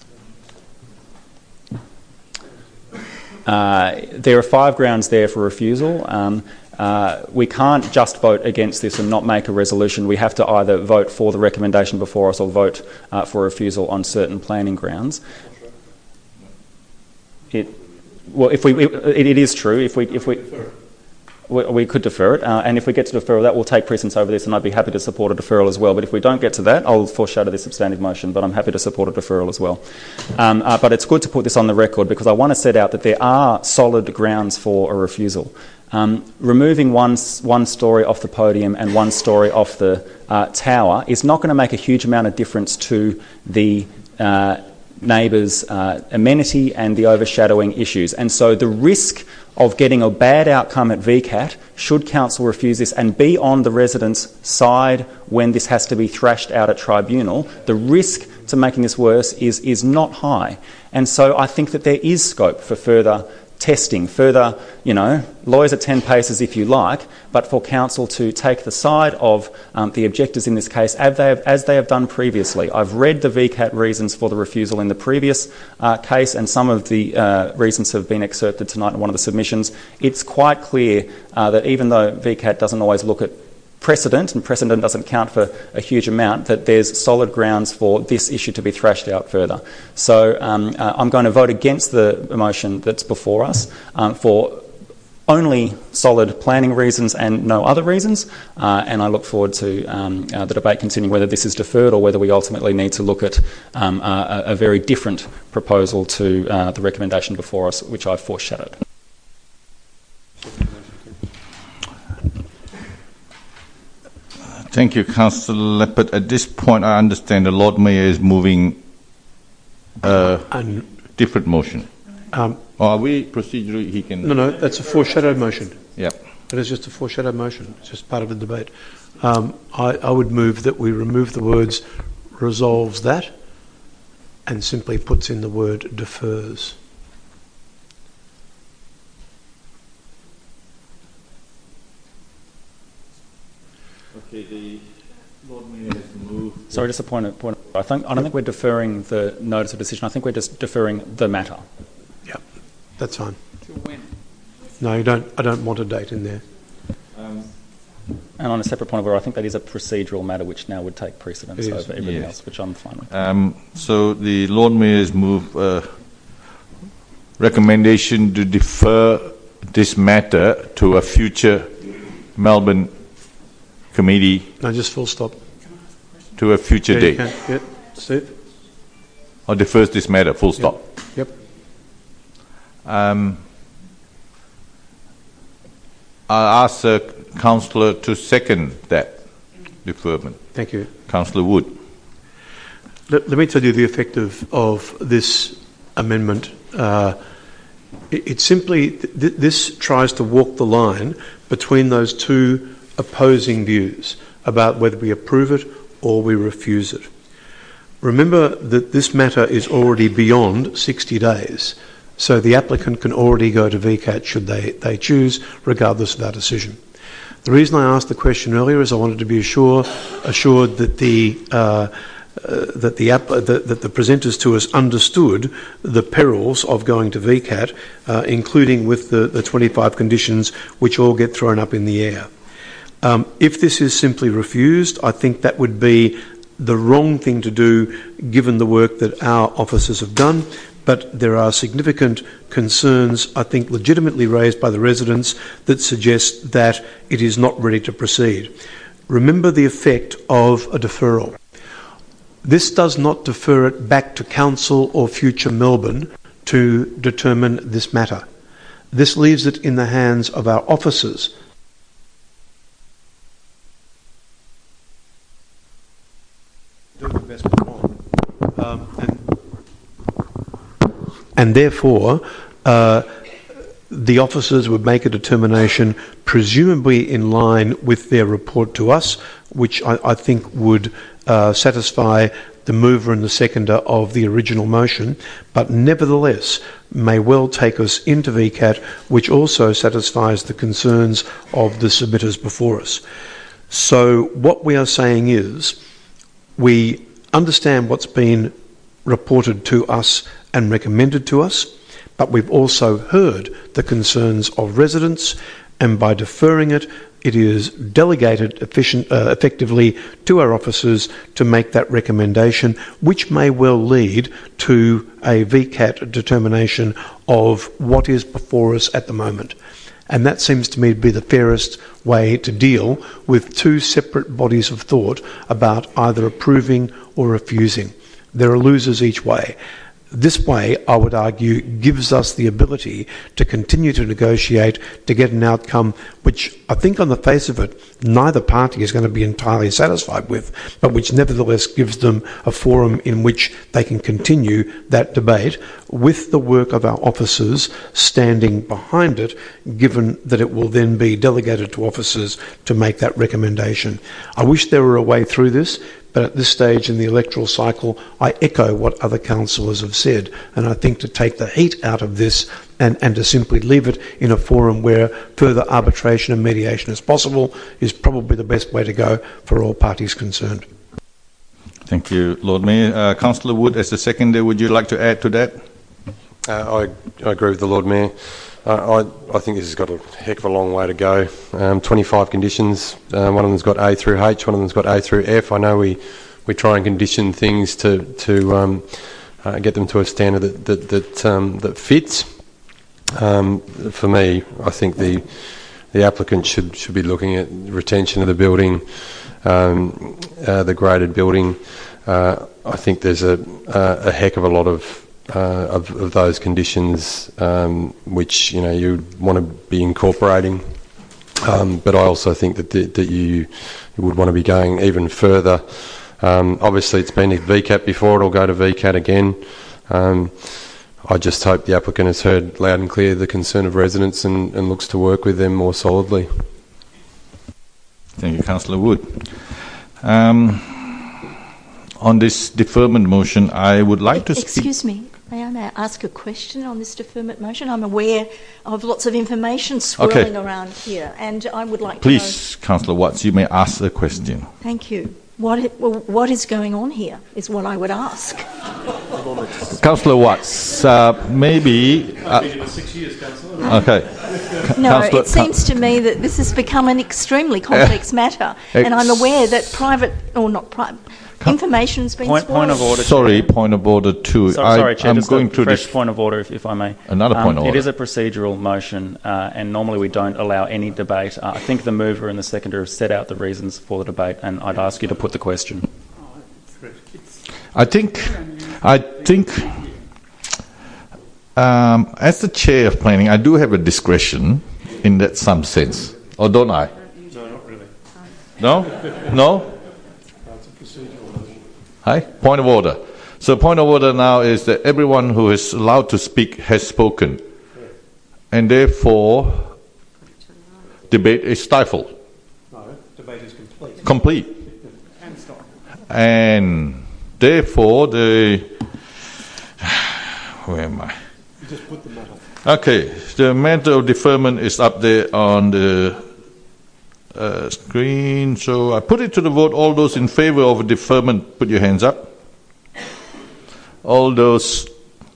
Uh, there are five grounds there for refusal. Um, uh, we can't just vote against this and not make a resolution. We have to either vote for the recommendation before us or vote uh, for refusal on certain planning grounds. It, well, if we, it, it is true. If we, if we, we, we could defer it, uh, and if we get to deferral, that will take precedence over this, and I'd be happy to support a deferral as well. But if we don't get to that, I'll foreshadow this substantive motion, but I'm happy to support a deferral as well. Um, uh, but it's good to put this on the record because I want to set out that there are solid grounds for a refusal. Um, removing one, one story off the podium and one story off the uh, tower is not going to make a huge amount of difference to the uh, neighbours' uh, amenity and the overshadowing issues. And so the risk of getting a bad outcome at V CAT, should Council refuse this and be on the residents' side when this has to be thrashed out at tribunal, the risk to making this worse is, is not high. And so I think that there is scope for further testing, further, you know, lawyers at ten paces if you like, but for Council to take the side of um, the objectors in this case as they, have, as they have done previously. I've read the V CAT reasons for the refusal in the previous uh, case, and some of the uh, reasons have been excerpted tonight in one of the submissions. It's quite clear uh, that even though V CAT doesn't always look at precedent, and precedent doesn't count for a huge amount, that there's solid grounds for this issue to be thrashed out further. So um, uh, I'm going to vote against the motion that's before us um, for only solid planning reasons and no other reasons, uh, and I look forward to um, uh, the debate continuing whether this is deferred or whether we ultimately need to look at um, a, a very different proposal to uh, the recommendation before us, which I've foreshadowed. Thank you, Councillor Leppert. At this point, I understand the Lord Mayor is moving a different motion. Um, or are we procedurally, he can... No, no, that's a foreshadowed motion. Yeah. It is just a foreshadowed motion. It's just part of the debate. Um, I, I would move that we remove the words resolves that and simply puts in the word defers. Okay, the Lord Mayor has moved... Sorry, just a point of... Point of I, think, I don't think we're deferring the notice of decision. I think we're just deferring the matter. Yep, that's fine. Till when? No, you don't. I don't want a date in there. Um, and on a separate point of order, I think that is a procedural matter which now would take precedence over everything yes. else, which I'm fine with. Um, so the Lord Mayor has moved a recommendation to defer this matter to a future Melbourne committee. No, just full stop. To a future yeah, date. You can. Yeah, Steve. Or defers this matter, full stop. Yep. Um, I'll ask uh, Councillor to second that deferment. Thank you. Councillor Wood. Let, let me tell you the effect of, of this amendment. Uh, it, it simply, th- this tries to walk the line between those two opposing views about whether we approve it or we refuse it. Remember that this matter is already beyond sixty days, so the applicant can already go to V CAT should they, they choose, regardless of our decision. The reason I asked the question earlier is I wanted to be assured, assured that the uh, uh, that the app, uh, that, that the presenters to us understood the perils of going to V CAT, uh, including with the, the twenty-five conditions which all get thrown up in the air. Um, if this is simply refused, I think that would be the wrong thing to do given the work that our officers have done, but there are significant concerns, I think legitimately raised by the residents, that suggest that it is not ready to proceed. remember the effect of a deferral. This does not defer it back to Council or future Melbourne to determine this matter. This leaves it in the hands of our officers. Do the best we can. Um, and, and therefore, uh, the officers would make a determination, presumably in line with their report to us, which I, I think would uh, satisfy the mover and the seconder of the original motion, but nevertheless may well take us into V CAT, which also satisfies the concerns of the submitters before us. So what we are saying is, we understand what's been reported to us and recommended to us, but we've also heard the concerns of residents, and by deferring it, it is delegated efficient, uh, effectively to our officers to make that recommendation, which may well lead to a V CAT determination of what is before us at the moment. And that seems to me to be the fairest way to deal with two separate bodies of thought about either approving or refusing. There are losers each way. This way, I would argue, gives us the ability to continue to negotiate to get an outcome which I think on the face of it, neither party is going to be entirely satisfied with, but which nevertheless gives them a forum in which they can continue that debate with the work of our officers standing behind it, given that it will then be delegated to officers to make that recommendation. I wish there were a way through this, but at this stage in the electoral cycle, I echo what other councillors have said, and I think to take the heat out of this and, and to simply leave it in a forum where further arbitration and mediation is possible is probably the best way to go for all parties concerned. Thank you, Lord Mayor. Uh, Councillor Wood, as the seconder, would you like to add to that? Uh, I, I agree with the Lord Mayor. Uh, I, I think this has got a heck of a long way to go. Um, twenty-five conditions. Uh, one of them's got A through H. One of them's got A through F. I know we, we try and condition things to to um, uh, get them to a standard that that that, um, that fits. Um, for me, I think the the applicant should should be looking at retention of the building, um, uh, the graded building. Uh, I think there's a a, a heck of a lot of. Uh, of, of those conditions um, which you know you want to be incorporating, um, but I also think that the, that you, you would want to be going even further. Um, obviously, it's been to V CAT before; it'll go to V CAT again. Um, I just hope the applicant has heard loud and clear the concern of residents and, and looks to work with them more solidly. Thank you, Councillor Wood. Um, on this deferment motion, I would like to speak. Excuse me. May I, may I ask a question on this deferment motion? I'm aware of lots of information swirling okay. around here, and I would like Please, to know... Councillor Watts, you may ask a question. Thank you. What, well, what is going on here is what I would ask. Councillor Watts, uh, maybe... Uh, I've been here for six years, Councillor. Okay. No, Councillor, it seems to me that this has become an extremely complex matter, and I'm aware that private, or not private... Information's been point, point of order. Sorry, point of order too. So, sorry, I, Chair, I'm just going a to fresh this point of order, if, if I may. Another um, point of order. It is a procedural motion, uh, and normally we don't allow any debate. Uh, I think the mover and the seconder have set out the reasons for the debate, and I'd ask you to put the question. I think, I think, um, as the chair of planning, I do have a discretion in that some sense, or don't I? No, not really. No, no. Hi, point of order. So point of order now is that everyone who is allowed to speak has spoken, and therefore debate is stifled. No, debate is complete. Complete. And therefore the where am I? You just put the matter. Okay, the matter of deferment is up there on the Uh, screen. So I put it to the vote. All those in favour of deferment, put your hands up. All those.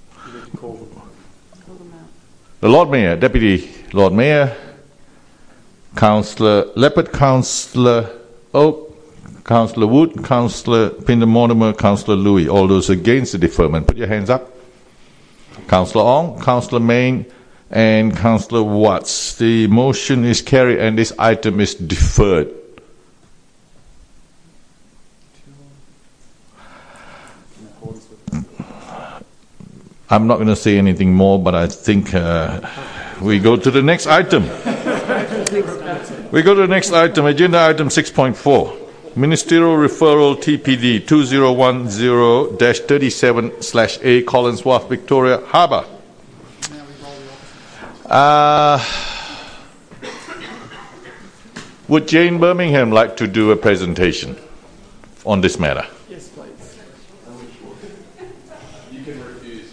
The Lord Mayor, Deputy Lord Mayor, Councillor Leopard, Councillor Oak, Councillor Wood, Councillor Pinder-Mortimer, Councillor Louis. All those against the deferment, put your hands up. Councillor Ong, Councillor Main, and Councillor Watts. The motion is carried and this item is deferred. I'm not going to say anything more, but I think uh, we go to the next item. We go to the next item, agenda item six point four. Ministerial Referral T P D two zero one zero dash thirty-seven slash A Collins Wharf, Victoria Harbour. Uh, would Jane Birmingham like to do a presentation on this matter? Yes, please. You can refuse.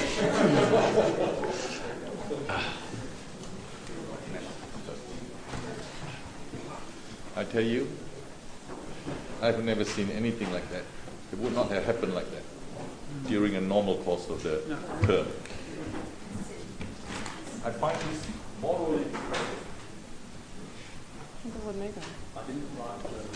I tell you, I've never seen anything like that. It would not have happened like that during a normal course of the no. term. I find this morally. I didn't write the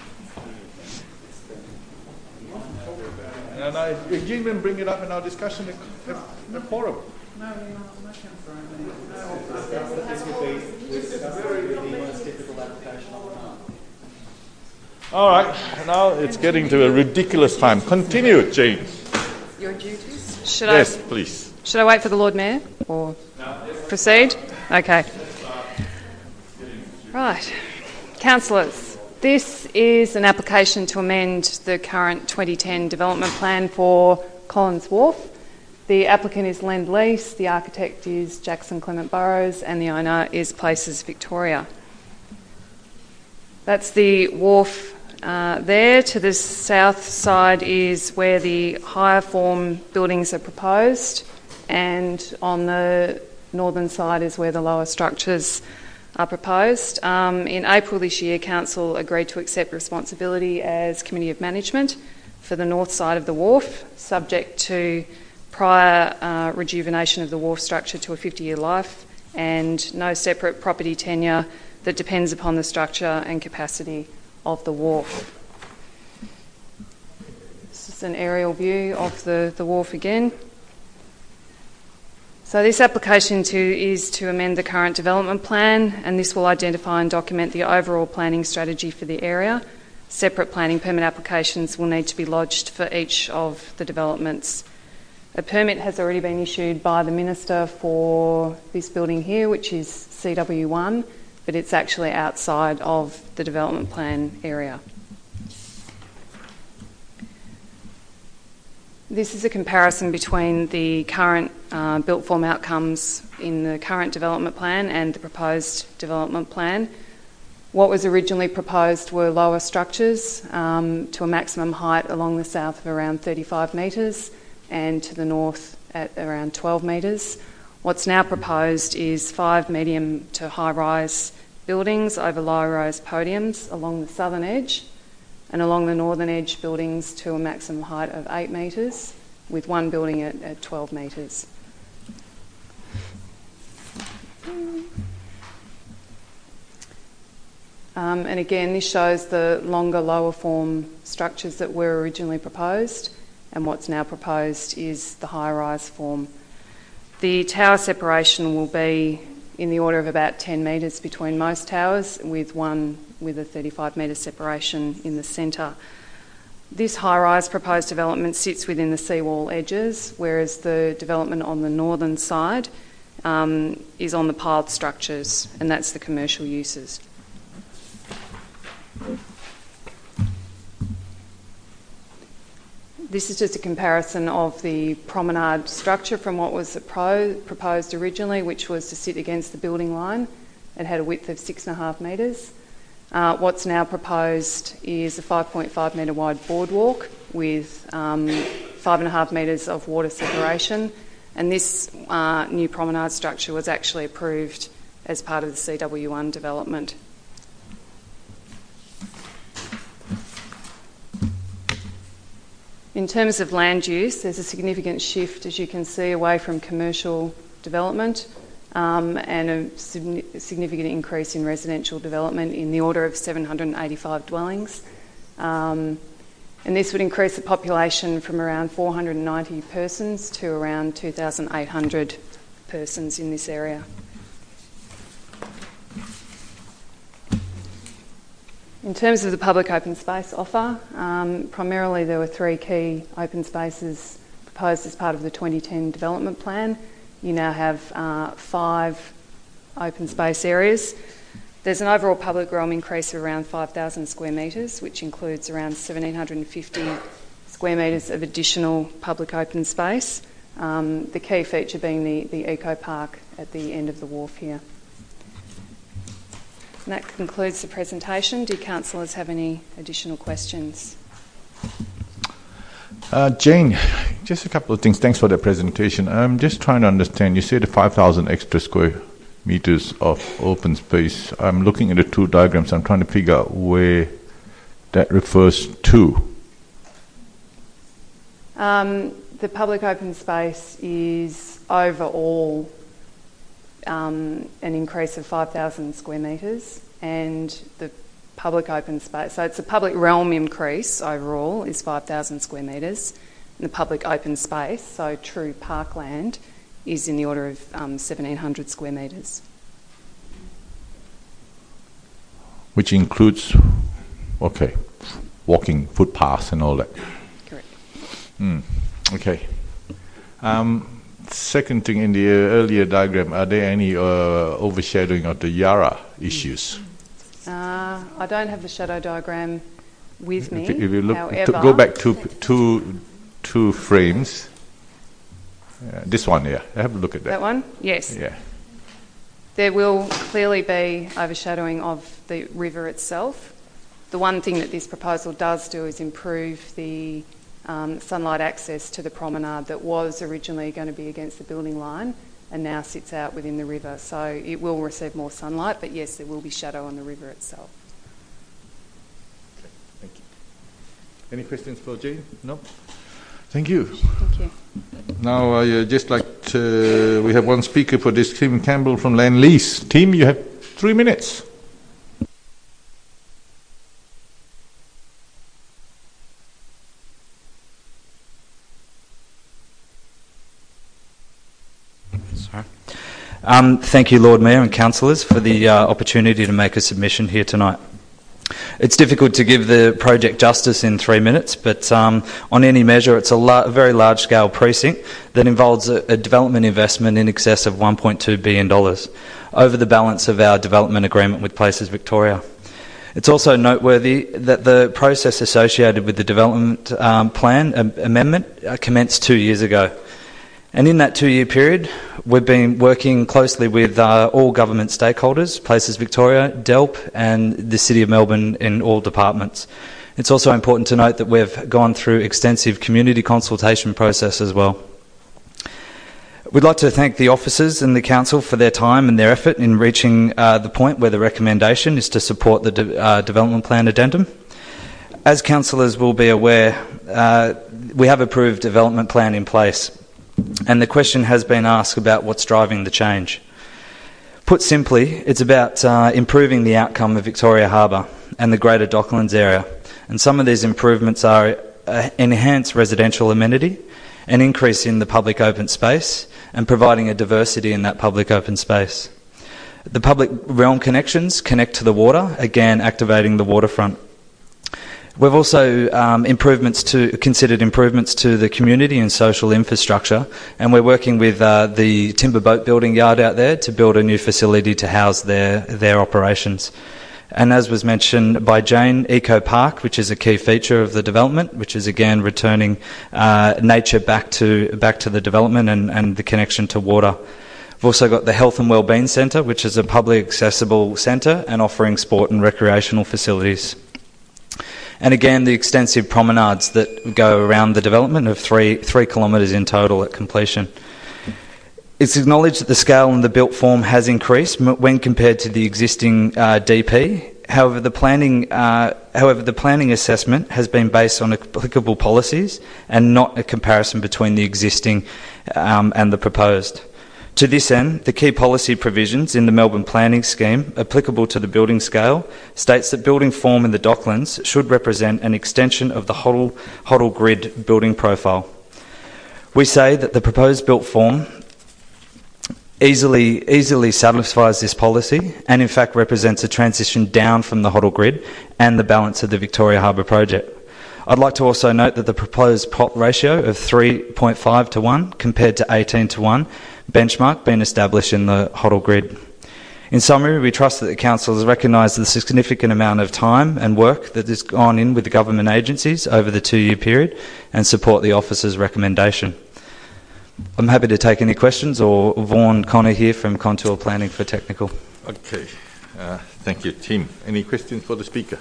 motion. And I again then bring it up in our discussion at the forum. No, no, no, Councillor Anthony. No, this would be discussed with the most difficult application of the time. All right, now it's getting to a ridiculous time. Continue, Jane. Your duties? Should yes, I, please. Should I wait for the Lord Mayor or proceed? Okay. Right. Councillors, this is an application to amend the current twenty ten development plan for Collins Wharf. The applicant is Lend Lease, the architect is Jackson Clement Burrows, and the owner is Places Victoria. That's the wharf uh, there. To the south side is where the higher form buildings are proposed, and on the northern side is where the lower structures are proposed. Um, in April this year, Council agreed to accept responsibility as Committee of Management for the north side of the wharf, subject to prior uh, rejuvenation of the wharf structure to a fifty-year life and no separate property tenure that depends upon the structure and capacity of the wharf. This is an aerial view of the, the wharf again. So this application to, is to amend the current development plan, and this will identify and document the overall planning strategy for the area. Separate planning permit applications will need to be lodged for each of the developments. A permit has already been issued by the Minister for this building here, which is C W one, but it's actually outside of the development plan area. This is a comparison between the current uh, built form outcomes in the current development plan and the proposed development plan. What was originally proposed were lower structures um, to a maximum height along the south of around thirty-five metres and to the north at around twelve metres. What's now proposed is five medium to high-rise buildings over low-rise podiums along the southern edge, and along the northern edge buildings to a maximum height of eight metres, with one building at, at twelve metres. Um, and again, this shows the longer, lower form structures that were originally proposed, and what's now proposed is the high-rise form. The tower separation will be in the order of about ten metres between most towers, with one with a thirty-five metre separation in the centre. This high-rise proposed development sits within the seawall edges, whereas the development on the northern side um, is on the piled structures, and that's the commercial uses. This is just a comparison of the promenade structure from what was pro- proposed originally, which was to sit against the building line. It had a width of six and a half metres. Uh, what's now proposed is a five point five metre wide boardwalk with um, five and a half metres of water separation. And this uh, new promenade structure was actually approved as part of the C W one development. In terms of land use, there's a significant shift, as you can see, away from commercial development um, and a significant increase in residential development in the order of seven hundred eighty-five dwellings. Um, and this would increase the population from around four hundred ninety persons to around two thousand eight hundred persons in this area. In terms of the public open space offer, um, primarily there were three key open spaces proposed proposed as part of the twenty ten development plan. You now have uh, five open space areas. There's an overall public realm increase of around five thousand square metres, which includes around one thousand seven hundred fifty square metres of additional public open space. Um, the key feature being the, the eco park at the end of the wharf here. And that concludes the presentation. Do councillors have any additional questions? Uh, Jane, just a couple of things. Thanks for the presentation. I'm just trying to understand. You said five thousand extra square meters of open space. I'm looking at the two diagrams. I'm trying to figure out where that refers to. Um, the public open space is overall um, an increase of five thousand square metres, and the public open space, so it's a public realm increase overall is five thousand square metres, and the public open space, so true parkland, is in the order of um, seventeen hundred square metres. Which includes, okay, walking footpaths and all that. Correct. Mm, okay. Um, second thing, in the earlier diagram, are there any uh, overshadowing of the Yarra issues? Uh, I don't have the shadow diagram with me. If you, if you look, However, to go back two, two, two frames. Uh, this one, yeah. Have a look at that. That one? Yes. Yeah. There will clearly be overshadowing of the river itself. The one thing that this proposal does do is improve the um, sunlight access to the promenade that was originally going to be against the building line and now sits out within the river. So it will receive more sunlight, but yes, there will be shadow on the river itself. Okay, thank you. Any questions for Jane? No? Thank you. Thank you. Now, I uh, just like to, we have one speaker for this, Tim Campbell from Land Lease. Tim, you have three minutes. Sorry. Um, thank you, Lord Mayor and councillors, for the uh, opportunity to make a submission here tonight. It's difficult to give the project justice in three minutes, but um, on any measure, it's a, la- a very large-scale precinct that involves a, a development investment in excess of one point two billion dollars over the balance of our development agreement with Places Victoria. It's also noteworthy that the process associated with the development um, plan um, amendment uh, commenced two years ago. And in that two-year period, we've been working closely with uh, all government stakeholders, Places Victoria, D E L P and the City of Melbourne in all departments. It's also important to note that we've gone through extensive community consultation process as well. We'd like to thank the officers and the council for their time and their effort in reaching uh, the point where the recommendation is to support the de- uh, development plan addendum. As councillors will be aware, uh, we have approved development plan in place. And the question has been asked about what's driving the change. Put simply, it's about uh, improving the outcome of Victoria Harbour and the Greater Docklands area. And some of these improvements are uh, enhanced residential amenity, an increase in the public open space, and providing a diversity in that public open space. The public realm connections connect to the water, again activating the waterfront. We've also um, improvements to considered improvements to the community and social infrastructure, and we're working with uh, the timber boat building yard out there to build a new facility to house their their operations. And as was mentioned by Jane, Eco Park, which is a key feature of the development, which is again returning uh, nature back to back to the development and, and the connection to water. We've also got the Health and Wellbeing Centre, which is a public accessible centre and offering sport and recreational facilities. And again, the extensive promenades that go around the development of three three kilometres in total at completion. It's acknowledged that the scale and the built form has increased when compared to the existing uh, D P. However, the planning, uh, however, the planning assessment has been based on applicable policies and not a comparison between the existing um, and the proposed. To this end, the key policy provisions in the Melbourne Planning Scheme applicable to the building scale states that building form in the Docklands should represent an extension of the Hoddle, Hoddle grid building profile. We say that the proposed built form easily, easily satisfies this policy and in fact represents a transition down from the Hoddle grid and the balance of the Victoria Harbour project. I'd like to also note that the proposed plot ratio of three point five to one compared to eighteen to one benchmark being established in the Hoddle grid. In summary, we trust that the Council has recognised the significant amount of time and work that has gone in with the government agencies over the two-year period and support the officer's recommendation. I'm happy to take any questions, or Vaughan Connor here from Contour Planning for technical. Okay, uh, thank you, Tim. Any questions for the Speaker?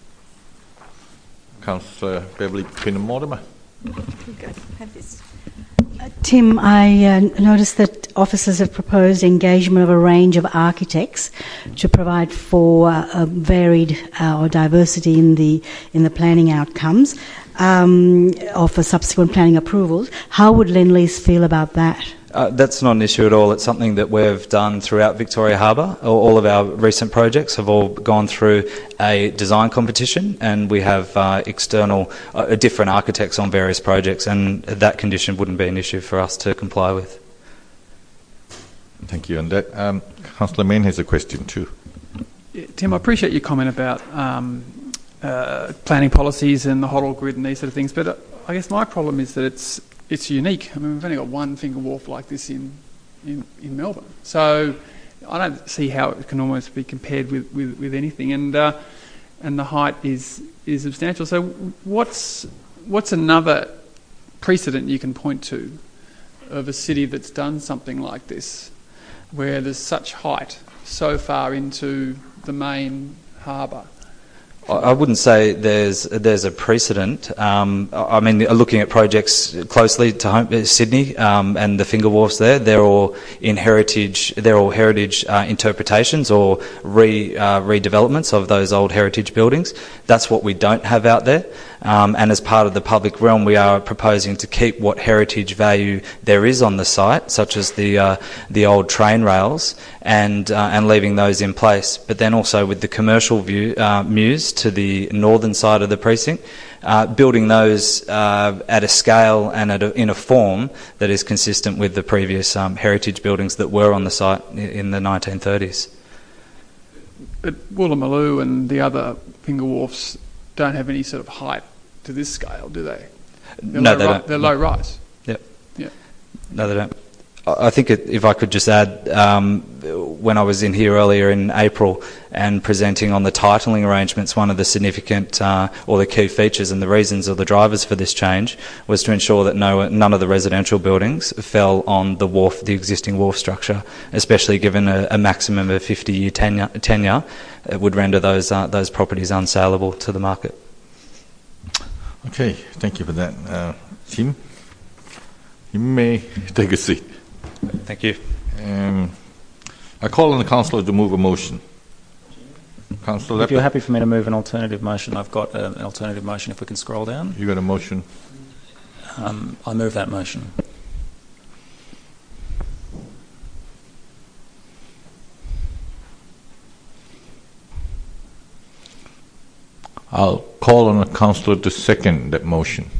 Councillor Beverly Pinner-Mortimer. Have this. Uh, Tim, I uh, noticed that officers have proposed engagement of a range of architects to provide for uh, a varied uh, or diversity in the in the planning outcomes um, or for subsequent planning approvals. How would Lendlease feel about that? Uh, that's not an issue at all. It's something that we've done throughout Victoria Harbour. All, all of our recent projects have all gone through a design competition, and we have uh, external, uh, different architects on various projects, and that condition wouldn't be an issue for us to comply with. Thank you. And that, um, Councillor Mayne has a question too. Yeah, Tim, I appreciate your comment about um, uh, planning policies and the Hoddle grid and these sort of things, but uh, I guess my problem is that it's It's unique. I mean, we've only got one finger wharf like this in, in, in Melbourne. So I don't see how it can almost be compared with, with, with anything. And uh, and the height is is substantial. So what's what's another precedent you can point to of a city that's done something like this, where there's such height so far into the main harbour? I wouldn't say there's there's a precedent. Um, I mean, looking at projects closely to home, Sydney um, and the finger wharfs there, they're all in heritage. They're all heritage uh, interpretations or re uh, redevelopments of those old heritage buildings. That's what we don't have out there. Um, and as part of the public realm, we are proposing to keep what heritage value there is on the site, such as the uh, the old train rails, and uh, and leaving those in place. But then also with the commercial view uh, mews to the northern side of the precinct, uh, building those uh, at a scale and at a, in a form that is consistent with the previous um, heritage buildings that were on the site in the nineteen thirties. But Woolloomooloo and the other finger wharfs don't have any sort of height to this scale, do they? They're no, low they ri- don't. They're low rise. Yep. Yeah. No, they don't. I think it, if I could just add, um, when I was in here earlier in April and presenting on the titling arrangements, one of the significant uh, or the key features and the reasons of the drivers for this change was to ensure that no, none of the residential buildings fell on the wharf, the existing wharf structure, especially given a, a maximum of fifty-year tenure, tenure, it would render those uh, those properties unsaleable to the market. Okay, thank you for that. Uh, Tim, you may take a seat. Thank you. Um, I call on the councillor to move a motion. Councillor If you're happy for me to move an alternative motion, I've got uh, an alternative motion. If we can scroll down. You got a motion? Um, I move that motion. I'll call on the councillor to second that motion.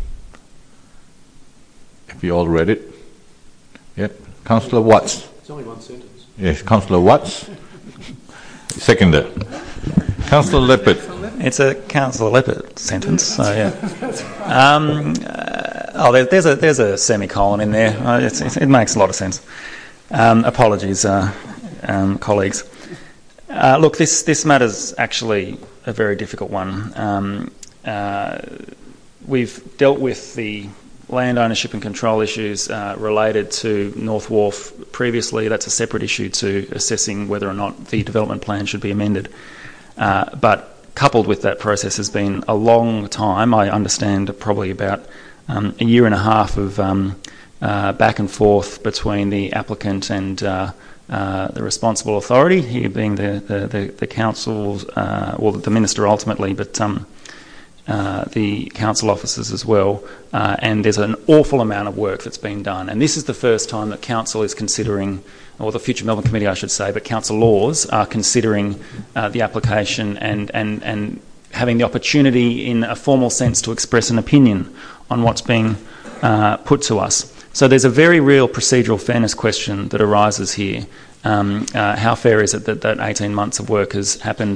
Have you all read it? Yep. Councillor Watts. It's only one sentence. Yes, Councillor Watts. Seconder. Councillor Leopard. It's a Councillor Leopard sentence. So yeah. Um, uh, oh, there, there's a there's a semicolon in there. Uh, it's, it's, it makes a lot of sense. Um, apologies, uh, um, colleagues. Uh, look, this this matter's actually a very difficult one. Um, uh, we've dealt with the land ownership and control issues uh, related to North Wharf previously. That's a separate issue to assessing whether or not the development plan should be amended. Uh, but coupled with that process has been a long time. I understand probably about um, a year and a half of um, uh, back and forth between the applicant and uh, uh, the responsible authority, here being the the, the, the council, uh, or the minister ultimately, but um, Uh, the council officers as well, uh, and there's an awful amount of work that's been done. And this is the first time that council is considering, or the Future Melbourne Committee I should say, but council laws are considering uh, the application and, and, and having the opportunity in a formal sense to express an opinion on what's being uh, put to us. So there's a very real procedural fairness question that arises here. Um, uh, how fair is it that that eighteen months of work has happened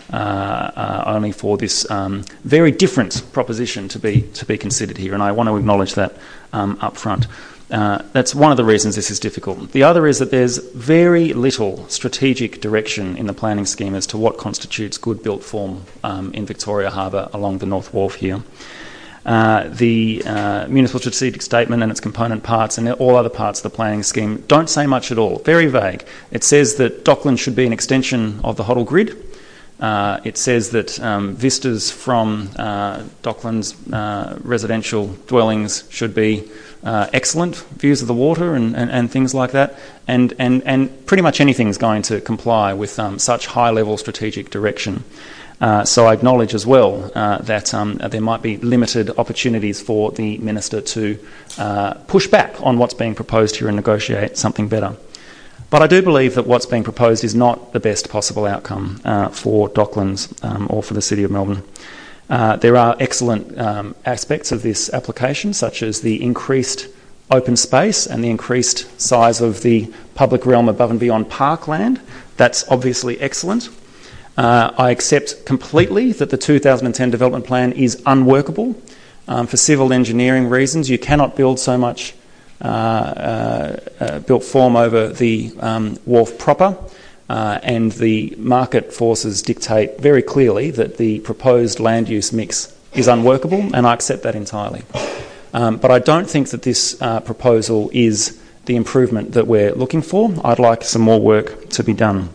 uh, uh, only for this um, very different proposition to be to be considered here, and I want to acknowledge that um, up front. Uh, that's one of the reasons this is difficult. The other is that there's very little strategic direction in the planning scheme as to what constitutes good built form um, in Victoria Harbour along the North Wharf here. Uh, the uh, Municipal Strategic Statement and its component parts and all other parts of the planning scheme don't say much at all, very vague. It says that Docklands should be an extension of the Hoddle Grid. Uh, it says that um, vistas from uh, Docklands uh, residential dwellings should be uh, excellent, views of the water and, and, and things like that, and, and, and pretty much anything is going to comply with um, such high-level strategic direction. Uh, so I acknowledge as well uh, that um, there might be limited opportunities for the Minister to uh, push back on what's being proposed here and negotiate something better. But I do believe that what's being proposed is not the best possible outcome uh, for Docklands um, or for the City of Melbourne. Uh, there are excellent um, aspects of this application, such as the increased open space and the increased size of the public realm above and beyond parkland. That's obviously excellent. Uh, I accept completely that the two thousand ten development plan is unworkable um, for civil engineering reasons. You cannot build so much uh, uh, uh, built form over the um, wharf proper, uh, and the market forces dictate very clearly that the proposed land use mix is unworkable, and I accept that entirely. Um, but I don't think that this uh, proposal is the improvement that we're looking for. I'd like some more work to be done.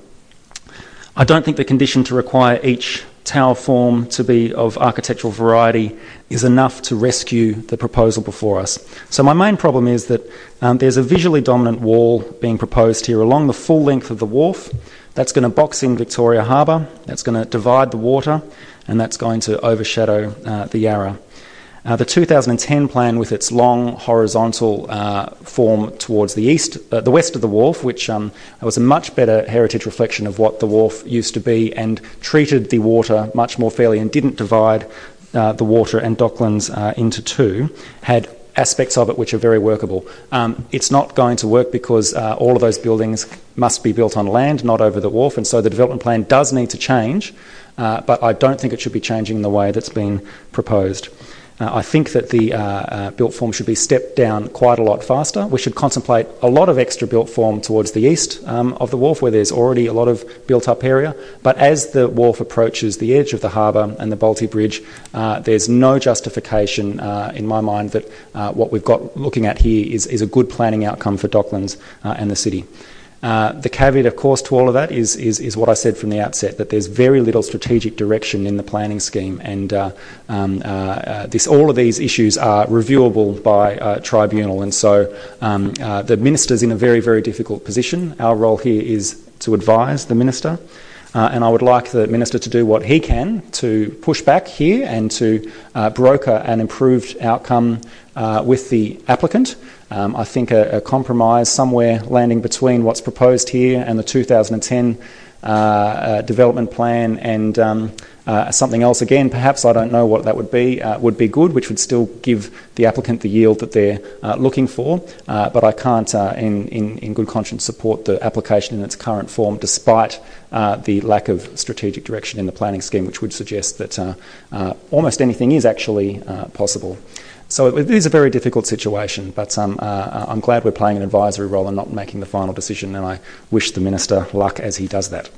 I don't think the condition to require each tower form to be of architectural variety is enough to rescue the proposal before us. So my main problem is that um, there's a visually dominant wall being proposed here along the full length of the wharf. That's going to box in Victoria Harbour, that's going to divide the water, and that's going to overshadow uh, the Yarra. Uh, the two thousand ten plan, with its long horizontal uh, form towards the east, uh, the west of the wharf, which um, was a much better heritage reflection of what the wharf used to be, and treated the water much more fairly and didn't divide uh, the water and Docklands uh, into two, had aspects of it which are very workable. Um, it's not going to work because uh, all of those buildings must be built on land, not over the wharf, and so the development plan does need to change, uh, but I don't think it should be changing in the way that's been proposed. Uh, I think that the uh, uh, built form should be stepped down quite a lot faster. We should contemplate a lot of extra built form towards the east um, of the wharf, where there's already a lot of built up area. But as the wharf approaches the edge of the harbour and the Bolte Bridge, uh, there's no justification uh, in my mind that uh, what we've got looking at here is, is a good planning outcome for Docklands uh, and the city. Uh, the caveat, of course, to all of that is, is, is what I said from the outset, that there's very little strategic direction in the planning scheme, and uh, um, uh, uh, this, all of these issues are reviewable by uh, tribunal, and so um, uh, the Minister's in a very, very difficult position. Our role here is to advise the Minister, uh, and I would like the Minister to do what he can to push back here and to uh, broker an improved outcome uh, with the applicant. Um, I think a, a compromise somewhere landing between what's proposed here and the two thousand ten uh, uh, development plan and um, uh, something else, again, perhaps, I don't know what that would be, uh, would be good, which would still give the applicant the yield that they're uh, looking for, uh, but I can't uh, in, in, in good conscience support the application in its current form, despite uh, the lack of strategic direction in the planning scheme, which would suggest that uh, uh, almost anything is actually uh, possible. So it is a very difficult situation, but um, uh, I'm glad we're playing an advisory role and not making the final decision, and I wish the Minister luck as he does that.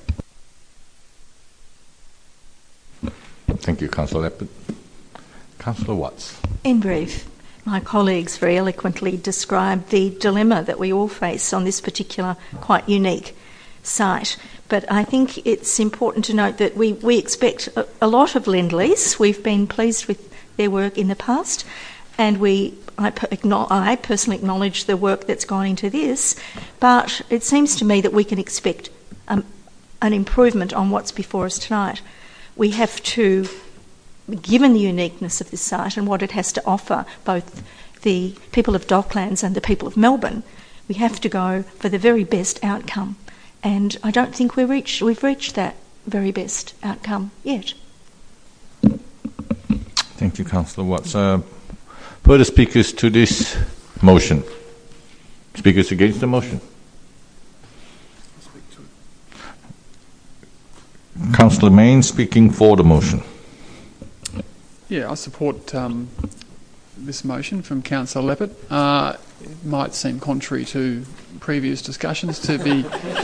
Thank you, Councillor Leppard. Councillor Watts. In brief, my colleagues very eloquently described the dilemma that we all face on this particular quite unique site. But I think it's important to note that we, we expect a, a lot of Lendlease. We've been pleased with their work in the past, and we, I, I personally acknowledge the work that's gone into this, but it seems to me that we can expect um, an improvement on what's before us tonight. We have to, given the uniqueness of this site and what it has to offer both the people of Docklands and the people of Melbourne, we have to go for the very best outcome. And I don't think we've reached, we've reached that very best outcome yet. Thank you, Councillor Watts. Uh, further speakers to this motion? Speakers against the motion? Councillor Mayne speaking for the motion. Yeah, I support um, this motion from Councillor Leppert. Uh, it might seem contrary to previous discussions to be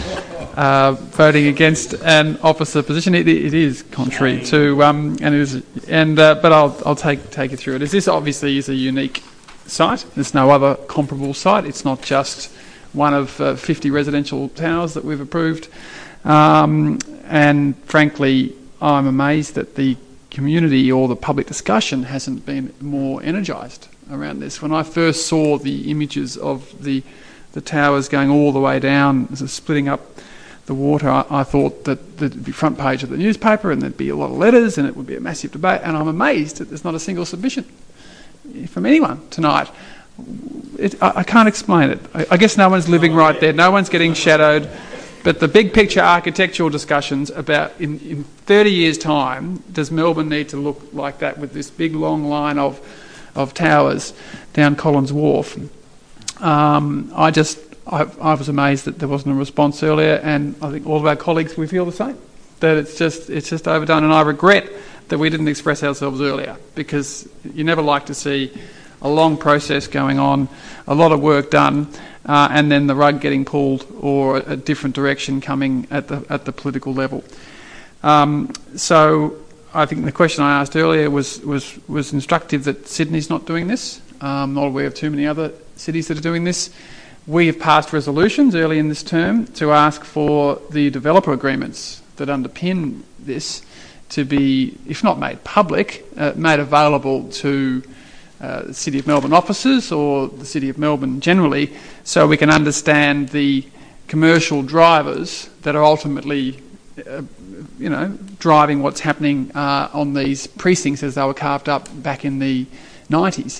uh, voting against an opposite position. It, it is contrary to, um, and it is, and uh, but I'll I'll take take you through it. As this obviously is a unique site. There's no other comparable site. It's not just one of uh, fifty residential towers that we've approved, um, and frankly, I'm amazed that the community or the public discussion hasn't been more energised around this. When I first saw the images of the the towers going all the way down, so splitting up the water, I, I thought that there'd be front page of the newspaper and there'd be a lot of letters and it would be a massive debate, and I'm amazed that there's not a single submission from anyone tonight. It, I, I can't explain it. I, I guess no one's living right there, no one's getting shadowed, but the big picture architectural discussions about in, in thirty years' time, does Melbourne need to look like that with this big long line of, of towers down Collins Wharf? Um, I just, I, I was amazed that there wasn't a response earlier, and I think all of our colleagues, we feel the same, that it's just, it's just overdone, and I regret that we didn't express ourselves earlier, because you never like to see a long process going on, a lot of work done, uh, and then the rug getting pulled or a different direction coming at the at the political level. Um, so I think the question I asked earlier was was was instructive that Sydney's not doing this. I'm not aware of too many other cities that are doing this. We have passed resolutions early in this term to ask for the developer agreements that underpin this to be, if not made public, uh, made available to uh, the City of Melbourne officers or the City of Melbourne generally, so we can understand the commercial drivers that are ultimately, uh, you know, driving what's happening uh, on these precincts as they were carved up back in the nineties.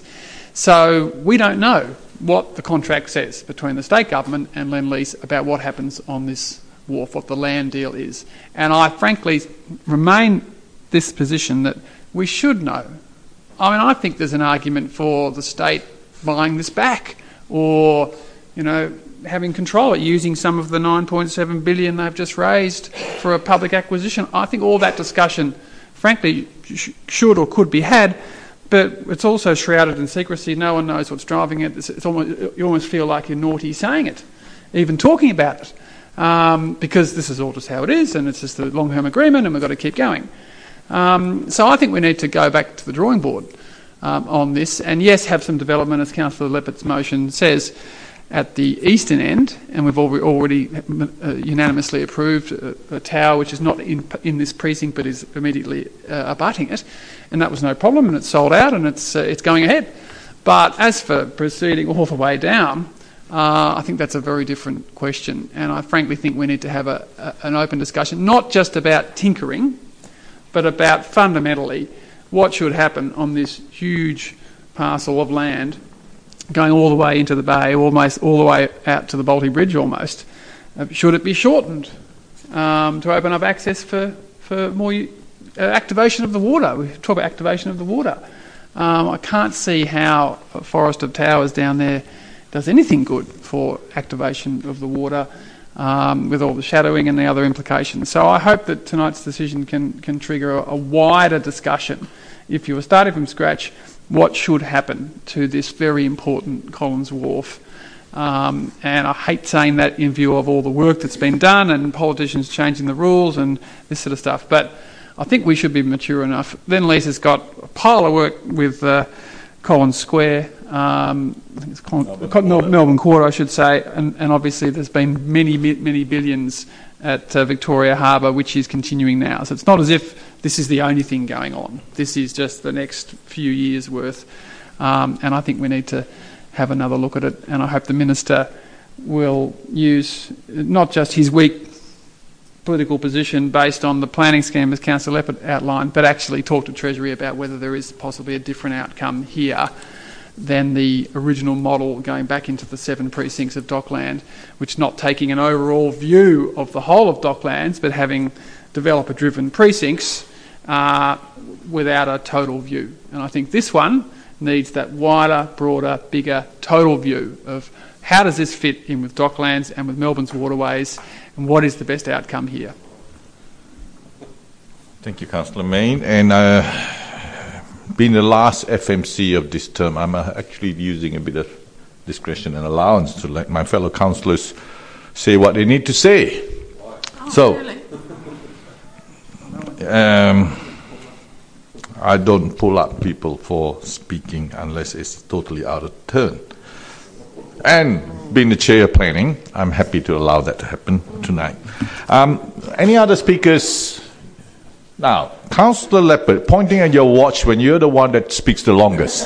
So we don't know what the contract says between the state government and Lendlease about what happens on this wharf, what the land deal is. And I frankly remain this position that we should know. I mean, I think there's an argument for the state buying this back, or, you know, having control of it, using some of the nine point seven billion dollars they've just raised for a public acquisition. I think all that discussion, frankly, sh- should or could be had, but it's also shrouded in secrecy. No one knows what's driving it. It's, it's almost, you almost feel like you're naughty saying it, even talking about it. Um, because this is all just how it is, and it's just a long-term agreement, and we've got to keep going. Um, so I think we need to go back to the drawing board um, on this, and yes, have some development, as Councillor Leppert's motion says, at the eastern end, and we've already uh, unanimously approved a, a tower which is not in, in this precinct but is immediately uh, abutting it, and that was no problem, and it's sold out, and it's uh, it's going ahead. But as for proceeding all the way down, Uh, I think that's a very different question, and I frankly think we need to have a, a, an open discussion, not just about tinkering, but about fundamentally what should happen on this huge parcel of land going all the way into the bay, almost all the way out to the Balti Bridge almost. Uh, should it be shortened um, to open up access for, for more uh, activation of the water? We talk about activation of the water. Um, I can't see how a forest of towers down there does anything good for activation of the water um, with all the shadowing and the other implications. So I hope that tonight's decision can, can trigger a, a wider discussion. If you were starting from scratch, what should happen to this very important Collins Wharf? Um, and I hate saying that in view of all the work that's been done and politicians changing the rules and this sort of stuff, but I think we should be mature enough. Lendlease has got a pile of work with uh, Collins Square, um, I think it's Col- Melbourne, Col- Quarter. Melbourne Quarter, I should say, and, and obviously there's been many, many billions at uh, Victoria Harbour, which is continuing now. So it's not as if this is the only thing going on. This is just the next few years' worth, um, and I think we need to have another look at it, and I hope the Minister will use not just his weak political position based on the planning scheme, as Councillor Leppert outlined, but actually talk to Treasury about whether there is possibly a different outcome here than the original model going back into the seven precincts of Dockland, which not taking an overall view of the whole of Docklands, but having developer-driven precincts uh, without a total view. And I think this one needs that wider, broader, bigger, total view of how does this fit in with Docklands and with Melbourne's waterways, and what is the best outcome here. Thank you, Councillor Mayne. And uh, being the last F M C of this term, I'm uh, actually using a bit of discretion and allowance to let my fellow councillors say what they need to say. Oh, so, really? um, I don't pull up people for speaking unless it's totally out of turn. And being the chair of planning, I'm happy to allow that to happen tonight. Um, any other speakers? Now, Councillor Leopard, pointing at your watch when you're the one that speaks the longest.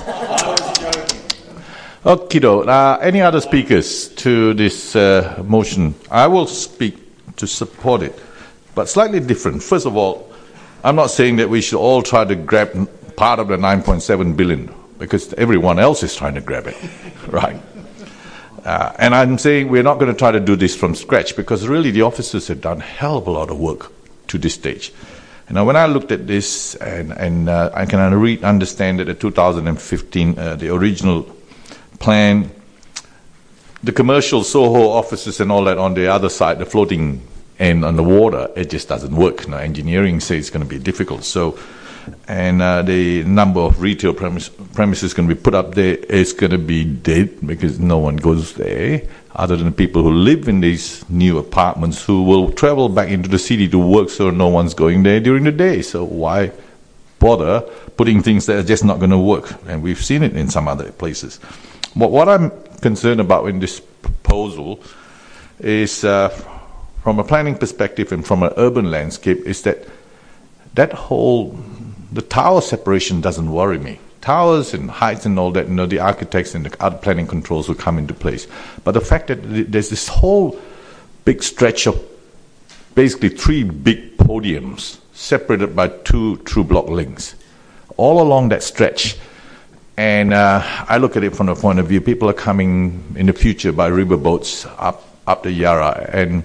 Okay, uh, any other speakers to this uh, motion? I will speak to support it, but slightly different. First of all, I'm not saying that we should all try to grab part of the nine point seven billion because everyone else is trying to grab it, right? Uh, and I'm saying we're not going to try to do this from scratch because really the officers have done a hell of a lot of work to this stage. Now, when I looked at this, and, and uh, I can read, understand that the two thousand fifteen, uh, the original plan, the commercial Soho offices and all that on the other side, the floating end on the water, it just doesn't work. Now, engineering says it's going to be difficult. So, and uh, the number of retail premise, premises going to be put up there is going to be dead because no one goes there, other than the people who live in these new apartments who will travel back into the city to work, so no one's going there during the day. So why bother putting things that are just not going to work? And we've seen it in some other places. But what I'm concerned about in this proposal is, uh, from a planning perspective and from an urban landscape, is that that whole, the tower separation doesn't worry me. Towers and heights and all that, you know, the architects and the other planning controls will come into place. But the fact that there's this whole big stretch of basically three big podiums separated by two true block links, all along that stretch. And uh, I look at it from the point of view, people are coming in the future by riverboats up, up the Yarra, and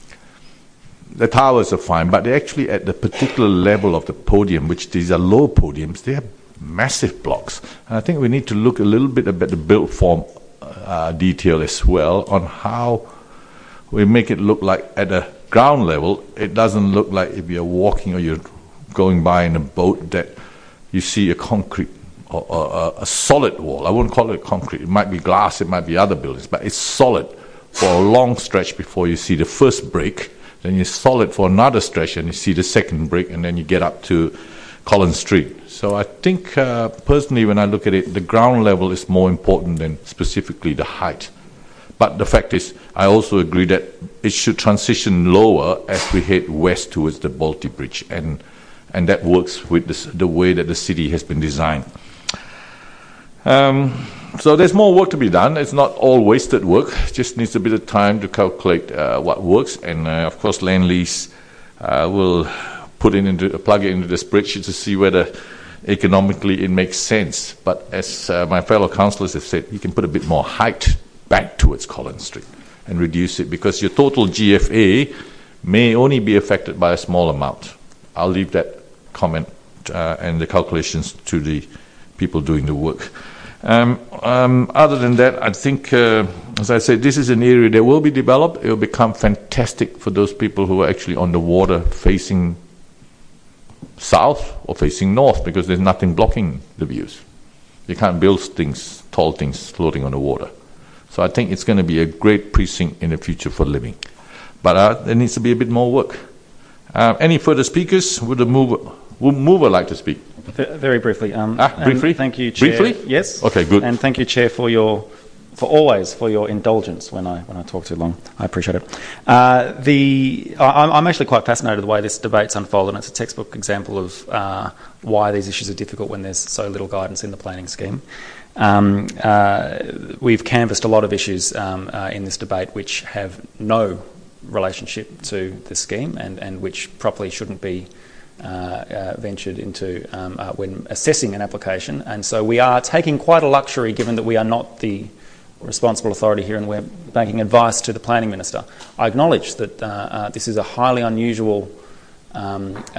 the towers are fine, but they're actually at the particular level of the podium, which these are low podiums, they have massive blocks. And I think we need to look a little bit about the build form uh, detail as well on how we make it look like at a ground level, it doesn't look like if you're walking or you're going by in a boat that you see a concrete or, or a solid wall. I wouldn't call it concrete. It might be glass, it might be other buildings, but it's solid for a long stretch before you see the first break. Then you're solid for another stretch and you see the second break, and then you get up to Collins Street. So I think, uh, personally, when I look at it, the ground level is more important than specifically the height. But the fact is, I also agree that it should transition lower as we head west towards the Balti Bridge, and and that works with this, the way that the city has been designed. Um, so there's more work to be done. It's not all wasted work. It just needs a bit of time to calculate uh, what works. And uh, of course, land lease uh, will put it into plug it into the spreadsheet to see whether economically it makes sense. But as uh, my fellow councillors have said, you can put a bit more height back towards Collins Street and reduce it, because your total G F A may only be affected by a small amount. I'll leave that comment uh, and the calculations to the people doing the work. Um, um, other than that, I think, uh, as I said, this is an area that will be developed. It will become fantastic for those people who are actually on the water facing south or facing north, because there's nothing blocking the views. You can't build things, tall things floating on the water. So I think it's going to be a great precinct in the future for living. But uh, there needs to be a bit more work. Uh, any further speakers? Would the mover, would mover like to speak? Very briefly. Um, ah, briefly? Thank you, Chair. Briefly? Yes. Okay, good. And thank you, Chair, for your, for always for your indulgence when I when I talk too long. I appreciate it. Uh, the I, I'm actually quite fascinated the way this debate's unfolded. And it's a textbook example of uh, why these issues are difficult when there's so little guidance in the planning scheme. Um, uh, we've canvassed a lot of issues um, uh, in this debate which have no relationship to the scheme, and, and which properly shouldn't be uh, uh, ventured into um, uh, when assessing an application. And so we are taking quite a luxury, given that we are not the responsible authority here and we're making advice to the Planning Minister. I acknowledge that uh, uh, this is a highly unusual um, uh,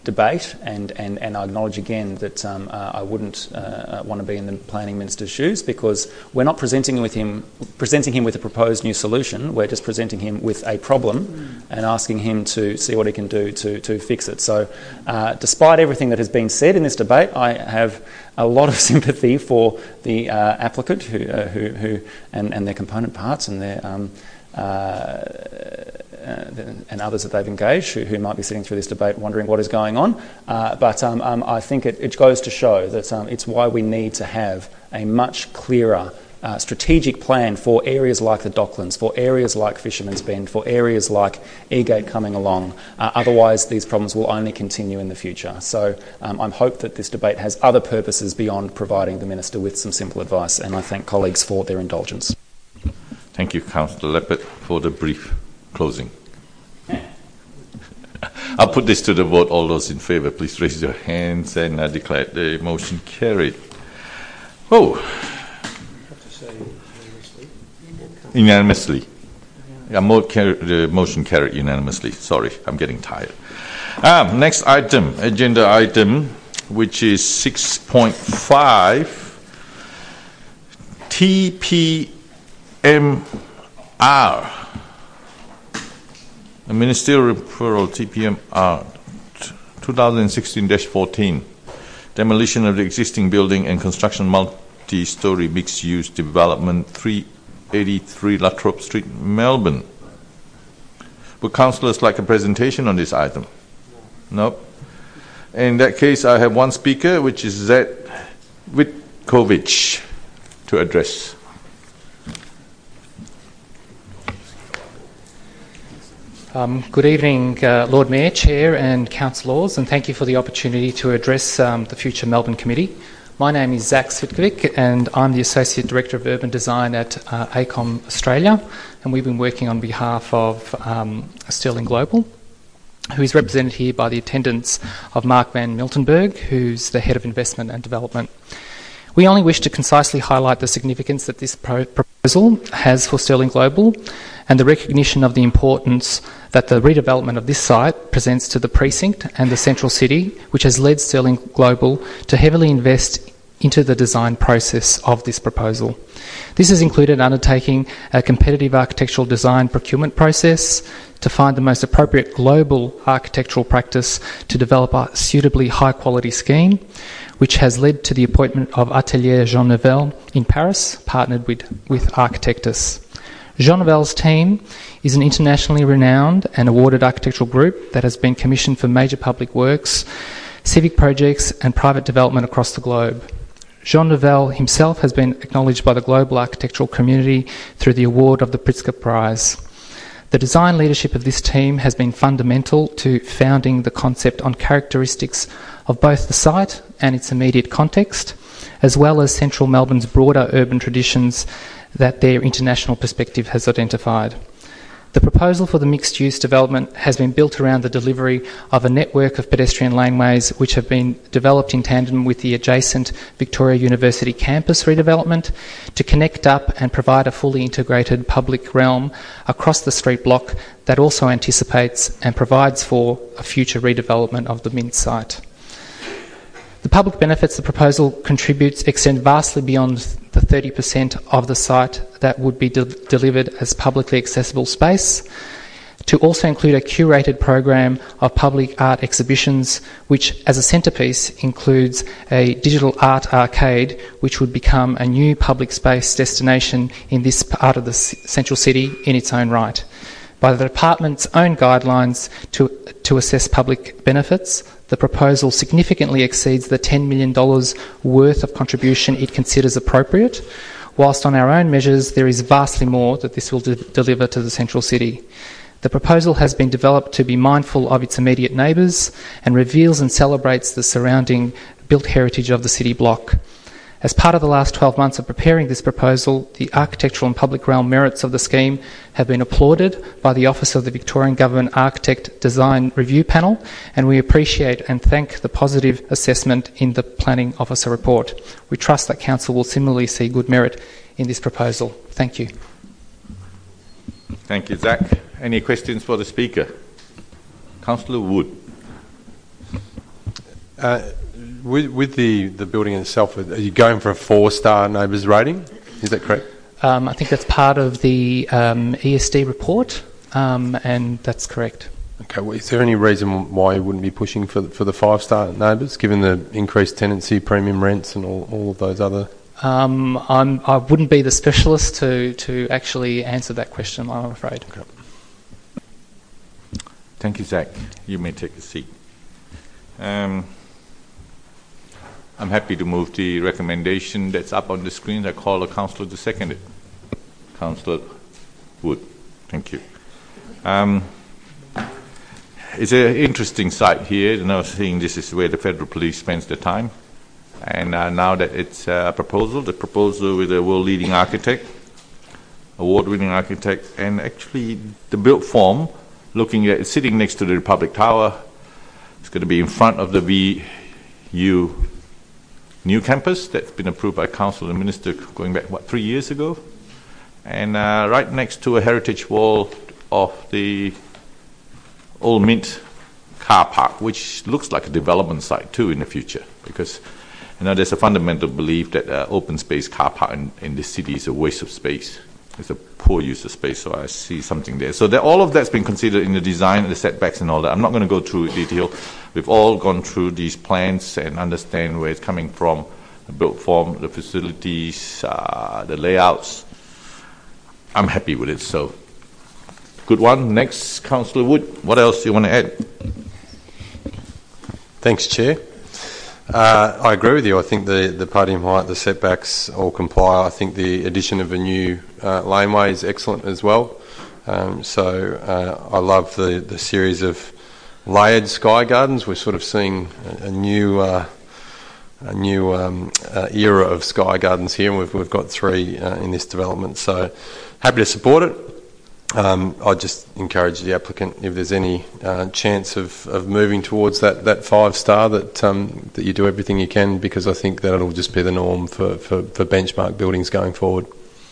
debate, and, and, and I acknowledge again that um, uh, I wouldn't uh, want to be in the planning minister's shoes, because we're not presenting with him presenting him with a proposed new solution. We're just presenting him with a problem and asking him to see what he can do to, to fix it. So uh, despite everything that has been said in this debate, I have a lot of sympathy for the uh, applicant who, uh, who, who and, and their component parts and their um, uh, Uh, and others that they've engaged who, who might be sitting through this debate wondering what is going on. Uh, but um, um, I think it, it goes to show that um, it's why we need to have a much clearer uh, strategic plan for areas like the Docklands, for areas like Fisherman's Bend, for areas like Eagate coming along. Uh, otherwise, these problems will only continue in the future. So um, I hope that this debate has other purposes beyond providing the Minister with some simple advice, and I thank colleagues for their indulgence. Thank you, Councillor Leppert, for the brief closing. I'll put this to the vote. All those in favour, please raise your hands, and I declare the motion carried. Oh, unanimously. Yeah, the motion carried unanimously. Sorry, I'm getting tired. Um, next item, agenda item, which is six point five, T P M R. A ministerial referral, T P M R twenty sixteen dash fourteen, demolition of the existing building and construction multi-storey mixed-use development, three eighty-three Latrobe Street, Melbourne. Would councillors like a presentation on this item? No. In that case, I have one speaker, which is Zed Witkovic, to address. Um, good evening, uh, Lord Mayor, Chair and Councillors, and thank you for the opportunity to address um, the Future Melbourne Committee. My name is Zach Svitkovic, and I'm the Associate Director of Urban Design at uh, AECOM Australia, and we've been working on behalf of um, Sterling Global, who is represented here by the attendance of Mark van Miltenberg, who's the Head of Investment and Development. We only wish to concisely highlight the significance that this pro- proposal has for Sterling Global and the recognition of the importance that the redevelopment of this site presents to the precinct and the central city, which has led Sterling Global to heavily invest into the design process of this proposal. This has included undertaking a competitive architectural design procurement process to find the most appropriate global architectural practice to develop a suitably high-quality scheme, which has led to the appointment of Atelier Jean Nouvel in Paris, partnered with, with Architectus. Jean Nouvel's team is an internationally renowned and awarded architectural group that has been commissioned for major public works, civic projects and private development across the globe. Jean Nouvel himself has been acknowledged by the global architectural community through the award of the Pritzker Prize. The design leadership of this team has been fundamental to founding the concept on characteristics of both the site and its immediate context, as well as central Melbourne's broader urban traditions that their international perspective has identified. The proposal for the mixed-use development has been built around the delivery of a network of pedestrian laneways which have been developed in tandem with the adjacent Victoria University campus redevelopment to connect up and provide a fully integrated public realm across the street block that also anticipates and provides for a future redevelopment of the Mint site. The public benefits the proposal contributes extend vastly beyond the thirty percent of the site that would be de- delivered as publicly accessible space, to also include a curated program of public art exhibitions, which as a centrepiece includes a digital art arcade, which would become a new public space destination in this part of the c- central city in its own right. By the department's own guidelines to, to assess public benefits, the proposal significantly exceeds the ten million dollars worth of contribution it considers appropriate, whilst on our own measures there is vastly more that this will de- deliver to the central city. The proposal has been developed to be mindful of its immediate neighbours and reveals and celebrates the surrounding built heritage of the city block. As part of the last twelve months of preparing this proposal, the architectural and public realm merits of the scheme have been applauded by the Office of the Victorian Government Architect Design Review Panel, and we appreciate and thank the positive assessment in the Planning Officer report. We trust that Council will similarly see good merit in this proposal. Thank you. Thank you, Zach. Any questions for the Speaker? Councillor Wood. Uh, with, with the, the building itself, are you going for a four-star neighbours rating? Is that correct? Um, I think that's part of the um, E S D report, um, and that's correct. Okay, well, is there any reason why you wouldn't be pushing for, for the five-star neighbours, given the increased tenancy, premium rents and all, all of those other... Um, I'm, I wouldn't be the specialist to, to actually answer that question, I'm afraid. Okay. Thank you, Zach. You may take a seat. Um, I'm happy to move the recommendation that's up on the screen. I call the councillor to second it. Councillor Wood. Thank you. Um, it's an interesting site here. You know, seeing this is where the Federal Police spends their time. And uh, now that it's a proposal, the proposal with a world-leading architect, award-winning architect, and actually the built form, looking at sitting next to the Republic Tower, it's going to be in front of the V U new campus that's been approved by Council and Minister going back, what, three years ago? And uh, right next to a heritage wall of the Old Mint car park, which looks like a development site too in the future, because you know, there's a fundamental belief that uh, open space car park in, in this city is a waste of space. It's a poor use of space, so I see something there. So that all of that's been considered in the design and the setbacks and all that. I'm not going to go through detail. We've all gone through these plans and understand where it's coming from, the built form, the facilities, uh, the layouts. I'm happy with it, so good one. Next, Councillor Wood. What else do you want to add? Thanks, Chair. Uh, I agree with you. I think the, the podium height, the setbacks all comply. I think the addition of a new uh, laneway is excellent as well. Um, so uh, I love the, the series of layered sky gardens. We're sort of seeing a, a new uh, a new um, uh, era of sky gardens here, and we've, we've got three uh, in this development. So happy to support it. Um, I just encourage the applicant, if there's any uh, chance of, of moving towards that, that five star, that um, that you do everything you can, because I think that it'll just be the norm for, for, for benchmark buildings going forward.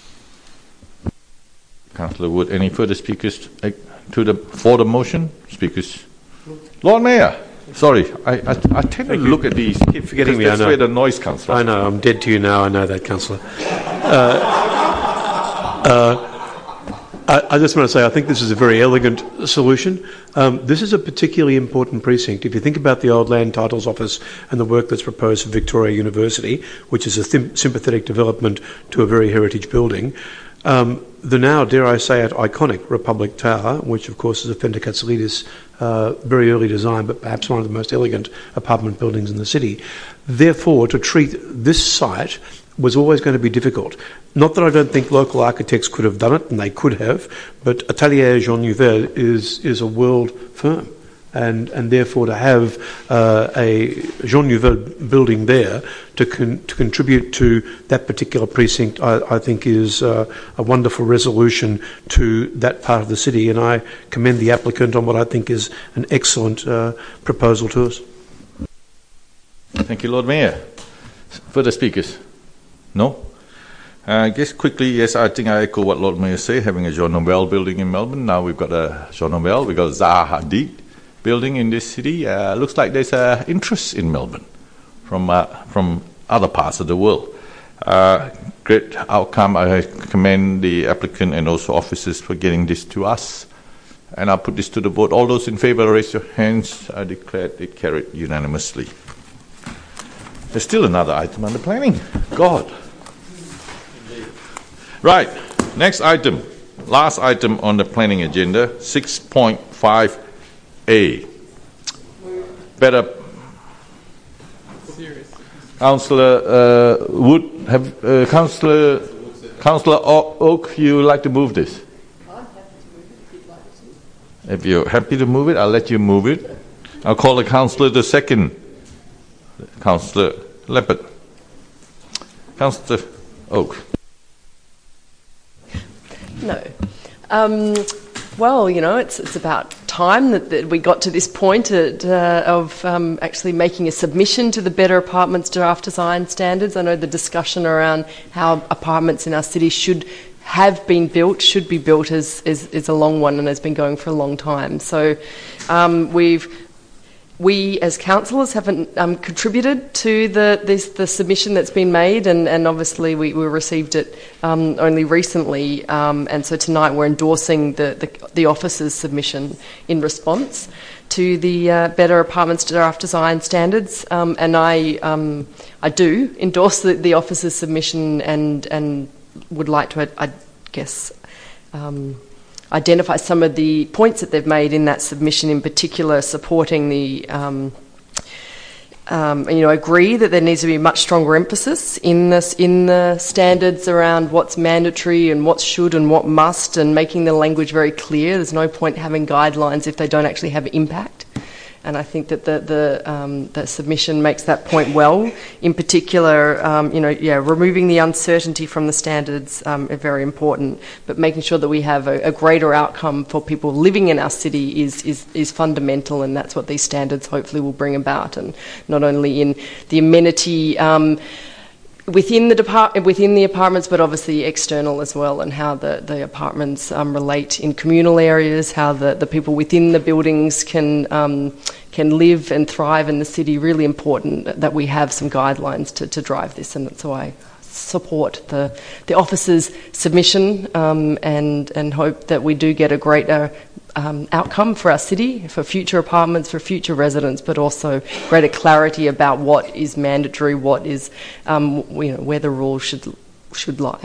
Councillor Wood, any further speakers to the for the motion? Speakers, Lord Mayor. Sorry, I, I, I tend to look at these. Keep forgetting me. That's I know. where the noise comes from. I know. I'm dead to you now. I know that, Councillor. Uh, uh, I just want to say I think this is a very elegant solution. Um, this is a particularly important precinct. If you think about the old Land Titles Office and the work that's proposed for Victoria University, which is a th- sympathetic development to a very heritage building, um, the now, dare I say it, iconic Republic Tower, which of course is a Fender Katsoulidis uh, very early design, but perhaps one of the most elegant apartment buildings in the city. Therefore, to treat this site was always going to be difficult. Not that I don't think local architects could have done it, and they could have, but Atelier Jean Nouvel is is a world firm, and and therefore to have uh, a Jean Nouvel building there to con- to contribute to that particular precinct, I, I think is uh, a wonderful resolution to that part of the city, and I commend the applicant on what I think is an excellent uh, proposal to us. Thank you, Lord Mayor. Further speakers? No? Uh, just quickly, yes, I think I echo what Lord Mayor said, having a Jean Nouvel building in Melbourne. Now we've got a Jean Nouvel, we've got a Zaha Hadid building in this city. Uh, looks like there's uh, interest in Melbourne from uh, from other parts of the world. Uh, great outcome. I commend the applicant and also officers for getting this to us. And I'll put this to the vote. All those in favour, raise your hands. I declare it carried unanimously. There's still another item under planning. God. Right, next item, last item on the planning agenda, six point five A. Better. Councillor uh, Wood, have uh, Councillor Councillor Oak, you would like to move this? I'm happy to move it if you'd like to. If you're happy to move it, I'll let you move it. I'll call the councillor the second. Councillor Leopard. Councillor Oak. No. Um, well, you know, it's it's about time that, that we got to this point at, uh, of um, actually making a submission to the Better Apartments Draft Design Standards. I know the discussion around how apartments in our city should have been built, should be built, is, is, is a long one and has been going for a long time. So um, we've we as councillors haven't um, contributed to the this, the submission that's been made, and, and obviously we, we received it um, only recently, um, and so tonight we're endorsing the, the, the officer's submission in response to the uh, Better Apartments Draft Design Standards, um, and I um, I do endorse the, the officer's submission, and and would like to, I, I guess, um, identify some of the points that they've made in that submission, in particular supporting the, um, um, you know, agree that there needs to be much stronger emphasis in this in the standards around what's mandatory and what should and what must, and making the language very clear. There's no point having guidelines if they don't actually have impact. And I think that the the, um, the submission makes that point well. In particular, um, you know, yeah, removing the uncertainty from the standards um, are very important, but making sure that we have a, a greater outcome for people living in our city is, is is fundamental, and that's what these standards hopefully will bring about. And not only in the amenity Um, within the depart within the apartments, but obviously external as well, and how the, the apartments um, relate in communal areas, how the, the people within the buildings can um, can live and thrive in the city. Really important that we have some guidelines to, to drive this, and so I support the the officer's submission um, and and hope that we do get a greater Um, outcome for our city, for future apartments, for future residents, but also greater clarity about what is mandatory, what is, um, you know, where the rules should should lie.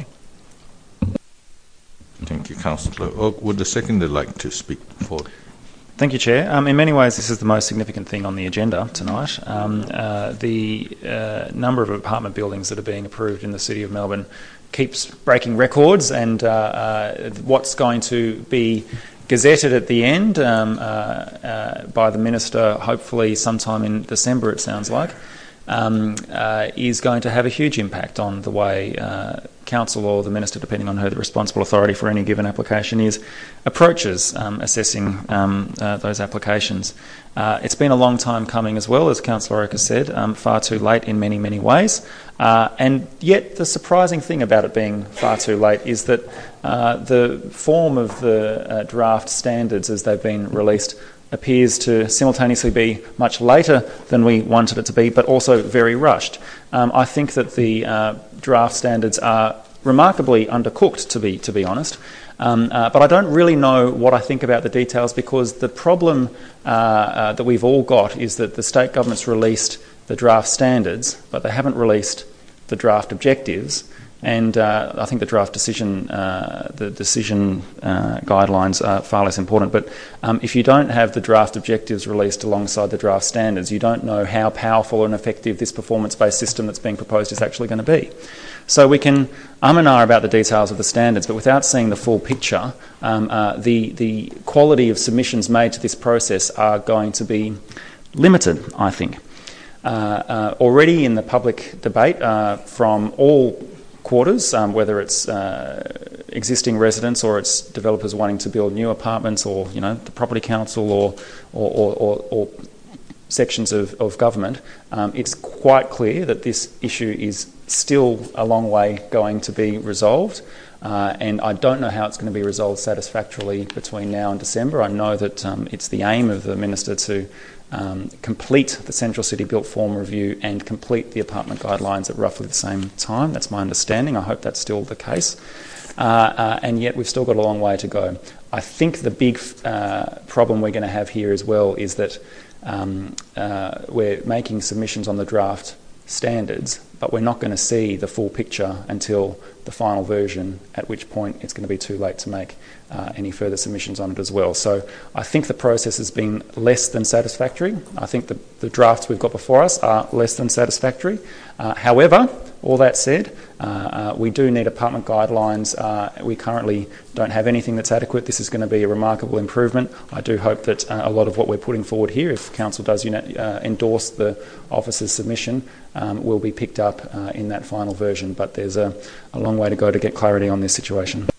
Thank you, Councillor. Oak. Would the seconder like to speak for? Thank you, Chair. Um, in many ways, this is the most significant thing on the agenda tonight. Um, uh, the uh, number of apartment buildings that are being approved in the City of Melbourne keeps breaking records, and uh, uh, what's going to be gazetted at the end um, uh, uh, by the Minister, hopefully sometime in December, it sounds like, um, uh, is going to have a huge impact on the way uh, Council or the Minister, depending on who the responsible authority for any given application is, approaches um, assessing um, uh, those applications. Uh, it's been a long time coming as well, as Councillor Oak has said, um, far too late in many, many ways. Uh, and yet the surprising thing about it being far too late is that uh, the form of the uh, draft standards as they've been released appears to simultaneously be much later than we wanted it to be, but also very rushed. Um, I think that the uh, draft standards are remarkably undercooked, to be to be honest. Um, uh, but I don't really know what I think about the details, because the problem uh, uh, that we've all got is that the state government's released the draft standards, but they haven't released the draft objectives. And uh, I think the draft decision, uh, the decision uh, guidelines are far less important. But um, if you don't have the draft objectives released alongside the draft standards, you don't know how powerful and effective this performance-based system that's being proposed is actually going to be. So we can um and ah about the details of the standards, but without seeing the full picture, um, uh, the, the quality of submissions made to this process are going to be limited, I think. Uh, uh, already in the public debate uh, from all quarters, um, whether it's uh, existing residents or it's developers wanting to build new apartments, or you know the property council, or or, or, or, or sections of, of government, um, it's quite clear that this issue is still a long way going to be resolved, uh, and I don't know how it's going to be resolved satisfactorily between now and December. I know that um, it's the aim of the Minister to Um, complete the Central City Built Form review and complete the apartment guidelines at roughly the same time. That's my understanding. I hope that's still the case. Uh, uh, and yet we've still got a long way to go. I think the big uh, problem we're going to have here as well is that um, uh, we're making submissions on the draft standards, but we're not going to see the full picture until the final version, at which point it's going to be too late to make uh, any further submissions on it as well. So I think the process has been less than satisfactory. I think the, the drafts we've got before us are less than satisfactory. Uh, however, all that said, uh, uh, we do need apartment guidelines. Uh, we currently don't have anything that's adequate. This is going to be a remarkable improvement. I do hope that uh, a lot of what we're putting forward here, if Council does uh, endorse the officer's submission, um, will be picked up uh, in that final version. But there's a, a long way to go to get clarity on this situation.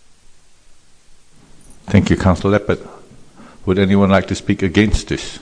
Thank you, Councillor Leppert. Would anyone like to speak against this?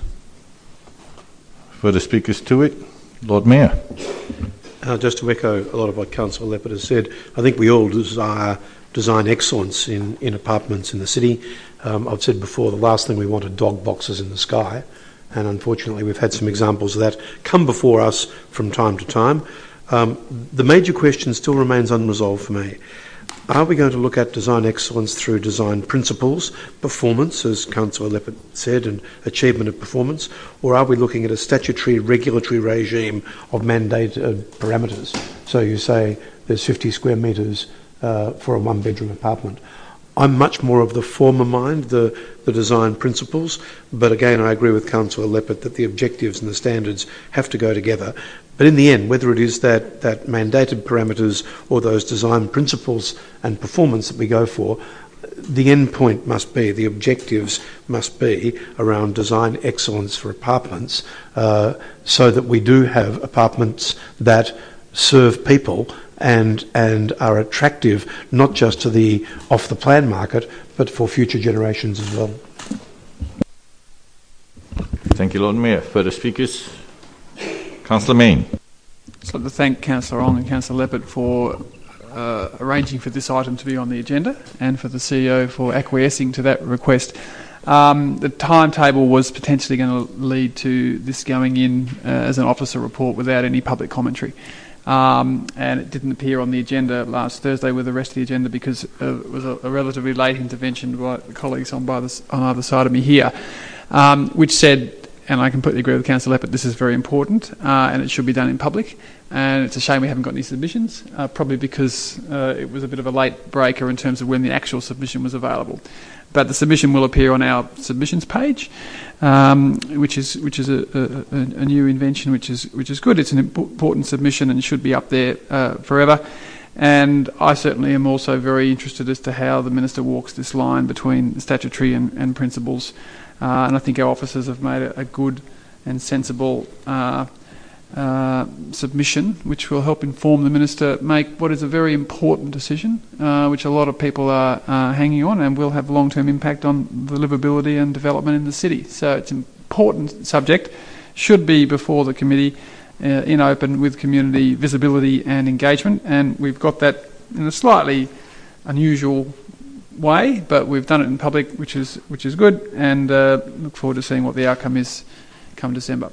Further speakers to it? Lord Mayor. Uh, just to echo a lot of what Councillor Leppert has said, I think we all desire design excellence in, in apartments in the city. Um, I've said before, the last thing we want are dog boxes in the sky. and unfortunately we've had some examples of that come before us from time to time. Um, the major question still remains unresolved for me. Are we going to look at design excellence through design principles, performance, as Councillor Leppert said, and achievement of performance, or are we looking at a statutory regulatory regime of mandated parameters? So you say there's fifty square metres uh, for a one-bedroom apartment. I'm much more of the former mind, the, the design principles, but again I agree with Councillor Leppert that the objectives and the standards have to go together. But in the end, whether it is that, that mandated parameters or those design principles and performance that we go for, the end point must be, the objectives must be around design excellence for apartments, uh, so that we do have apartments that serve people and and are attractive not just to the off-the-plan market, but for future generations as well. Thank you, Lord Mayor. Further speakers? Councillor Mayne. I'd like to thank Councillor Ong and Councillor Leppert for uh, arranging for this item to be on the agenda, and for the C E O for acquiescing to that request. Um, the timetable was potentially going to lead to this going in uh, as an officer report without any public commentary. Um, and it didn't appear on the agenda last Thursday with the rest of the agenda because uh, it was a, a relatively late intervention by the colleagues on, by the, on either side of me here, um, which said, and I completely agree with Councillor Leppert, this is very important uh, and it should be done in public. And it's a shame we haven't got any submissions, uh, probably because uh, it was a bit of a late breaker in terms of when the actual submission was available. But the submission will appear on our submissions page, um, which is which is a, a, a new invention, which is which is good. It's an important submission and should be up there uh, forever. And I certainly am also very interested as to how the Minister walks this line between statutory and, and principles. Uh, and I think our officers have made a, a good and sensible uh, uh, submission, which will help inform the Minister make what is a very important decision, uh, which a lot of people are uh, hanging on and will have long-term impact on the livability and development in the city. So it's an important subject, should be before the committee uh, in open with community visibility and engagement, and we've got that in a slightly unusual way, but we've done it in public, which is which is good, and uh, look forward to seeing what the outcome is come December.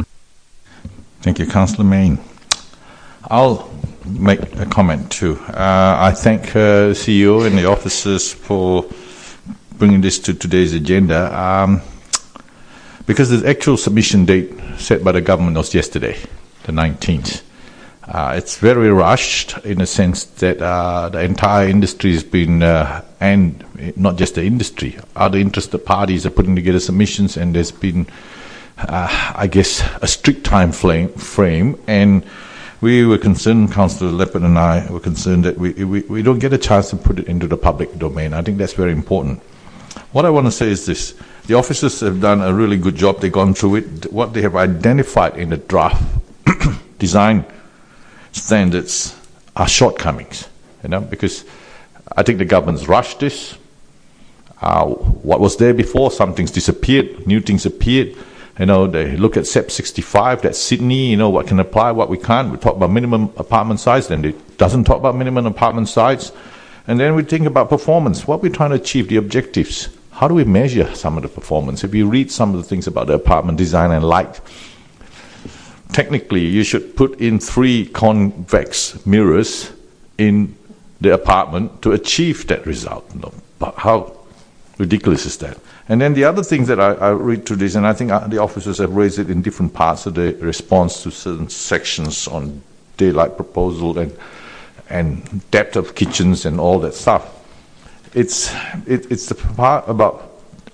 Thank you, Councillor Mayne. I'll make a comment too. Uh, I thank uh, the C E O and the officers for bringing this to today's agenda, um, because the actual submission date set by the government was yesterday, the nineteenth. Uh, it's very rushed in a sense that uh, the entire industry has been, uh, and not just the industry, other interested parties are putting together submissions, and there's been, uh, I guess, a strict time frame, frame. And we were concerned, Councillor Leppert and I were concerned that we, we, we don't get a chance to put it into the public domain. I think that's very important. What I want to say is this. The officers have done a really good job. They've gone through it. What they have identified in the draft design standards are shortcomings, you know, because I think the government's rushed this. Uh, what was there before, some things disappeared, new things appeared. You know, they look at S E P sixty-five, that's Sydney, you know, what can apply, what we can't. We talk about minimum apartment size, then it doesn't talk about minimum apartment size. And then we think about performance, what we're trying to achieve, the objectives. How do we measure some of the performance? If you read some of the things about the apartment design and light, technically, you should put in three convex mirrors in the apartment to achieve that result. But how ridiculous is that? And then the other things that I, I read through this, and I think the officers have raised it in different parts of the response to certain sections on daylight proposal and and depth of kitchens and all that stuff. It's it, it's the part about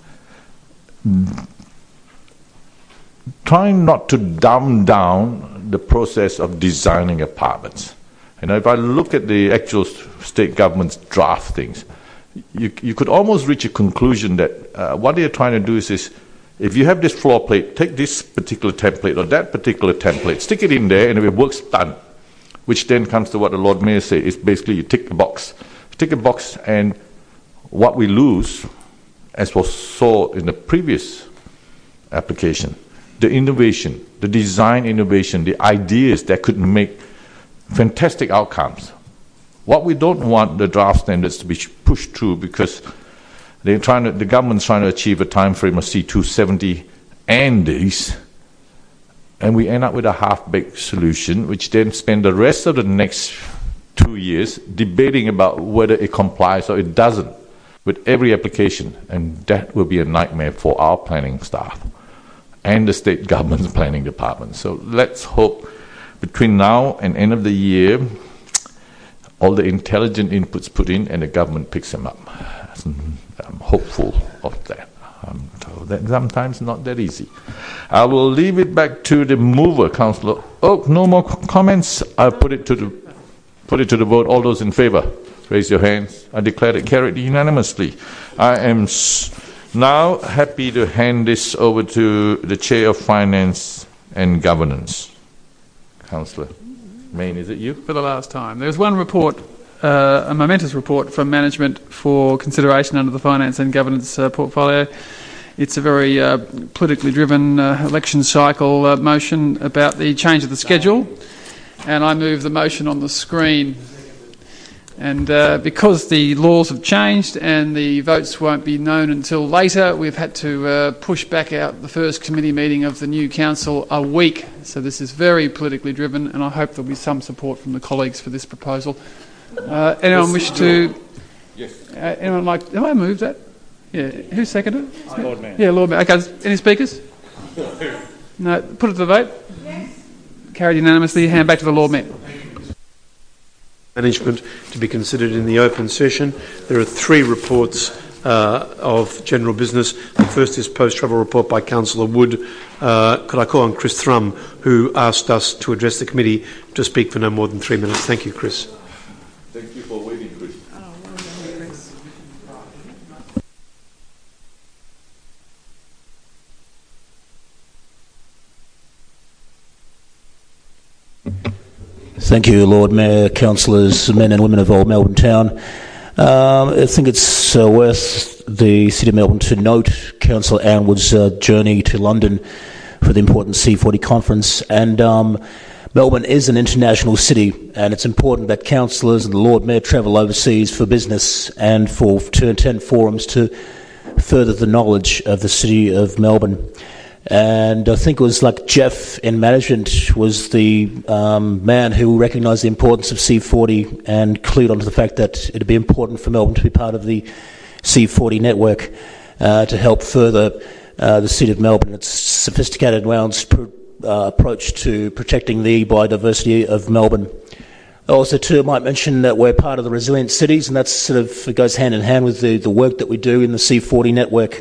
trying not to dumb down the process of designing apartments. You know, if I look at the actual state government's draft things, you, you could almost reach a conclusion that uh, what they're trying to do is, is, if you have this floor plate, take this particular template or that particular template, stick it in there, and if it works, done. Which then comes to what the Lord Mayor said, is basically you tick the box. You tick a box, and what we lose, as was saw in the previous application, the innovation, the design innovation, the ideas that could make fantastic outcomes. What we don't want the draft standards to be pushed through, because they're trying to, the government's trying to achieve a time frame of C two seventy and these, and we end up with a half-baked solution, which then spend the rest of the next two years debating about whether it complies or it doesn't with every application, and that will be a nightmare for our planning staff and the state government's planning department. So let's hope between now and end of the year, all the intelligent inputs put in and the government picks them up. I'm hopeful of that. Um, so that sometimes not that easy. I will leave it back to the mover, Councillor. Oh, no more comments. I'll put it to the put it to the vote. All those in favour, raise your hands. I declare it carried unanimously. I am s- now happy to hand this over to the Chair of Finance and Governance, Councillor Mayne. Is it you? For the last time, there's one report. Uh, a momentous report from management for consideration under the Finance and Governance uh, portfolio. It's a very uh, politically driven uh, election cycle uh, motion about the change of the schedule, and I move the motion on the screen. And uh, because the laws have changed and the votes won't be known until later, we've had to uh, push back out the first committee meeting of the new council a week. So this is very politically driven, and I hope there'll be some support from the colleagues for this proposal. Uh, anyone wish to? Yes. Uh, anyone like? Have I moved that? Yeah. Who seconded it? Lord Mayor. Yeah, Lord Mayor. Okay. Any speakers? No. Put it to the vote. Yes. Carried unanimously. Hand back to the Lord Mayor. Management to be considered in the open session. There are three reports uh, of general business. The first is post-travel report by Councillor Wood. Uh, could I call on Chris Thrum, who asked us to address the committee, to speak for no more than three minutes. Thank you, Chris. Thank you for waiting, Chris. Thank you, Lord Mayor, councillors, men and women of Old Melbourne Town. Um, I think it's uh, worth the City of Melbourne to note Councillor Anne Wood's uh, journey to London for the important C forty conference. And um, Melbourne is an international city, and it's important that councillors and the Lord Mayor travel overseas for business and for to attend forums to further the knowledge of the City of Melbourne. And I think it was like Jeff in management was the um, man who recognised the importance of C forty and clued onto the fact that it would be important for Melbourne to be part of the C forty network uh, to help further uh, the City of Melbourne, its sophisticated and nuanced pr- uh, approach to protecting the biodiversity of Melbourne. Also, too, I might mention that we're part of the Resilient Cities, and that sort of goes hand in hand with the, the work that we do in the C forty network.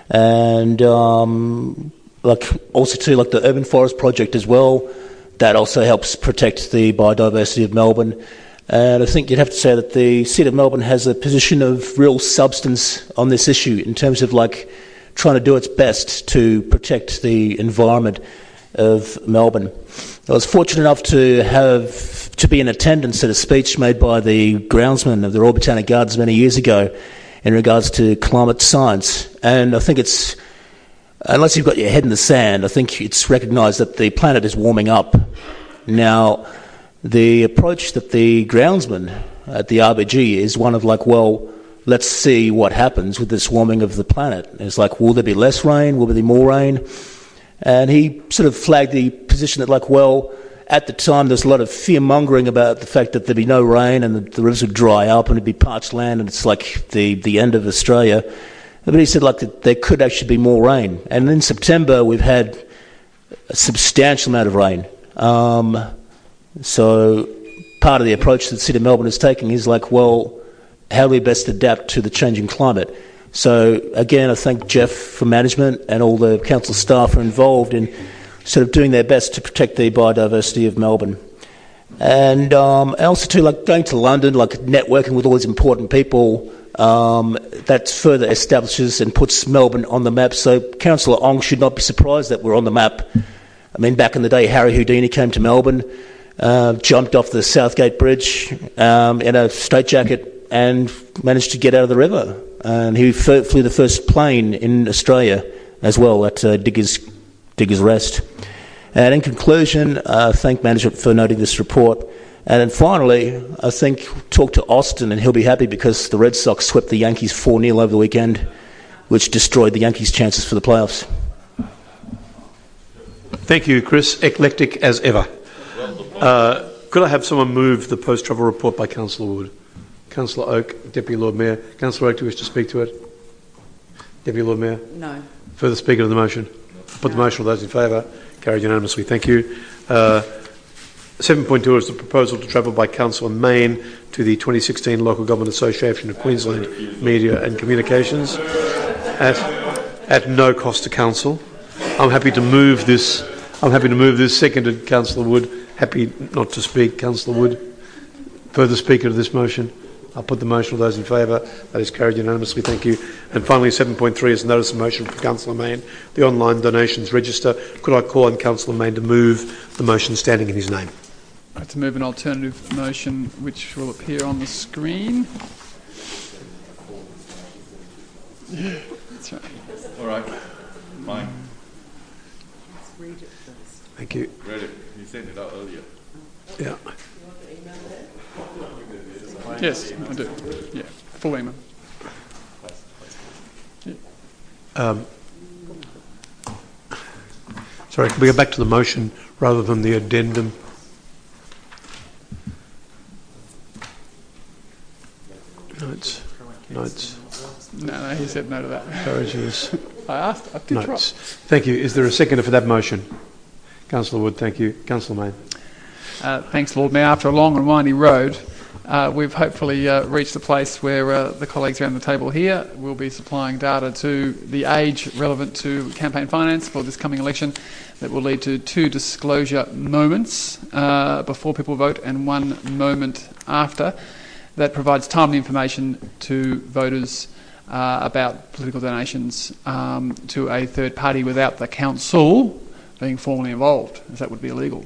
And um, like also too, like the Urban Forest Project as well, that also helps protect the biodiversity of Melbourne. And I think you'd have to say that the City of Melbourne has a position of real substance on this issue in terms of like trying to do its best to protect the environment of Melbourne. I was fortunate enough to have to be in attendance at a speech made by the groundsman of the Royal Botanic Gardens many years ago in regards to climate science. And I think it's, unless you've got your head in the sand, I think it's recognised that the planet is warming up. Now, the approach that the groundsman at the R B G is one of like, well, let's see what happens with this warming of the planet. It's like, will there be less rain? Will there be more rain? And he sort of flagged the position that like, well, at the time there's a lot of fear-mongering about the fact that there'd be no rain and the, the rivers would dry up and it'd be parched land and it's like the, the end of Australia. But he said like that there could actually be more rain. And in September we've had a substantial amount of rain. Um, so part of the approach that the City of Melbourne is taking is like, well, how do we best adapt to the changing climate? So again, I thank Jeff for management and all the council staff are involved in sort of doing their best to protect the biodiversity of Melbourne. And um, also too, like going to London, like networking with all these important people, um, that further establishes and puts Melbourne on the map. So Councillor Ong should not be surprised that we're on the map. I mean, back in the day, Harry Houdini came to Melbourne, uh, jumped off the Southgate Bridge um, in a straitjacket and managed to get out of the river. And he f- flew the first plane in Australia as well at uh, Diggers, Diggers Rest. And in conclusion, uh, thank management for noting this report. And then finally, I think talk to Austin and he'll be happy because the Red Sox swept the Yankees four nil over the weekend, which destroyed the Yankees' chances for the playoffs. Thank you, Chris. Eclectic as ever. Uh, could I have someone move the post-travel report by Councillor Wood? Councillor Oak, Deputy Lord Mayor. Councillor Oak, do you wish to speak to it? Deputy Lord Mayor? No. Further speaker to the motion? Put the motion. All those in favour? Carried unanimously. Thank you. Uh, seven point two is the proposal to travel by Councillor Mayne to the twenty sixteen Local Government Association of Queensland Media and Communications at, at no cost to Council. I'm happy to move this. I'm happy to move this. Seconded, Councillor Wood. Happy not to speak, Councillor Wood. Further speaker to this motion? I'll put the motion. All those in favour? That is carried unanimously. Thank you. And finally, seven point three is a notice of motion from Councillor Mayne, the online donations register. Could I call on Councillor Mayne to move the motion standing in his name? I have to move an alternative motion which will appear on the screen. Yeah, that's right. All right. Mine. Thank you. Read it. You sent it out earlier. Yeah. Yes, I do. Yeah, full email. Yeah. Um, sorry, can we go back to the motion rather than the addendum? Notes. Notes. No, no, he said no to that. Encourages. I asked. I did Notes. try. Thank you. Is there a seconder for that motion? Councillor Wood, thank you. Councillor Mayne. Uh, thanks, Lord Mayor. After a long and windy road, uh, we've hopefully uh, reached a place where uh, the colleagues around the table here will be supplying data to the age relevant to campaign finance for this coming election that will lead to two disclosure moments uh, before people vote and one moment after that provides timely information to voters uh, about political donations um, to a third party without the council being formally involved, as that would be illegal.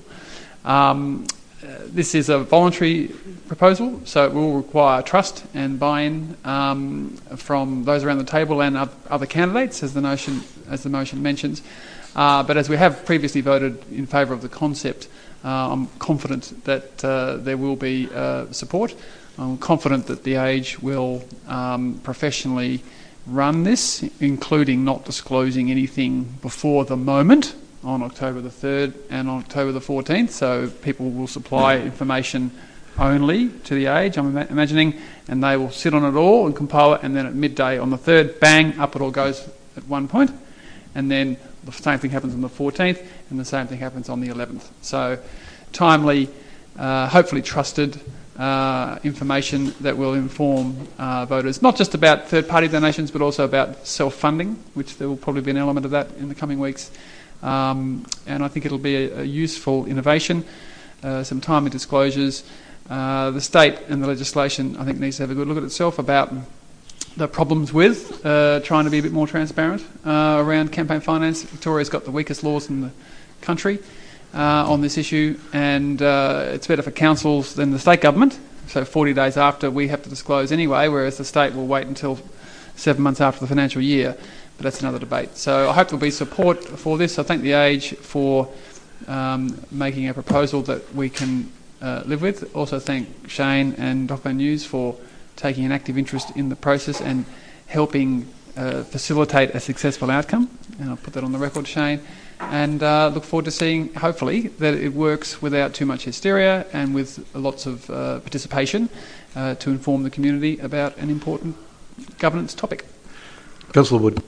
Um, uh, this is a voluntary proposal, so it will require trust and buy-in um, from those around the table and other candidates, as the motion, as the motion mentions. Uh, but as we have previously voted in favour of the concept, uh, I'm confident that uh, there will be uh, support. I'm confident that the Age will um, professionally run this, including not disclosing anything before the moment on October the third and on October the fourteenth, so people will supply information only to the Age, I'm ima- imagining, and they will sit on it all and compile it, and then at midday on the third, bang, up it all goes at one point, and then the same thing happens on the fourteenth, and the same thing happens on the eleventh. So timely, uh, hopefully trusted uh, information that will inform uh, voters, not just about third-party donations, but also about self-funding, which there will probably be an element of that in the coming weeks. Um, and I think it'll be a, a useful innovation, uh, some timely disclosures. Uh, the state and the legislation, I think, needs to have a good look at itself about the problems with uh, trying to be a bit more transparent uh, around campaign finance. Victoria's got the weakest laws in the country uh, on this issue, and uh, it's better for councils than the state government. So forty days after, we have to disclose anyway, whereas the state will wait until seven months after the financial year. But that's another debate. So I hope there'll be support for this. I thank the Age for um, making a proposal that we can uh, live with. Also thank Shane and Dockland News for taking an active interest in the process and helping uh, facilitate a successful outcome. And I'll put that on the record, Shane. And uh, look forward to seeing, hopefully, that it works without too much hysteria and with lots of uh, participation uh, to inform the community about an important governance topic. Councillor Wood.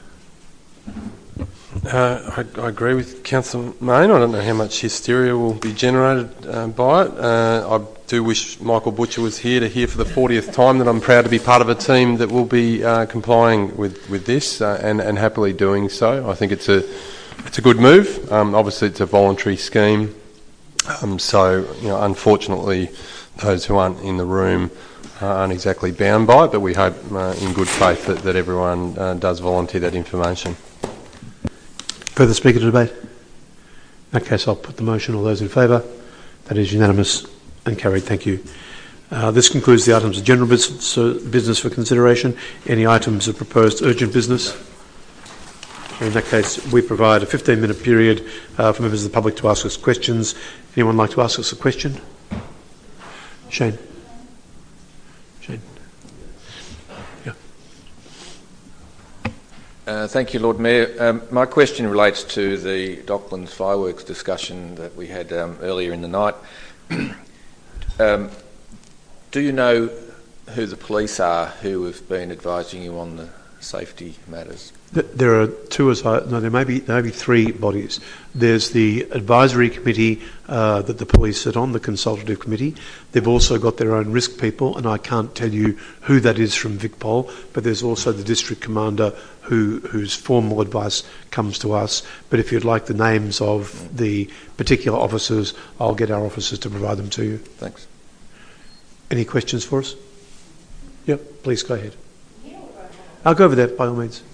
Uh, I, I agree with Councillor Mayne. I don't know how much hysteria will be generated uh, by it. Uh, I do wish Michael Butcher was here to hear for the fortieth time that I'm proud to be part of a team that will be uh, complying with, with this uh, and, and happily doing so. I think it's a it's a good move. Um, obviously, it's a voluntary scheme. Um, so, you know, unfortunately, those who aren't in the room uh, aren't exactly bound by it, but we hope uh, in good faith that, that everyone uh, does volunteer that information. Further speaker to debate? In that case, I'll put the motion. All those in favour? That is unanimous and carried. Thank you. Uh, this concludes the items of general business, uh, business for consideration. Any items of proposed urgent business? In that case, we provide a fifteen minute period uh, for members of the public to ask us questions. Anyone like to ask us a question? Shane. Shane. Yeah. Uh, thank you, Lord Mayor. Um, my question relates to the Docklands fireworks discussion that we had um, earlier in the night. um, do you know who the police are who have been advising you on the safety matters? There are two, as I, no, there may be there may be three bodies. There's the advisory committee uh, that the police sit on, the consultative committee. They've also got their own risk people, and I can't tell you who that is from Vicpol, but there's also the district commander who whose formal advice comes to us. But if you'd like the names of the particular officers, I'll get our officers to provide them to you. Thanks. Any questions for us? Yep, please go ahead. I'll go over there by all means.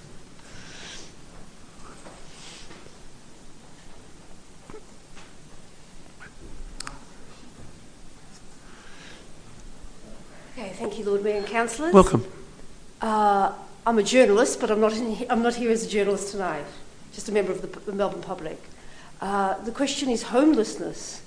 Okay, thank you, Lord Mayor and councillors. Welcome. Uh, I'm a journalist, but I'm not, in, I'm not here as a journalist tonight, just a member of the, the Melbourne public. Uh, the question is homelessness.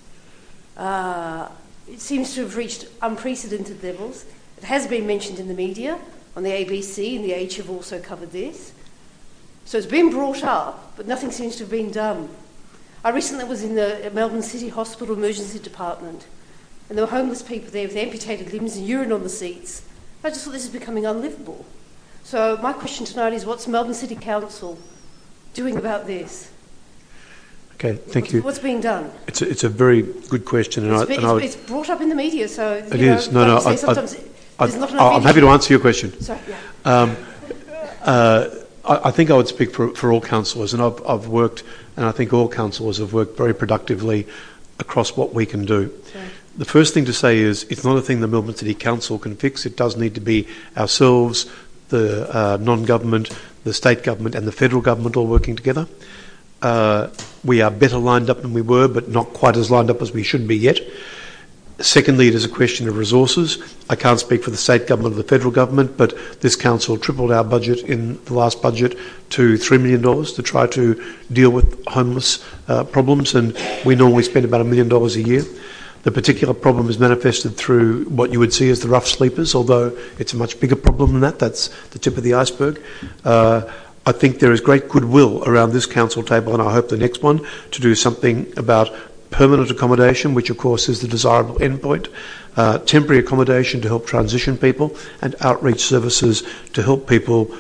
Uh, it seems to have reached unprecedented levels. It has been mentioned in the media, on the A B C and the Age have also covered this. So it's been brought up, but nothing seems to have been done. I recently was in the Melbourne City Hospital Emergency Department, and there were homeless people there with amputated limbs and urine on the seats. I just thought this is becoming unlivable. So my question tonight is, what's Melbourne City Council doing about this? Okay, thank what's, you. What's being done? It's a, it's a very good question. And it's, I, been, and it's, I would, it's brought up in the media, so it you know, is. No, no. like I, say, sometimes I, there's not I, enough I'm happy to answer your question. Sorry, yeah. Um, uh, I, I think I would speak for, for all councillors, and I've, I've worked, and I think all councillors have worked very productively across what we can do. Sorry. The first thing to say is it's not a thing the Melbourne City Council can fix. It does need to be ourselves, the uh, non-government, the state government and the federal government all working together. Uh, we are better lined up than we were, but not quite as lined up as we should be yet. Secondly, it is a question of resources. I can't speak for the state government or the federal government, but this council tripled our budget in the last budget to three million dollars to try to deal with homeless uh, problems, and we normally spend about a million dollars a year. The particular problem is manifested through what you would see as the rough sleepers, although it's a much bigger problem than that. That's the tip of the iceberg. Uh, I think there is great goodwill around this council table, and I hope the next one, to do something about permanent accommodation, which of course is the desirable endpoint, uh, temporary accommodation to help transition people, and outreach services to help people,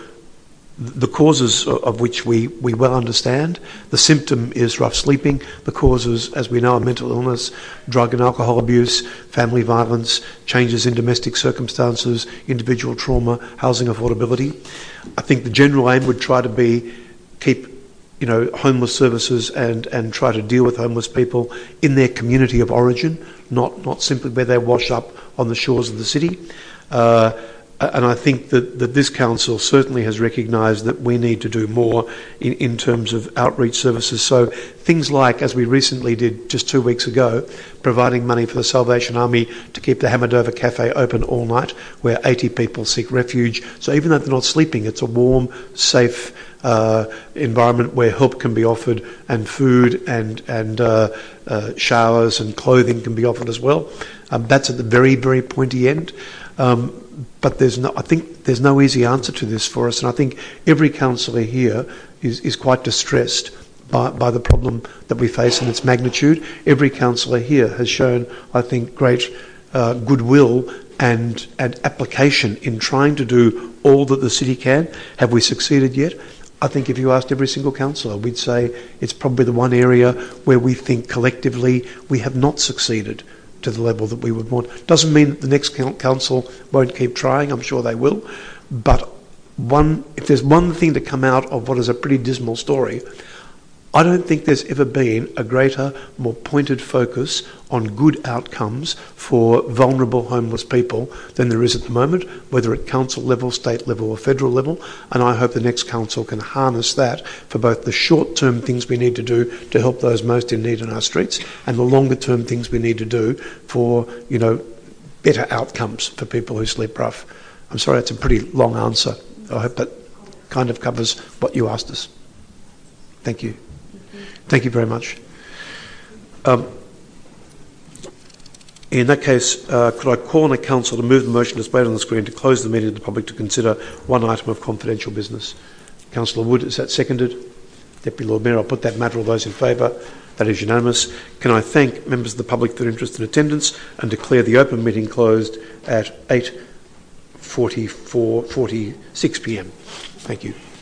the causes of which we, we well understand. The symptom is rough sleeping. The causes, as we know, are mental illness, drug and alcohol abuse, family violence, changes in domestic circumstances, individual trauma, housing affordability. I think the general aim would try to be keep you know, homeless services and, and try to deal with homeless people in their community of origin, not, not simply where they wash up on the shores of the city. Uh, and I think that, that this council certainly has recognised that we need to do more in, in terms of outreach services. So things like, as we recently did just two weeks ago, providing money for the Salvation Army to keep the Hamadova Cafe open all night, where eighty people seek refuge. So even though they're not sleeping, it's a warm, safe uh, environment where help can be offered, and food and, and uh, uh, showers and clothing can be offered as well. Um, that's at the very, very pointy end. Um, but there's no, I think there's no easy answer to this for us, and I think every councillor here is, is quite distressed by, by the problem that we face and its magnitude. Every councillor here has shown, I think, great uh, goodwill and, and application in trying to do all that the city can. Have we succeeded yet? I think if you asked every single councillor, we'd say it's probably the one area where we think collectively we have not succeeded to the level that we would want. Doesn't mean that the next council won't keep trying. I'm sure they will. But one, if there's one thing to come out of what is a pretty dismal story, I don't think there's ever been a greater, more pointed focus on good outcomes for vulnerable homeless people than there is at the moment, whether at council level, state level or federal level. And I hope the next council can harness that for both the short-term things we need to do to help those most in need in our streets, and the longer-term things we need to do for, you know, better outcomes for people who sleep rough. I'm sorry, it's a pretty long answer. I hope that kind of covers what you asked us. Thank you. Thank you very much. Um, in that case, uh, could I call on the council to move the motion displayed on the screen to close the meeting to the public to consider one item of confidential business? Councillor Wood, is that seconded? Deputy Lord Mayor, I'll put that matter. All those in favour? That is unanimous. Can I thank members of the public for their interest and attendance and declare the open meeting closed at eight forty-four, forty-six p m. Thank you.